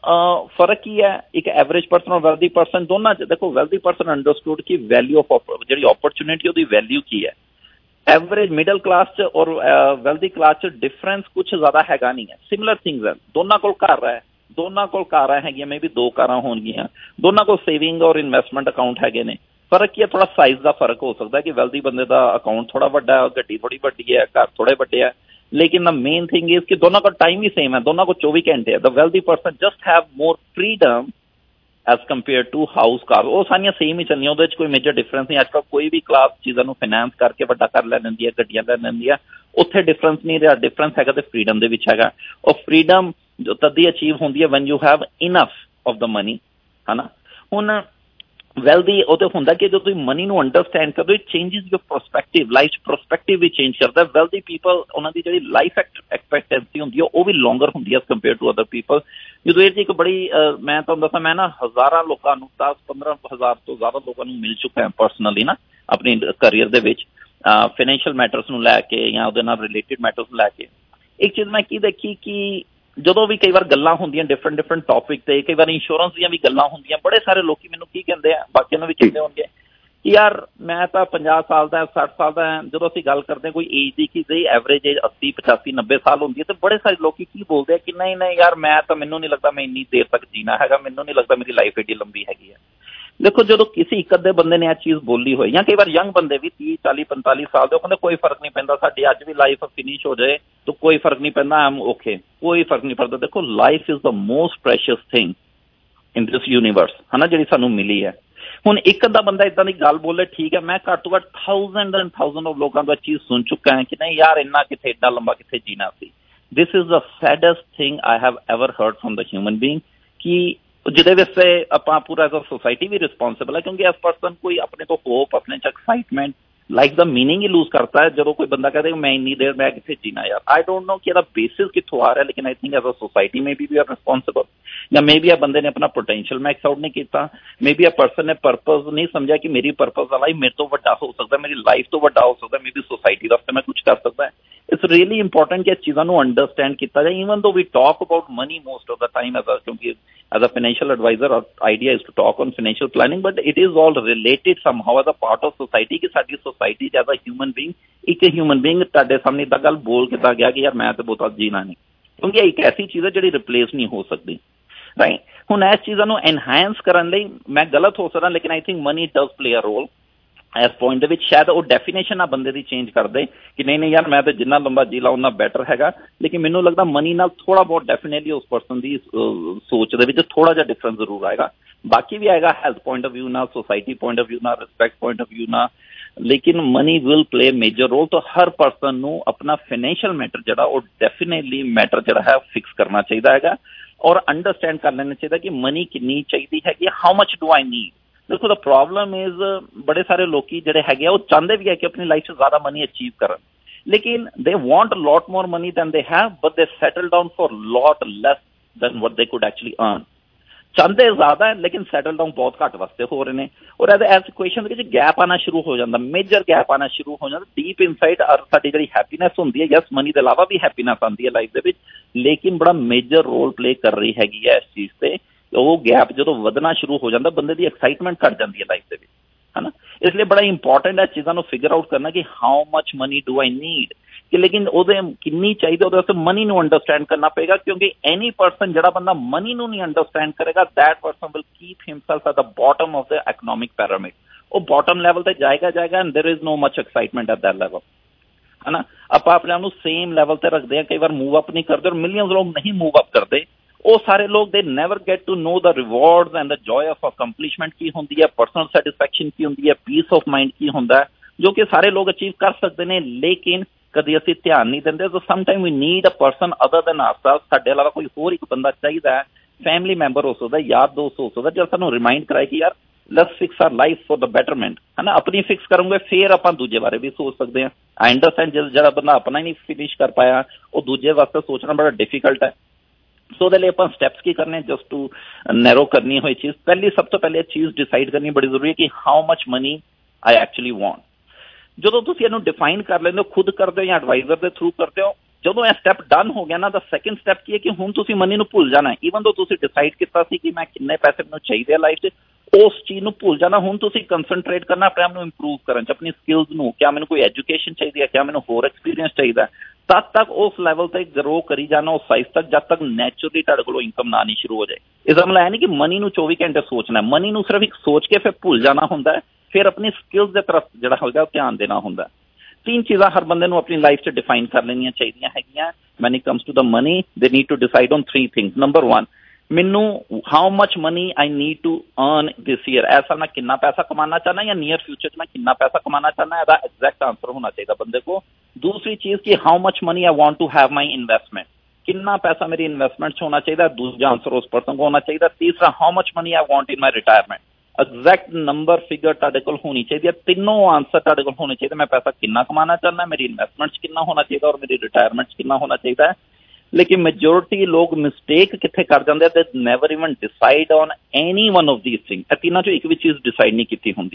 Speaker 3: ਫਰਕ ਕੀ ਹੈ ਇੱਕ ਐਵਰੇਜ ਪਰਸਨ ਔਰ ਵੈਲਦੀ ਪਰਸਨ ਦੋਨਾਂ 'ਚ। ਦੇਖੋ ਵੈਲਦੀ ਪਰਸਨ ਅੰਡਰਸਟੂਡ ਕਿ ਵੈਲਿਊ ਆਫ ਜਿਹੜੀ ਓਪਰਚੁਨਿਟੀ ਉਹਦੀ ਵੈਲਿਊ ਕੀ ਹੈ। ਐਵਰੇਜ ਮਿਡਲ ਕਲਾਸ 'ਚ ਔਰ ਵੈਲਦੀ ਕਲਾਸ 'ਚ ਡਿਫਰੈਂਸ ਕੁਛ ਜ਼ਿਆਦਾ ਹੈਗਾ ਨਹੀਂ ਹੈ, ਸਿਮਿਲਰ ਥਿੰਗਸ ਹੈ। ਦੋਨਾਂ ਕੋਲ ਘਰ ਹੈ, ਦੋਨਾਂ ਕੋਲ ਕਾਰਾਂ ਹੈਗੀਆਂ, ਮੇ ਵੀ 2 ਕਾਰਾਂ ਹੋਣਗੀਆਂ, ਦੋਨਾਂ ਕੋਲ ਸੇਵਿੰਗ ਔਰ ਇਨਵੈਸਟਮੈਂਟ ਅਕਾਊਂਟ ਹੈਗੇ ਨੇ। ਫਰਕ ਕੀ ਹੈ, ਥੋੜਾ ਸਾਈਜ਼ ਦਾ ਫਰਕ ਹੋ ਸਕਦਾ ਕਿ ਵੈਲਦੀ ਬੰਦੇ ਦਾ ਅਕਾਊਂਟ ਥੋੜਾ ਵੱਡਾ, ਗੱਡੀ ਥੋੜੀ ਵੱਡੀ ਹੈ, ਘਰ ਥੋੜੇ ਵੱਡੇ ਹੈ। ਲੇਕਿਨ ਦ ਮੇਨ ਥਿੰਗ ਇਜ਼ ਕਿ ਦੋਨਾਂ ਕੋਲ ਟਾਈਮ ਵੀ ਸੇਮ ਹੈ, ਦੋਨਾਂ ਕੋਲ 24 ਘੰਟੇ ਹੈ। The wealthy person just have more freedom as compare to house car. ਉਹ ਸਾਰੀਆਂ ਸੇਮ ਹੀ ਚੱਲੀਆਂ, ਉਹਦੇ 'ਚ ਕੋਈ ਮੇਜਰ ਡਿਫਰੈਂਸ ਨਹੀਂ। ਅੱਜ ਕੱਲ੍ਹ ਕੋਈ ਵੀ ਕਲਾਸ ਚੀਜ਼ਾਂ ਨੂੰ ਫਾਈਨੈਂਸ ਕਰਕੇ ਵੱਡਾ ਕਰ ਲੈ ਲੈਂਦੀ ਹੈ, ਗੱਡੀਆਂ ਲੈ ਲੈਂਦੀ ਹੈ, ਉੱਥੇ ਡਿਫਰੈਂਸ ਨਹੀਂ ਰਿਹਾ। ਡਿਫਰੈਂਸ ਹੈਗਾ ਤੇ ਫਰੀडम ਦੇ ਵਿੱਚ ਹੈਗਾ। ਉਹ ਫਰੀडम ਜੋ ਤਦ ਹੀ ਅਚੀਵ ਹੁੰਦੀ ਹੈ when you have enough of the money, ਹੈ ਨਾ। ਹੁਣ ਵੈਲਦੀ ਉਹ ਤਾਂ ਹੁੰਦਾ ਕਿ ਜਦੋਂ ਤੁਸੀਂ ਮਨੀ ਨੂੰ ਅੰਡਰਸਟੈਂਡ ਕਰਦੇ ਹੋ, it changes your perspective, life perspective ਵੀ ਚੇਂਜ ਕਰਦਾ। ਵੈਲਦੀ ਪੀਪਲ ਉਹਨਾਂ ਦੀ ਜਿਹੜੀ ਲਾਈਫ ਐਕਸਪੈਕਟੈਂਸੀ ਹੁੰਦੀ ਹੈ ਉਹ ਵੀ ਲੌਂਗਰ ਹੁੰਦੀ ਹੈ as compare to other people. ਜਦੋਂ ਇਹ 'ਚ ਇੱਕ ਬੜੀ ਮੈਂ ਤੁਹਾਨੂੰ ਦੱਸਾਂ, ਮੈਂ ਨਾ ਹਜ਼ਾਰਾਂ ਲੋਕਾਂ ਨੂੰ, 10-15 ਹਜ਼ਾਰ ਤੋਂ ਜ਼ਿਆਦਾ ਲੋਕਾਂ ਨੂੰ ਮਿਲ ਚੁੱਕਾ ਪਰਸਨਲੀ ਨਾ ਆਪਣੀ ਕਰੀਅਰ ਦੇ ਵਿੱਚ, ਫਾਈਨੈਂਸ਼ੀਅਲ ਮੈਟਰਸ ਨੂੰ ਲੈ ਕੇ ਜਾਂ ਉਹਦੇ ਨਾਲ ਰਿਲੇਟਿਡ ਮੈਟਰਸ ਨੂੰ ਲੈ ਕੇ। ਇੱਕ ਚੀਜ਼ ਮੈਂ ਕੀ ਦੇਖੀ ਕਿ ਜਦੋਂ ਵੀ ਕਈ ਵਾਰ ਗੱਲਾਂ ਹੁੰਦੀਆਂ ਡਿਫਰੈਂਟ ਟੌਪਿਕ ਤੇ, ਕਈ ਵਾਰ ਇੰਸ਼ੋਰੈਂਸ ਦੀਆਂ ਵੀ ਗੱਲਾਂ ਹੁੰਦੀਆਂ, ਬੜੇ ਸਾਰੇ ਲੋਕੀ ਮੈਨੂੰ ਕੀ ਕਹਿੰਦੇ ਆ, ਬਾਕੀਆਂ ਨੂੰ ਵੀ ਕਹਿੰਦੇ ਹੋਣਗੇ ਕਿ ਯਾਰ ਮੈਂ ਤਾਂ 50 ਸਾਲ ਦਾ 60 ਸਾਲ ਦਾ। ਜਦੋਂ ਅਸੀਂ ਗੱਲ ਕਰਦੇ ਹਾਂ ਕੋਈ ਏਜ ਦੀ ਕਿ ਜਿਹੜੀ ਐਵਰੇਜ ਏਜ 80, 85, 90 ਸਾਲ ਹੁੰਦੀ ਹੈ, ਤੇ ਬੜੇ ਸਾਰੇ ਲੋਕੀ ਕੀ ਬੋਲਦੇ ਆ ਕਿ ਨਹੀਂ ਯਾਰ ਮੈਂ ਤਾਂ, ਮੈਨੂੰ ਨਹੀਂ ਲੱਗਦਾ ਮੈਂ ਇੰਨੀ ਦੇਰ ਤੱਕ ਜੀਣਾ ਹੈਗਾ, ਮੈਨੂੰ ਨਹੀਂ ਲੱਗਦਾ ਮੇਰੀ ਲਾਈਫ ਏਡੀ ਲੰਬੀ ਹੈਗੀ ਹੈ। ਦੇਖੋ ਜਦੋਂ ਕਿਸੇ ਇੱਕ ਅੱਧੇ ਬੰਦੇ ਨੇ ਇਹ ਚੀਜ਼ ਬੋਲੀ ਹੋਈ, ਜਾਂ ਕਈ ਵਾਰ ਯੰਗ ਬੰਦੇ ਵੀ 30, 40, 45 ਸਾਲ ਦੇ, ਉਹ ਕਹਿੰਦੇ ਕੋਈ ਫਰਕ ਨਹੀਂ ਪੈਂਦਾ, ਸਾਡੀ ਅੱਜ ਵੀ ਲਾਈਫ ਫਿਨਿਸ਼ ਹੋ ਜਾਏ ਤਾਂ ਕੋਈ ਫਰਕ ਨਹੀਂ ਪੈਂਦਾ, ਆਮ ਓਕੇ, ਕੋਈ ਫਰਕ ਨਹੀਂ ਪੈਂਦਾ। ਦੇਖੋ life is the most precious thing in this universe, ਹੈ ਨਾ, ਜਿਹੜੀ ਸਾਨੂੰ ਮਿਲੀ ਹੈ। ਹੁਣ ਇੱਕ ਅੱਧਾ ਬੰਦਾ ਇਦਾਂ ਦੀ ਗੱਲ ਬੋਲੇ, ਠੀਕ ਹੈ, ਮੈਂ ਘੱਟ ਤੋਂ ਘੱਟ ਥਾਊਜ਼ੈਂਡ ਆਫ ਲੋਕਾਂ ਤੋਂ ਚੀਜ਼ ਸੁਣ ਚੁੱਕਾ ਹੈ ਕਿ ਨਹੀਂ ਯਾਰ ਇੰਨਾ ਕਿੱਥੇ, ਏਡਾ ਲੰਬਾ ਕਿੱਥੇ ਜੀਣਾ ਸੀ। This is the saddest thing I have ever heard from the human being, ਕਿ ਜਿਹਦੇ ਵਿੱਚ ਆਪਾਂ ਪੂਰਾ ਐਜ਼ ਅ ਸੋਸਾਇਟੀ ਵੀ ਰਿਸਪੋਂਸਿਬਲ ਹੈ, ਕਿਉਂਕਿ ਇਸ ਪਰਸਨ ਕੋਈ ਆਪਣੇ ਤੋਂ ਹੋਪ, ਆਪਣੇ 'ਚ ਐਕਸਾਈਟਮੈਂਟ, ਲਾਈਫ ਦਾ ਮੀਨਿੰਗ ਹੀ ਲੂਜ਼ ਕਰਤਾ ਹੈ ਜਦੋਂ ਕੋਈ ਬੰਦਾ ਕਹਿੰਦੇ ਮੈਂ ਇੰਨੀ ਦੇਰ ਮੈਂ ਕਿੱਥੇ ਜੀਣਾ ਯਾਰ। ਆਈ ਡੋਂਟ ਨੋ ਕਿ ਇਹਦਾ ਬੇਸਿਸ ਕਿੱਥੋਂ ਆ ਰਿਹਾ, ਲੇਕਿਨ I think as a society maybe we are responsible, ਜਾਂ ਮੇ ਬੀ ਇਹ ਬੰਦੇ ਨੇ ਆਪਣਾ ਪੋਟੈਂਸ਼ੀਅਲ ਮੈਕਸ ਆਊਟ ਨਹੀਂ ਕੀਤਾ, ਮੇ ਬੀ ਇਹ ਪਰਸਨ ਨੇ ਪਰਪਸ ਨਹੀਂ ਸਮਝਿਆ ਕਿ ਮੇਰੀ ਪਰਪਸ ਦਾ ਲਾਈਫ ਮੇਰੇ ਤੋਂ ਵੱਡਾ ਹੋ ਸਕਦਾ, ਮੇਰੀ ਲਾਈਫ ਤੋਂ ਵੱਡਾ ਹੋ ਸਕਦਾ, ਮੇ ਬੀ ਸੋਸਾਇਟੀ ਵਾਸਤੇ ਮੈਂ ਕੁਝ ਕਰ ਸਕਦਾ। ਇਟਸ ਰੀਅਲੀ ਇੰਪੋਰਟੈਂਟ ਕਿ ਇਹ ਚੀਜ਼ਾਂ ਨੂੰ ਅੰਡਰਸਟੈਂਡ ਕੀਤਾ ਜਾਏ, even though we talk about money most of the time as a, ਕਿਉਂਕਿ as a financial advisor, our idea is to talk on financial planning, but it is all related somehow as a part of society ਕਿ ਸਾਡੀ society as a human being, ਇੱਕ human being ਤੁਹਾਡੇ ਸਾਹਮਣੇ ਤਾਂ ਗੱਲ ਬੋਲ ਕਿੱਦਾਂ ਗਿਆ ਕਿ ਯਾਰ ਮੈਂ ਤਾਂ ਬਹੁਤਾ ਜੀਣਾ ਨਹੀਂ, ਕਿਉਂਕਿ ਇਹ ਇੱਕ ਐਸੀ ਚੀਜ਼ ਹੈ ਜਿਹੜੀ ਰਿਪਲੇਸ ਨਹੀਂ ਹੋ ਸਕਦੀ। ਰਾਈਟ। ਹੁਣ ਇਸ ਚੀਜ਼ਾਂ ਨੂੰ ਐਨਹਾਂਸ ਕਰਨ ਲਈ ਮੈਂ ਗਲਤ ਹੋ ਸਕਦਾ, ਲੇਕਿਨ I think money does play a role ਇਸ ਪੁਆਇੰਟ ਦੇ ਵਿੱਚ। ਸ਼ਾਇਦ ਉਹ ਡੈਫੀਨੇਸ਼ਨ ਆ ਬੰਦੇ ਦੀ ਚੇਂਜ ਕਰ ਦੇ ਕਿ ਨਹੀਂ ਯਾਰ ਮੈਂ ਤਾਂ ਜਿੰਨਾ ਲੰਬਾ ਜੀ ਲਾ ਉਨਾ ਬੈਟਰ ਹੈਗਾ, ਲੇਕਿਨ ਮੈਨੂੰ ਲੱਗਦਾ ਮਨੀ ਨਾਲ ਥੋੜਾ ਬਹੁਤ ਡੈਫੀਨੇਟਲੀ ਉਸ ਪਰਸਨ ਦੀ ਸੋਚ ਦੇ ਵਿੱਚ ਥੋੜਾ ਜਿਹਾ ਡਿਫਰੈਂਸ ਜ਼ਰੂਰ ਆਏਗਾ। ਬਾਕੀ ਵੀ ਆਏਗਾ ਹੈਲਥ ਪੁਆਇੰਟ ਆਫ ਵਿਊ ਨਾਲ, ਸੋਸਾਇਟੀ ਪੁਆਇੰਟ ਆਫ ਵਿਊ ਨਾਲ, ਰਿਸਪੈਕਟ ਪੁਆਇੰਟ ਆਫ ਵਿਊ ਨਾਲ, ਲੇਕਿਨ money will play major role. ਤਾਂ ਹਰ ਪਰਸਨ ਨੂੰ ਆਪਣਾ ਫਾਈਨੈਂਸ਼ੀਅਲ ਮੈਟਰ ਜਿਹੜਾ ਉਹ ਡੈਫੀਨੇਟਲੀ ਮੈਟਰ ਜਿਹੜਾ ਹੈ ਫਿਕਸ ਕਰਨਾ ਚਾਹੀਦਾ ਹੈਗਾ ਔਰ ਅੰਡਰਸਟੈਂਡ ਕਰ ਲੈਣਾ ਚਾਹੀਦਾ ਕਿ ਮਨੀ ਕਿੰਨੀ ਚਾਹੀਦੀ ਹੈਗੀ, how much do I need. ਦੇਖੋ ਦਾ ਪ੍ਰੋਬਲਮ ਇਜ਼ ਬੜੇ ਸਾਰੇ ਲੋਕੀ ਜਿਹੜੇ ਹੈਗੇ ਆ ਉਹ ਚਾਹੁੰਦੇ ਵੀ ਹੈ ਕਿ ਆਪਣੀ ਲਾਈਫ 'ਚ ਜ਼ਿਆਦਾ ਮਨੀ ਅਚੀਵ ਕਰਨ, ਲੇਕਿਨ they want lot more money than they have but they settle down for lot less than what they could actually earn. ਚਾਹੁੰਦੇ ਜ਼ਿਆਦਾ ਹੈ ਲੇਕਿਨ ਸੈਟਲ ਡਾਊਨ ਬਹੁਤ ਘੱਟ ਵਾਸਤੇ ਹੋ ਰਹੇ ਨੇ ਔਰ ਇਸ ਇਕੁਏਸ਼ਨ ਦੇ ਵਿੱਚ ਗੈਪ ਆਉਣਾ ਸ਼ੁਰੂ ਹੋ ਜਾਂਦਾ, ਮੇਜਰ ਗੈਪ ਆਉਣਾ ਸ਼ੁਰੂ ਹੋ ਜਾਂਦਾ ਡੀਪ ਇਨਸਾਈਡ। ਔਰ ਸਾਡੀ ਜਿਹੜੀ ਹੈਪੀਨੈਸ ਹੁੰਦੀ ਹੈ, ਯਸ ਮਨੀ ਦੇ ਇਲਾਵਾ ਵੀ ਹੈਪੀਨੈਸ ਆਉਂਦੀ ਹੈ ਲਾਈਫ ਦੇ ਵਿੱਚ, ਲੇਕਿਨ ਬੜਾ ਮੇਜਰ ਰੋਲ ਪਲੇ ਕਰ ਰਹੀ ਹੈਗੀ ਹੈ ਇਸ ਚੀਜ਼ ਤੇ। ਉਹ ਗੈਪ ਜਦੋਂ ਵਧਣਾ ਸ਼ੁਰੂ ਹੋ ਜਾਂਦਾ ਬੰਦੇ ਦੀ ਐਕਸਾਈਟਮੈਂਟ ਘੱਟ ਜਾਂਦੀ ਹੈ ਲਾਈਫ ਦੇ ਵਿੱਚ, ਹੈ ਨਾ। ਇਸ ਲਈ ਬੜਾ ਇੰਪੋਰਟੈਂਟ ਹੈ ਚੀਜ਼ਾਂ ਨੂੰ ਫਿਗਰ ਆਊਟ ਕਰਨਾ ਕਿ how much money do I need, ਕਿ ਲੇਕਿਨ ਉਹਦੇ ਕਿੰਨੀ ਚਾਹੀਦੀ ਉਹਦੇ ਵਾਸਤੇ ਮਨੀ ਨੂੰ ਅੰਡਰਸਟੈਂਡ ਕਰਨਾ ਪਏਗਾ, ਕਿਉਂਕਿ ਐਨੀ ਪਰਸਨ ਜਿਹੜਾ ਬੰਦਾ ਮਨੀ ਨੂੰ ਨਹੀਂ ਅੰਡਰਸਟੈਂਡ ਕਰੇਗਾ that person will keep himself at the bottom of the economic pyramid. ਉਹ ਬਾਟਮ ਲੈਵਲ ਤੇ ਜਾਏਗਾ and there is no much excitement at that level, ਹੈ ਨਾ। ਆਪਾਂ ਆਪਣੇ ਆਪ ਨੂੰ ਸੇਮ ਲੈਵਲ ਤੇ ਰੱਖਦੇ ਹਾਂ, ਕਈ ਵਾਰ ਮੂਵ ਅਪ ਨਹੀਂ ਕਰਦੇ ਔਰ ਮਿਲੀਅਨਸ ਲੋਕ ਨਹੀਂ ਮੂਵ ਅਪ ਕਰਦੇ। ਉਹ ਸਾਰੇ ਲੋਕ they never get to know the rewards and the joy of accomplishment ਕੀ ਹੁੰਦੀ ਹੈ, ਪਰਸਨਲ ਸੈਟਿਸਫੈਕਸ਼ਨ ਕੀ ਹੁੰਦੀ ਹੈ, ਪੀਸ ਆਫ ਮਾਈਂਡ ਕੀ ਹੁੰਦਾ, ਜੋ ਕਿ ਸਾਰੇ ਲੋਕ ਅਚੀਵ ਕਰ ਸਕਦੇ ਨੇ, ਲੇਕਿਨ ਕਦੇ ਅਸੀਂ ਧਿਆਨ ਨਹੀਂ ਦਿੰਦੇ। So sometime we need a person other than ourself. ਸਾਡੇ ਇਲਾਵਾ ਕੋਈ ਹੋਰ ਇੱਕ ਬੰਦਾ ਚਾਹੀਦਾ ਹੈ, ਫੈਮਿਲੀ ਮੈਂਬਰ ਹੋ ਸਕਦਾ, ਯਾਰ ਦੋਸਤ ਹੋ ਸਕਦਾ, ਜਿਹੜਾ ਸਾਨੂੰ ਰਿਮਾਈਂਡ ਕਰਾਏ ਕਿ ਯਾਰ let's fix our life for the betterment, ਹੈ ਨਾ। ਆਪਣੀ ਫਿਕਸ ਕਰੋਗੇ ਫਿਰ ਆਪਾਂ ਦੂਜੇ ਬਾਰੇ ਵੀ ਸੋਚ ਸਕਦੇ ਹਾਂ। ਆਈ ਅੰਡਰਸਟੈਂਡ ਜਿਹੜਾ ਬੰਦਾ ਆਪਣਾ ਹੀ ਨਹੀਂ ਫਿਨਿਸ਼ ਕਰ ਪਾਇਆ ਉਹ ਦੂਜੇ ਵਾਸਤੇ ਸੋਚਣਾ ਬੜਾ ਡਿਫਿਕਲਟ ਹੈ। ਸੋ ਉਹਦੇ ਲਈ ਆਪਾਂ ਸਟੈਪਸ ਕੀ ਕਰਨੇ, ਜਸਟ ਟੂ ਨੈਰੋ ਕਰਨੀ ਹੋਈ ਚੀਜ਼, ਸਭ ਤੋਂ ਪਹਿਲੇ ਚੀਜ਼ ਡਿਸਾਈਡ ਕਰਨੀ ਬੜੀ ਜ਼ਰੂਰੀ ਹੈ ਕਿ how much money I actually want. ਜਦੋਂ ਤੁਸੀਂ ਇਹਨੂੰ ਡਿਫਾਈਨ ਕਰ ਲੈਂਦੇ ਹੋ, ਖੁਦ ਕਰਦੇ ਹੋ ਜਾਂ ਐਡਵਾਈਜ਼ਰ ਦੇ ਥਰੂ ਕਰਦੇ ਹੋ, ਜਦੋਂ ਇਹ ਸਟੈਪ ਡਨ ਹੋ ਗਿਆ ਨਾ ਤਾਂ ਸੈਕਿੰਡ ਸਟੈਪ ਕੀ ਹੈ ਕਿ ਹੁਣ ਤੁਸੀਂ ਮਨੀ ਨੂੰ ਭੁੱਲ ਜਾਣਾ। ਈਵਨ ਦੋ ਤੁਸੀਂ ਡਿਸਾਈਡ ਕੀਤਾ ਸੀ ਕਿ ਮੈਂ ਕਿੰਨੇ ਪੈਸੇ ਮੈਨੂੰ ਚਾਹੀਦੇ ਆ ਲਾਈਫ 'ਚ, ਉਸ ਚੀਜ਼ ਨੂੰ ਭੁੱਲ ਜਾਣਾ। ਹੁਣ ਤੁਸੀਂ ਕੰਸਨਟਰੇਟ ਕਰਨਾ ਆਪਣੇ ਆਪ ਨੂੰ ਇੰਪਰੂਵ ਕਰਨ 'ਚ, ਆਪਣੀ ਸਕਿੱਲਸ ਨੂੰ। ਕਿਆ ਮੈਨੂੰ ਕੋਈ ਐਜੂਕੇਸ਼ਨ ਚਾਹੀਦੀ ਹੈ, ਕਿਆ ਮੈਨੂੰ ਹੋਰ ਐਕਸਪੀਰੀਅੰਸ ਚਾਹੀਦਾ, ਤਦ ਤੱਕ ਉਸ ਲੈਵਲ ਤੇ ਗਰੋ ਕਰੀ ਜਾਣਾ ਉਸ ਸਾਈਜ਼ ਤੱਕ ਜਦ ਤੱਕ ਨੈਚੁਰਲੀ ਤੁਹਾਡੇ ਕੋਲੋਂ ਇਨਕਮ ਨਾ ਆਉਣੀ ਸ਼ੁਰੂ ਹੋ ਜਾਏ। ਇਸਦਾ ਮਤਲਬ ਇਹ ਨਹੀਂ ਕਿ ਮਨੀ ਨੂੰ 24 ਘੰਟੇ ਸੋਚਣਾ, ਮਨੀ ਨੂੰ ਸਿਰਫ ਇੱਕ ਸੋਚ ਕੇ ਫਿਰ ਭੁੱਲ ਜਾਣਾ ਹੁੰਦਾ ਹੈ, ਫਿਰ ਆਪਣੀ ਸਕਿੱਲਸ ਦੇ ਤਰਫ ਜਿਹੜਾ ਹੋਏਗਾ ਉਹ ਧਿਆਨ ਦੇਣਾ ਹੁੰਦਾ। तीन चीज़ां हर बंदे नूं अपनी लाइफ च डिफाइन कर लेनियां चाहिदियां हैगियां। When it comes to the money, they need to decide on three things. Number one, मैनू how much money I need to earn this year. ऐसा मैं कितना पैसा कमाना चाहना या नियर फ्यूचर में कितना पैसा कमाना चाहना, इसका एग्जैक्ट आंसर होना चाहिए बंदे को। दूसरी चीज कि how much money I want to have my investment, कितना पैसा मेरी इन्वेस्टमेंट होना चाहिए, दूसरा आंसर उस पर्सन को होना चाहिए। तीसरा how much money I want in my retirement, exact number figure तुहाडे कोल होनी चाहिए। तीनों आंसर तुहाडे कोल होने चाहिए। मैं पैसा कितना कमाना चाहना, मेरी इन्वेस्टमेंट कितना होना चाहिए और मेरी रिटायरमेंट कितना होना चाहिए। लेकिन मेजोरिटी लोग मिसटेक कित्थे कर जाते हैं, they never even decide on any one of these thing. तीनों चो एक भी चीज डिसाइड नहीं की होंगी,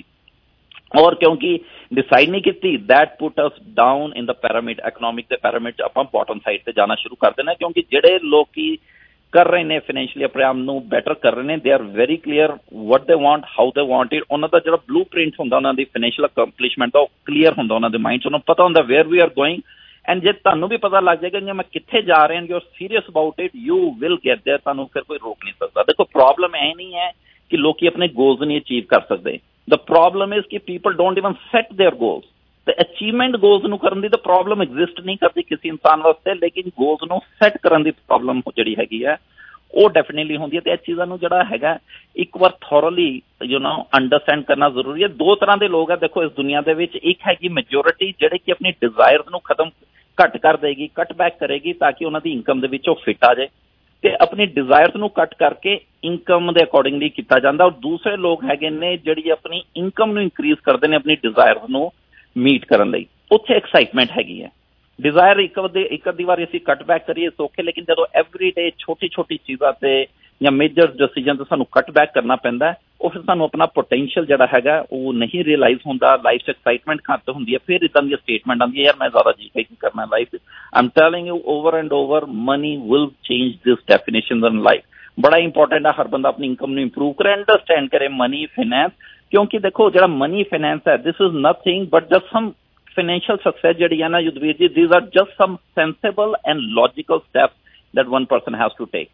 Speaker 3: और क्योंकि डिसाइड नहीं की that put us down in the pyramid, economic के पैरामिड आपां बॉटम साइड से जाना शुरू कर देना। क्योंकि जिहड़े लोग की कर रहे हैं फाइनैशियली अपने आप नूं बेटर कर रहे हैं, they are very clear what they want, how they want it. उन्हां दा जिहड़ा ब्लू प्रिंट हुंदा उन्हां दी फाइनैशियल अकम्पलिशमेंट दा क्लीयर हुंदा उन्हां दे माइंड च, उन्हां पता हुंदा where we are going. And जे तुहानूं भी पता लग जाएगा कि मैं कित्थे जा रहे हैं, you are serious about it, you will get there. तुहानूं फिर कोई रोक नहीं सकता। देखो प्रॉब्लम यह नहीं है कि लोग अपने गोल्स नहीं अचीव कर सकते। द प्रॉब्लम इज कि people don't even set their goals. तो अचीवमेंट गोल्स नूं करन दी तो प्रॉब्लम एग्जिस्ट नहीं करती किसी इंसान वास्ते, लेकिन गोल्स नूं सेट करन दी प्रॉब्लम जिहड़ी हैगी है वो डेफिनेटली होंदी है। तो इस चीज़ां नूं जिहड़ा हैगा एक बार थॉरली अंडरस्टैंड करना जरूरी है। दो तरह के लोग हैं देखो इस दुनिया दे विच, एक हैगी मेजोरिटी जिहड़ी कि अपनी डिजायर्स नूं खत्म घट कर देगी, कट बैक करेगी ताकि उन्हां दी इनकम दे विच फिट आ जाए, ते अपनी डिजायर्स नूं कट करके इनकम दे अकॉर्डिंगली किया जाता। और दूसरे लोग हैगे ने जिहड़ी अपनी इनकम नूं इंक्रीज करते हैं अपनी डिजायर्स नूं मीट करन लई, उत्थे एक्साइटमेंट हैगी है। डिजायर एक अद्धी बार असीं कट बैक करिए सौखे, लेकिन जो एवरी डे छोटी छोटी चीज़ों से या मेजर डिसीजन से सानू कट बैक करना पैंदा है, और फिर सानू अपना पोटेंशियल जिहड़ा हैगा वो नहीं रियलाइज होंदा, लाइफ से एक्साइटमेंट घट होंदी है। फिर इदां दी स्टेटमेंट आती है यार मैं ज़्यादा जी के की करना life. I am telling you over and over, money will change this definition in life. बड़ा इंपॉर्टेंट है हर बंदा अपनी इनकम नूं इंप्रूव करे, अंडरस्टैंड करे मनी फाइनेंस। क्योंकि देखो जिहड़ा मनी फाइनेंस है, this is nothing but just some financial success जिहड़ी है ना Yudhvir ji, these are just some sensible and logical steps that one person has to take।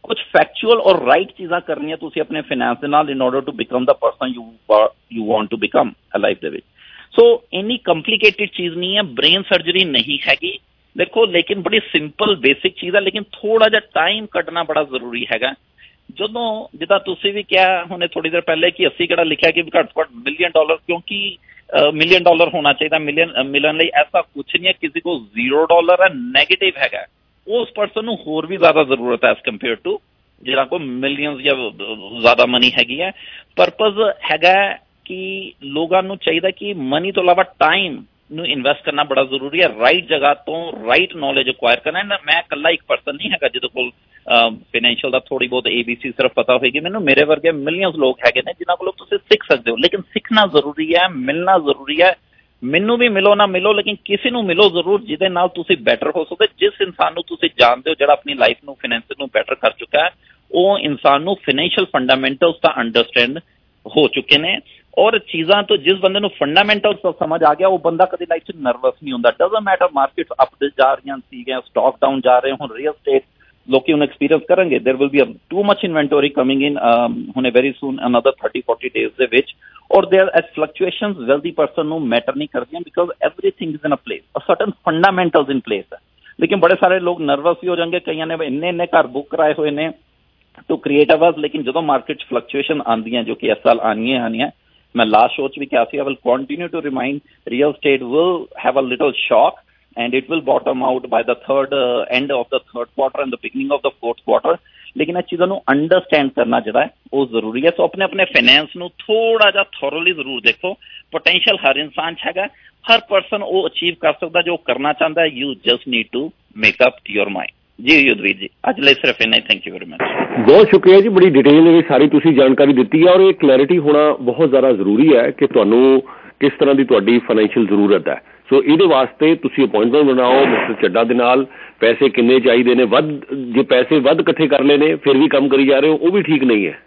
Speaker 3: ਕੁਝ ਫੈਕਚੁਅਲ ਔਰ ਰਾਈਟ ਚੀਜ਼ਾਂ ਕਰਨੀਆਂ ਤੁਸੀਂ ਆਪਣੇ ਫਾਈਨੈਂਸ ਦੇ ਨਾਲ in order to become the person you want to become a life ਦੇ ਵਿੱਚ। ਸੋ ਇੰਨੀ ਕੰਪਲੀਕੇਟਿਡ ਚੀਜ਼ ਨਹੀਂ ਹੈ, ਬ੍ਰੇਨ ਸਰਜਰੀ ਨਹੀਂ ਹੈਗੀ ਦੇਖੋ, ਲੇਕਿਨ ਬੜੀ ਸਿੰਪਲ ਬੇਸਿਕ ਚੀਜ਼ ਹੈ, ਲੇਕਿਨ ਥੋੜਾ ਜਿਹਾ ਟਾਈਮ ਕੱਢਣਾ ਬੜਾ ਜ਼ਰੂਰੀ ਹੈਗਾ। ਜਦੋਂ ਜਿੱਦਾਂ ਤੁਸੀਂ ਵੀ ਕਿਹਾ ਹੁਣੇ ਥੋੜੀ ਦੇਰ ਪਹਿਲੇ ਕਿ ਅਸੀਂ ਕਿਹੜਾ ਲਿਖਿਆ ਕਿ ਘੱਟ ਤੋਂ ਘੱਟ $1 million, ਕਿਉਂਕਿ $1 million ਹੋਣਾ ਚਾਹੀਦਾ ਮਿਲਣ ਲਈ, ਐਸਾ ਕੁਛ ਨਹੀਂ ਹੈ। ਕਿਸੇ ਕੋਲ $0 ਹੈ, ਨੈਗੇਟਿਵ ਹੈਗਾ, ਉਸ ਪਰਸਨ ਨੂੰ ਹੋਰ ਵੀ ਜ਼ਿਆਦਾ ਜ਼ਰੂਰਤ ਹੈ ਐਸ ਕੰਪੇਅਰ ਟੂ ਜਿਹਨਾਂ ਕੋਲ ਮਿਲੀਅਨਸ ਜਾਂ ਜ਼ਿਆਦਾ ਮਨੀ ਹੈਗੀ ਹੈ। ਪਰਪਜ਼ ਹੈਗਾ ਕਿ ਲੋਕਾਂ ਨੂੰ ਚਾਹੀਦਾ ਕਿ ਮਨੀ ਤੋਂ ਇਲਾਵਾ ਟਾਈਮ ਨੂੰ ਇਨਵੈਸਟ ਕਰਨਾ ਬੜਾ ਜ਼ਰੂਰੀ ਹੈ, ਰਾਈਟ ਜਗ੍ਹਾ ਤੋਂ ਰਾਈਟ ਨੌਲੇਜ ਅਕਵਾਇਰ ਕਰਨਾ। ਮੈਂ ਇਕੱਲਾ ਇੱਕ ਪਰਸਨ ਨਹੀਂ ਹੈਗਾ ਜਿਹਦੇ ਕੋਲ ਫਾਈਨੈਂਸ਼ੀਅਲ ਦਾ ਥੋੜੀ ਬਹੁਤ ABC ਸਿਰਫ ਪਤਾ ਹੋਏਗੀ, ਮੈਨੂੰ ਮੇਰੇ ਵਰਗੇ ਮਿਲੀਅਨਸ ਲੋਕ ਹੈਗੇ ਨੇ ਜਿਨ੍ਹਾਂ ਕੋਲੋਂ ਤੁਸੀਂ ਸਿੱਖ ਸਕਦੇ ਹੋ, ਲੇਕਿਨ ਸਿੱਖਣਾ ਜ਼ਰੂਰੀ ਹੈ, ਮਿਲਣਾ ਜ਼ਰੂਰੀ ਹੈ। ਮੈਨੂੰ ਵੀ ਮਿਲੋ ਨਾ ਮਿਲੋ, ਲੇਕਿਨ ਕਿਸੇ ਨੂੰ ਮਿਲੋ ਜ਼ਰੂਰ ਜਿਹਦੇ ਨਾਲ ਤੁਸੀਂ ਬੈਟਰ ਹੋ ਸਕਦੇ। ਜਿਸ ਇਨਸਾਨ ਨੂੰ ਤੁਸੀਂ ਜਾਣਦੇ ਹੋ ਜਿਹੜਾ ਆਪਣੀ ਲਾਈਫ ਨੂੰ ਫਾਈਨੈਂਸ ਨੂੰ ਬੈਟਰ ਕਰ ਚੁੱਕਾ ਹੈ, ਉਹ ਇਨਸਾਨ ਨੂੰ ਫਾਈਨੈਂਸ਼ੀਅਲ ਫੰਡਾਮੈਂਟਲਸ ਤਾਂ ਅੰਡਰਸਟੈਂਡ ਹੋ ਚੁੱਕੇ ਨੇ, ਔਰ ਚੀਜ਼ਾਂ ਤੋਂ ਜਿਸ ਬੰਦੇ ਨੂੰ ਫੰਡਾਮੈਂਟਲਸ ਸਮਝ ਆ ਗਿਆ ਉਹ ਬੰਦਾ ਕਦੇ ਲਾਈਫ 'ਚ ਨਰਵਸ ਨਹੀਂ ਹੁੰਦਾ। ਡਜ਼ਨਟ ਮੈਟਰ ਮਾਰਕੀਟ ਅਪ ਜਾ ਰਹੀਆਂ ਸੀਗੀਆਂ, ਸਟਾਕ ਡਾਊਨ ਜਾ ਰਹੇ, ਹੁਣ ਰੀਅਲ ਸਟੇਟ ਲੋਕੀ ਹੁਣ ਐਕਸਪੀਰੀਅੰਸ ਕਰਨਗੇ। There will be too much inventory coming in ਹੁਣੇ ਵੈਰੀ ਸੂਨ ਅਨਦਰ 30-40 ਡੇਜ਼ ਦੇ ਵਿੱਚ, ਔਰ there's fluctuations wealthy person ਨੂੰ ਮੈਟਰ ਨਹੀਂ ਕਰਦੀਆਂ because everything is in a place, a certain fundamentals in place ਹੈ। ਲੇਕਿਨ ਬੜੇ ਸਾਰੇ ਲੋਕ ਨਰਵਸ ਵੀ ਹੋ ਜਾਣਗੇ, ਕਈਆਂ ਨੇ ਇੰਨੇ ਘਰ ਬੁੱਕ ਕਰਾਏ ਹੋਏ ਨੇ ਟੂ ਕ੍ਰੀਏਟ ਅਵਰਸ, ਲੇਕਿਨ ਜਦੋਂ ਮਾਰਕੀਟ 'ਚ ਫਲਕਚੁਏਸ਼ਨ ਆਉਂਦੀਆਂ ਜੋ ਕਿ ਇਸ ਸਾਲ ਆਉਣੀਆਂ, ਮੈਂ ਲਾਸਟ ਸ਼ੋਅ 'ਚ ਵੀ ਕਿਹਾ ਸੀ, I will continue to remind real estate will have a little shock and it will bottom out by the end of the third quarter and the beginning of the fourth quarter। ਲੇਕਿਨ ਇਹ ਚੀਜ਼ਾਂ ਨੂੰ understand ਕਰਨਾ ਜਿਹੜਾ ਹੈ ਉਹ ਜ਼ਰੂਰੀ ਹੈ। ਸੋ ਆਪਣੇ ਫਾਈਨੈਂਸ ਨੂੰ ਥੋੜਾ ਜਿਹਾ ਥੋਰਲੀ ਜ਼ਰੂਰ ਦੇਖੋ। ਪੋਟੈਂਸ਼ੀਅਲ ਹਰ ਇਨਸਾਨ 'ਚ ਹੈਗਾ, ਹਰ ਪਰਸਨ ਉਹ ਅਚੀਵ ਕਰ ਸਕਦਾ ਜੋ ਕਰਨਾ ਚਾਹੁੰਦਾ ਹੈ। You just need to make up your mind. ਜੀ ਯੁਧਵੀਰ ਜੀ, ਅੱਜ ਲਈ ਸਿਰਫ ਇੰਨਾ ਹੀ। Thank you very much.
Speaker 19: ਬਹੁਤ ਸ਼ੁਕਰੀਆ ਜੀ, ਬੜੀ ਡਿਟੇਲ ਦੇ ਵਿੱਚ ਸਾਰੀ ਤੁਸੀਂ ਜਾਣਕਾਰੀ ਦਿੱਤੀ ਹੈ, ਔਰ ਇਹ ਕਲੈਰਿਟੀ ਹੋਣਾ ਬਹੁਤ ਜ਼ਿਆਦਾ ਜ਼ਰੂਰੀ ਹੈ ਕਿ ਤੁਹਾਨੂੰ ਕਿਸ ਤਰ੍ਹਾਂ ਦੀ ਤੁਹਾਡੀ ਫਾਈਨੈਂਸ਼ੀਅਲ ਜ਼ਰੂਰਤ ਹੈ। ਸੋ ਇਹਦੇ ਵਾਸਤੇ ਤੁਸੀਂ ਅਪਾਇੰਟਮੈਂਟ ਬਣਾਓ ਮਿਸਟਰ ਚੱਡਾ ਦੇ ਨਾਲ। ਪੈਸੇ ਕਿੰਨੇ ਚਾਹੀਦੇ ਨੇ, ਜੇ ਪੈਸੇ ਵੱਧ ਇਕੱਠੇ ਕਰ ਲਏ ਨੇ ਫਿਰ ਵੀ ਕੰਮ ਕਰੀ ਜਾ ਰਹੇ ਹੋ, ਉਹ ਵੀ ਠੀਕ ਨਹੀਂ ਹੈ,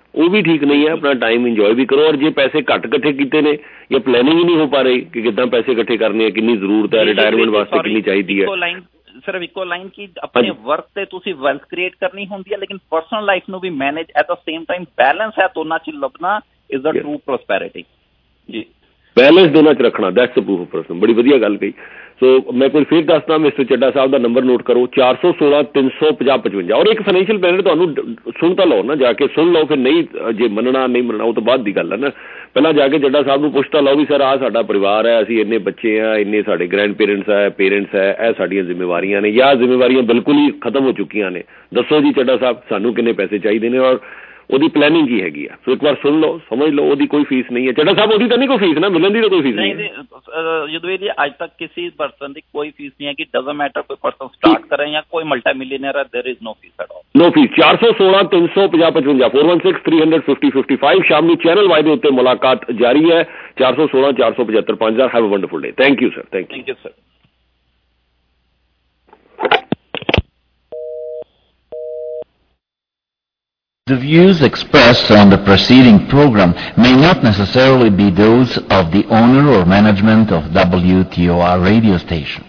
Speaker 19: ਆਪਣਾ ਟਾਈਮ ਇੰਜੋਏ ਵੀ ਕਰੋ। ਔਰ ਜੇ ਪੈਸੇ ਘੱਟ ਇਕੱਠੇ ਕੀਤੇ ਨੇ ਜਾਂ ਪਲੈਨਿੰਗ ਹੀ ਨਹੀਂ ਹੋ ਪਾ ਰਹੀ ਕਿ ਕਿੱਦਾਂ ਪੈਸੇ ਇਕੱਠੇ ਕਰਨੇ ਆ, ਕਿੰਨੀ ਜ਼ਰੂਰਤ ਹੈ, ਰਿਟਾਇਰਮੈਂਟ ਵਾਸਤੇ ਕਿੰਨੀ ਚਾਹੀਦੀ ਹੈ।
Speaker 3: ਸਿਰਫ ਇੱਕੋ ਲਾਈਨ ਕਿ ਆਪਣੇ ਵਰਕ ਤੇ ਤੁਸੀਂ ਵੈਲਥ ਕ੍ਰੀਏਟ ਕਰਨੀ ਹੁੰਦੀ ਹੈ, ਲੇਕਿਨ ਪਰਸਨਲ ਲਾਈਫ ਨੂੰ ਵੀ manage at the same time balance ਹੈ ਦੋਨਾਂ 'ਚ ਲੱਭਣਾ ਇਜ਼ ਦ ਟਰੂ ਪ੍ਰੋਸਪੈਰਿਟੀ। ਜੀ ਬੈਲੈਂਸ ਦੋਨਾਂ 'ਚ ਰੱਖਣਾ, that's the proof of person. ਬੜੀ ਵਧੀਆ ਗੱਲ ਕਹੀ। ਸੋ ਮੈਂ ਕੋਈ ਫਿਰ ਦੱਸਦਾ, ਮਿਸਟਰ ਚੱਡਾ ਸਾਹਿਬ ਦਾ ਨੰਬਰ ਨੋਟ ਕਰੋ 416-350-55। ਔਰ ਇੱਕ ਫਾਈਨੈਂਸ਼ੀਅਲ ਪਲੈਨਰ ਤੁਹਾਨੂੰ ਸੁਣ ਤਾਂ ਲਓ ਨਾ, ਜਾ ਕੇ ਸੁਣ ਲਓ, ਫਿਰ ਨਹੀਂ ਜੇ ਮੰਨਣਾ ਨਹੀਂ ਮੰਨਣਾ ਉਹ ਤੋਂ ਬਾਅਦ ਦੀ ਗੱਲ ਹੈ ਨਾ। ਪਹਿਲਾਂ ਜਾ ਕੇ ਚੱਡਾ ਸਾਹਿਬ ਨੂੰ ਪੁੱਛ ਤਾਂ ਲਓ ਵੀ ਸਰ ਆਹ ਸਾਡਾ ਪਰਿਵਾਰ ਹੈ, ਅਸੀਂ ਇੰਨੇ ਬੱਚੇ ਆ, ਇੰਨੇ ਸਾਡੇ ਗ੍ਰੈਂਡ ਪੇਰੈਂਟਸ ਹੈ, ਇਹ ਸਾਡੀਆਂ ਜ਼ਿੰਮੇਵਾਰੀਆਂ ਨੇ ਜਾਂ ਜ਼ਿੰਮੇਵਾਰੀਆਂ ਬਿਲਕੁਲ ਹੀ ਖਤਮ ਹੋ ਚੁੱਕੀਆਂ ਨੇ, ਦੱਸੋ ਜੀ ਚੱਡਾ ਸਾਹਿਬ ਸਾਨੂੰ ਕਿੰਨੇ ਪੈਸੇ ਚਾਹੀਦੇ ਨੇ ਔਰ ਉਹਦੀ ਪਲੈਨਿੰਗ ਕੀ ਹੈਗੀ ਆ। ਸੋ ਇੱਕ ਵਾਰ ਸੁਣ ਲਓ, ਸਮਝ ਲਓ, ਉਹਦੀ ਕੋਈ ਫੀਸ ਨਹੀਂ ਹੈ। ਚੱਡਾ ਸਾਹਿਬ ਉਹਦੀ ਤਾਂ ਨਹੀਂ ਕੋਈ ਫੀਸ ਨਾ, ਮਿਲਣ ਦੀ ਤਾਂ ਕੋਈ ਫੀਸ ਨਹੀਂ ਹੈ। ਯੁਧਵੀਰ ਜੀ ਅੱਜ ਤੱਕ ਕਿਸੇ ਪਰਸਨ ਦੀ ਕੋਈ ਫੀਸ ਨਹੀਂ ਹੈ ਕਿ ਡਜ਼ਨਟ ਮੈਟਰ ਕੋਈ ਪਰਸਨ ਸਟਾਰਟ ਕਰ ਰਿਹਾ ਜਾਂ ਕੋਈ ਮਲਟੀ ਮਿਲੀਅਨਰ ਹੈ, there is no fee at all.
Speaker 19: No fee. 416-350-55 416-300-55 ਸ਼ਾਮ ਨੂੰ ਚੈਨਲ ਵਾਈ ਦੇ ਉੱਤੇ ਮੁਲਾਕਾਤ ਜਾਰੀ ਹੈ। 416-475-5000। Have a wonderful day. Thank you sir. Thank you sir.
Speaker 6: The views expressed on the preceding program may not necessarily be those of the owner or management of WTOR radio station.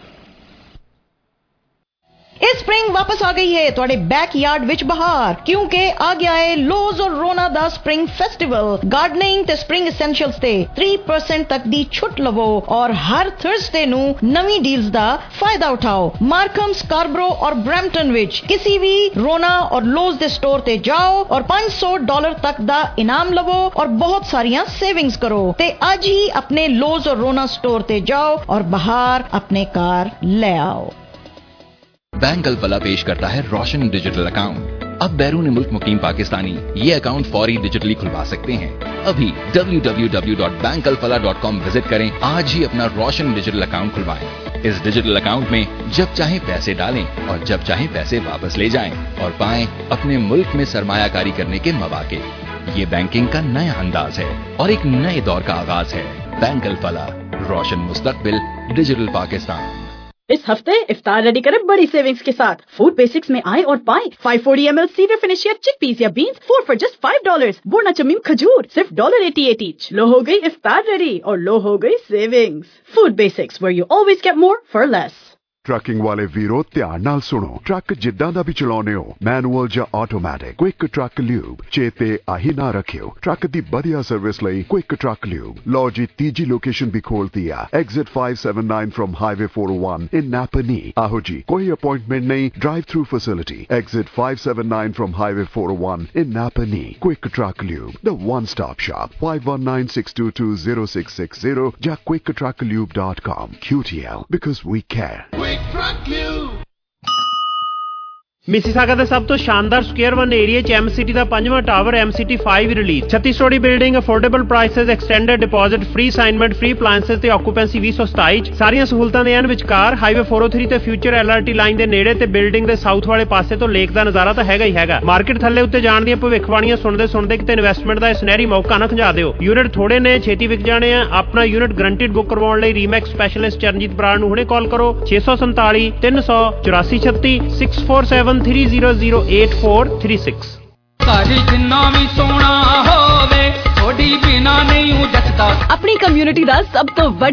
Speaker 22: ਇਸ spring ਵਾਪਸ ਆ ਗਈ ਹੈ ਤੁਹਾਡੇ backyard ਵਿੱਚ ਬਹਾਰ, ਕਿਉਂਕਿ ਆ ਗਿਆ ਹੈ ਲੋਜ਼ ਔਰ ਰੋਨਾ ਦਾ ਸਪ੍ਰਿੰਗ ਫੈਸਟੀਵਲ। ਗਾਰਡਨਿੰਗ ਤੇ ਸਪ੍ਰਿੰਗ ਐਸੈਂਸ਼ੀਅਲਸ ਤੇ 3% ਤੱਕ ਦੀ ਛੁੱਟ ਲਵੋ ਔਰ ਹਰ ਥਰਸਡੇ ਨੂੰ ਨਵੀਂ ਡੀਲਸ ਦਾ ਫਾਇਦਾ ਉਠਾਓ। ਮਾਰਕਮ, ਸਕਾਰਬਰੋ ਔਰ ਬਰੈਂਪਟਨ ਵਿੱਚ ਕਿਸੇ ਵੀ ਰੋਨਾ ਔਰ ਲੋਜ਼ ਦੇ ਸਟੋਰ ਤੇ ਜਾਓ ਔਰ $500 ਤੱਕ ਦਾ ਇਨਾਮ ਲਵੋ ਔਰ ਬਹੁਤ ਸਾਰੀਆਂ ਸੇਵਿੰਗਸ ਕਰੋ। ਤੇ ਅੱਜ ਹੀ ਆਪਣੇ ਲੋਜ਼ ਔਰ ਰੋਨਾ स्टोर ਤੇ जाओ और बाहर अपने कार ले आओ।
Speaker 23: बैंक अल्फला पेश करता है रोशन डिजिटल अकाउंट। अब बैरून मुल्क मुकीम पाकिस्तानी ये अकाउंट फौरी डिजिटली खुलवा सकते हैं। अभी www.bankalfala.com विजिट करें, आज ही अपना रोशन डिजिटल अकाउंट खुलवाएं। इस डिजिटल अकाउंट में जब चाहे पैसे डालें और जब चाहे पैसे वापस ले जाएं और पाएं अपने मुल्क में सरमायाकारी करने के मौके। ये बैंकिंग का नया अंदाज है और एक नए दौर का आगाज है। बैंक अल्फला, रोशन मुस्तकबिल, डिजिटल पाकिस्तान।
Speaker 24: इस हफ्ते इफ्तार रेडी करें बड़ी सेविंग्स के साथ। फूड बेसिक्स में आए और पाएं 540 ml सीडर फिनिश या चिकपीस या बीन्स 4 for just $5। बोर्ना चमीम खजूर सिर्फ $1.88 ईच। लो हो गई इफ्तार रेडी और लो हो गई savings. Food basics, where you always get more for less।
Speaker 7: Trucking ਵਾਲੇ ਵੀਰੋ ਧਿਆਨ ਨਾਲ ਸੁਣੋ। ਟਰੱਕ ਜਿੱਦਾਂ ਦਾ ਵੀ ਚਲਾਉਣੇ ਹੋ, ਮੈਨੂਅਲ ਜਾਂ ਆਟੋਮੈਟਿਕ, ਕੁਇਕ ਟਰੱਕ ਲਿਊਬ ਚੇਤੇ ਆਹੀ ਨਾ ਰੱਖਿਓ। ਟਰੱਕ ਦੀ ਵਧੀਆ ਸਰਵਿਸ ਲਈ ਕੁਇਕ ਟਰੱਕ ਲਿਊਬ। ਲਓ ਜੀ, ਤੀਜੀ ਲੋਕੇਸ਼ਨ ਵੀ ਖੋਲਤੀ ਆ, exit 579 from highway 401 in Napanee. ਆਹੋ ਜੀ, ਕੋਈ ਅਪਾਇੰਟਮੈਂਟ ਨਹੀਂ, drive through facility. Exit 579 from highway 401 in Napanee. Quick truck lube, the one stop shop. 5196220660 ਜਾਂ quicktrucklube.com। QTL, because we care.
Speaker 9: Mississauga ਦੇ ਸਭ ਤੋਂ ਸ਼ਾਨਦਾਰ ਸਕੁਅਰ 1 ਏਰੀਆ 'ਚ MCT ਦਾ 5ਵਾਂ tower MCT 5 release. 36 story building, affordable prices, extended deposit, free assignment, free appliances ਤੇ occupancy 2027 'ਚ। ਸਾਰੀਆਂ ਸਹੂਲਤਾਂ ਦੇ ਐਨ ਵਿਚਕਾਰ ਹਾਈਵੇ 403 ਤੇ ਫਿਊਚਰ LRT ਲਾਈਨ ਦੇ ਨੇੜੇ ਤੇ ਬਿਲਡਿੰਗ ਦੇ ਸਾਊਥ ਵਾਲੇ ਪਾਸੇ ਤੋਂ ਲੇਕ ਦਾ ਨਜ਼ਾਰਾ ਤਾਂ ਹੈਗਾ ਹੀ ਹੈਗਾ। ਮਾਰਕੀਟ ਥੱਲੇ ਉੱਤੇ ਜਾਣ ਦੀਆਂ ਭਵਿੱਖਬਾਣੀਆਂ ਸੁਣਦੇ ਕਿਤੇ ਇਨਵੈਸਟਮੈਂਟ ਦਾ ਸੁਨਹਿਰੀ ਮੌਕਾ ਨਾ ਖੰਜਾ ਦਿਓ। ਯੂਨਿਟ ਥੋੜੇ ਨੇ, ਛੇਤੀ ਵਿਕ ਜਾਣੇ ਆ। ਆਪਣਾ ਯੂਨਿਟ ਗਰੰਟਿਡ ਬੁੱਕ ਕਰਵਾਉਣ ਲਈ ਰੀਮੈਕਸ ਸਪੈਸ਼ਲਿਸਟ ਚਰਨਜੀਤ ਬਰਾੜ ਨੂੰ ਹੁਣੇ ਕਾਲ ਕਰੋ 647 300 8436 647300 8436।
Speaker 10: ਘਰ ਜਿੰਨਾ ਵੀ ਸੋਹਣਾ ਹੋਵੇ ਥੋੜੀ ਬਿਨਾ ਨਹੀਂ ਜੱਜਦਾ।
Speaker 24: ਆਪਣੀ ਕਮਿਊਨਿਟੀ ਦਾ ਸਭ ਤੋਂ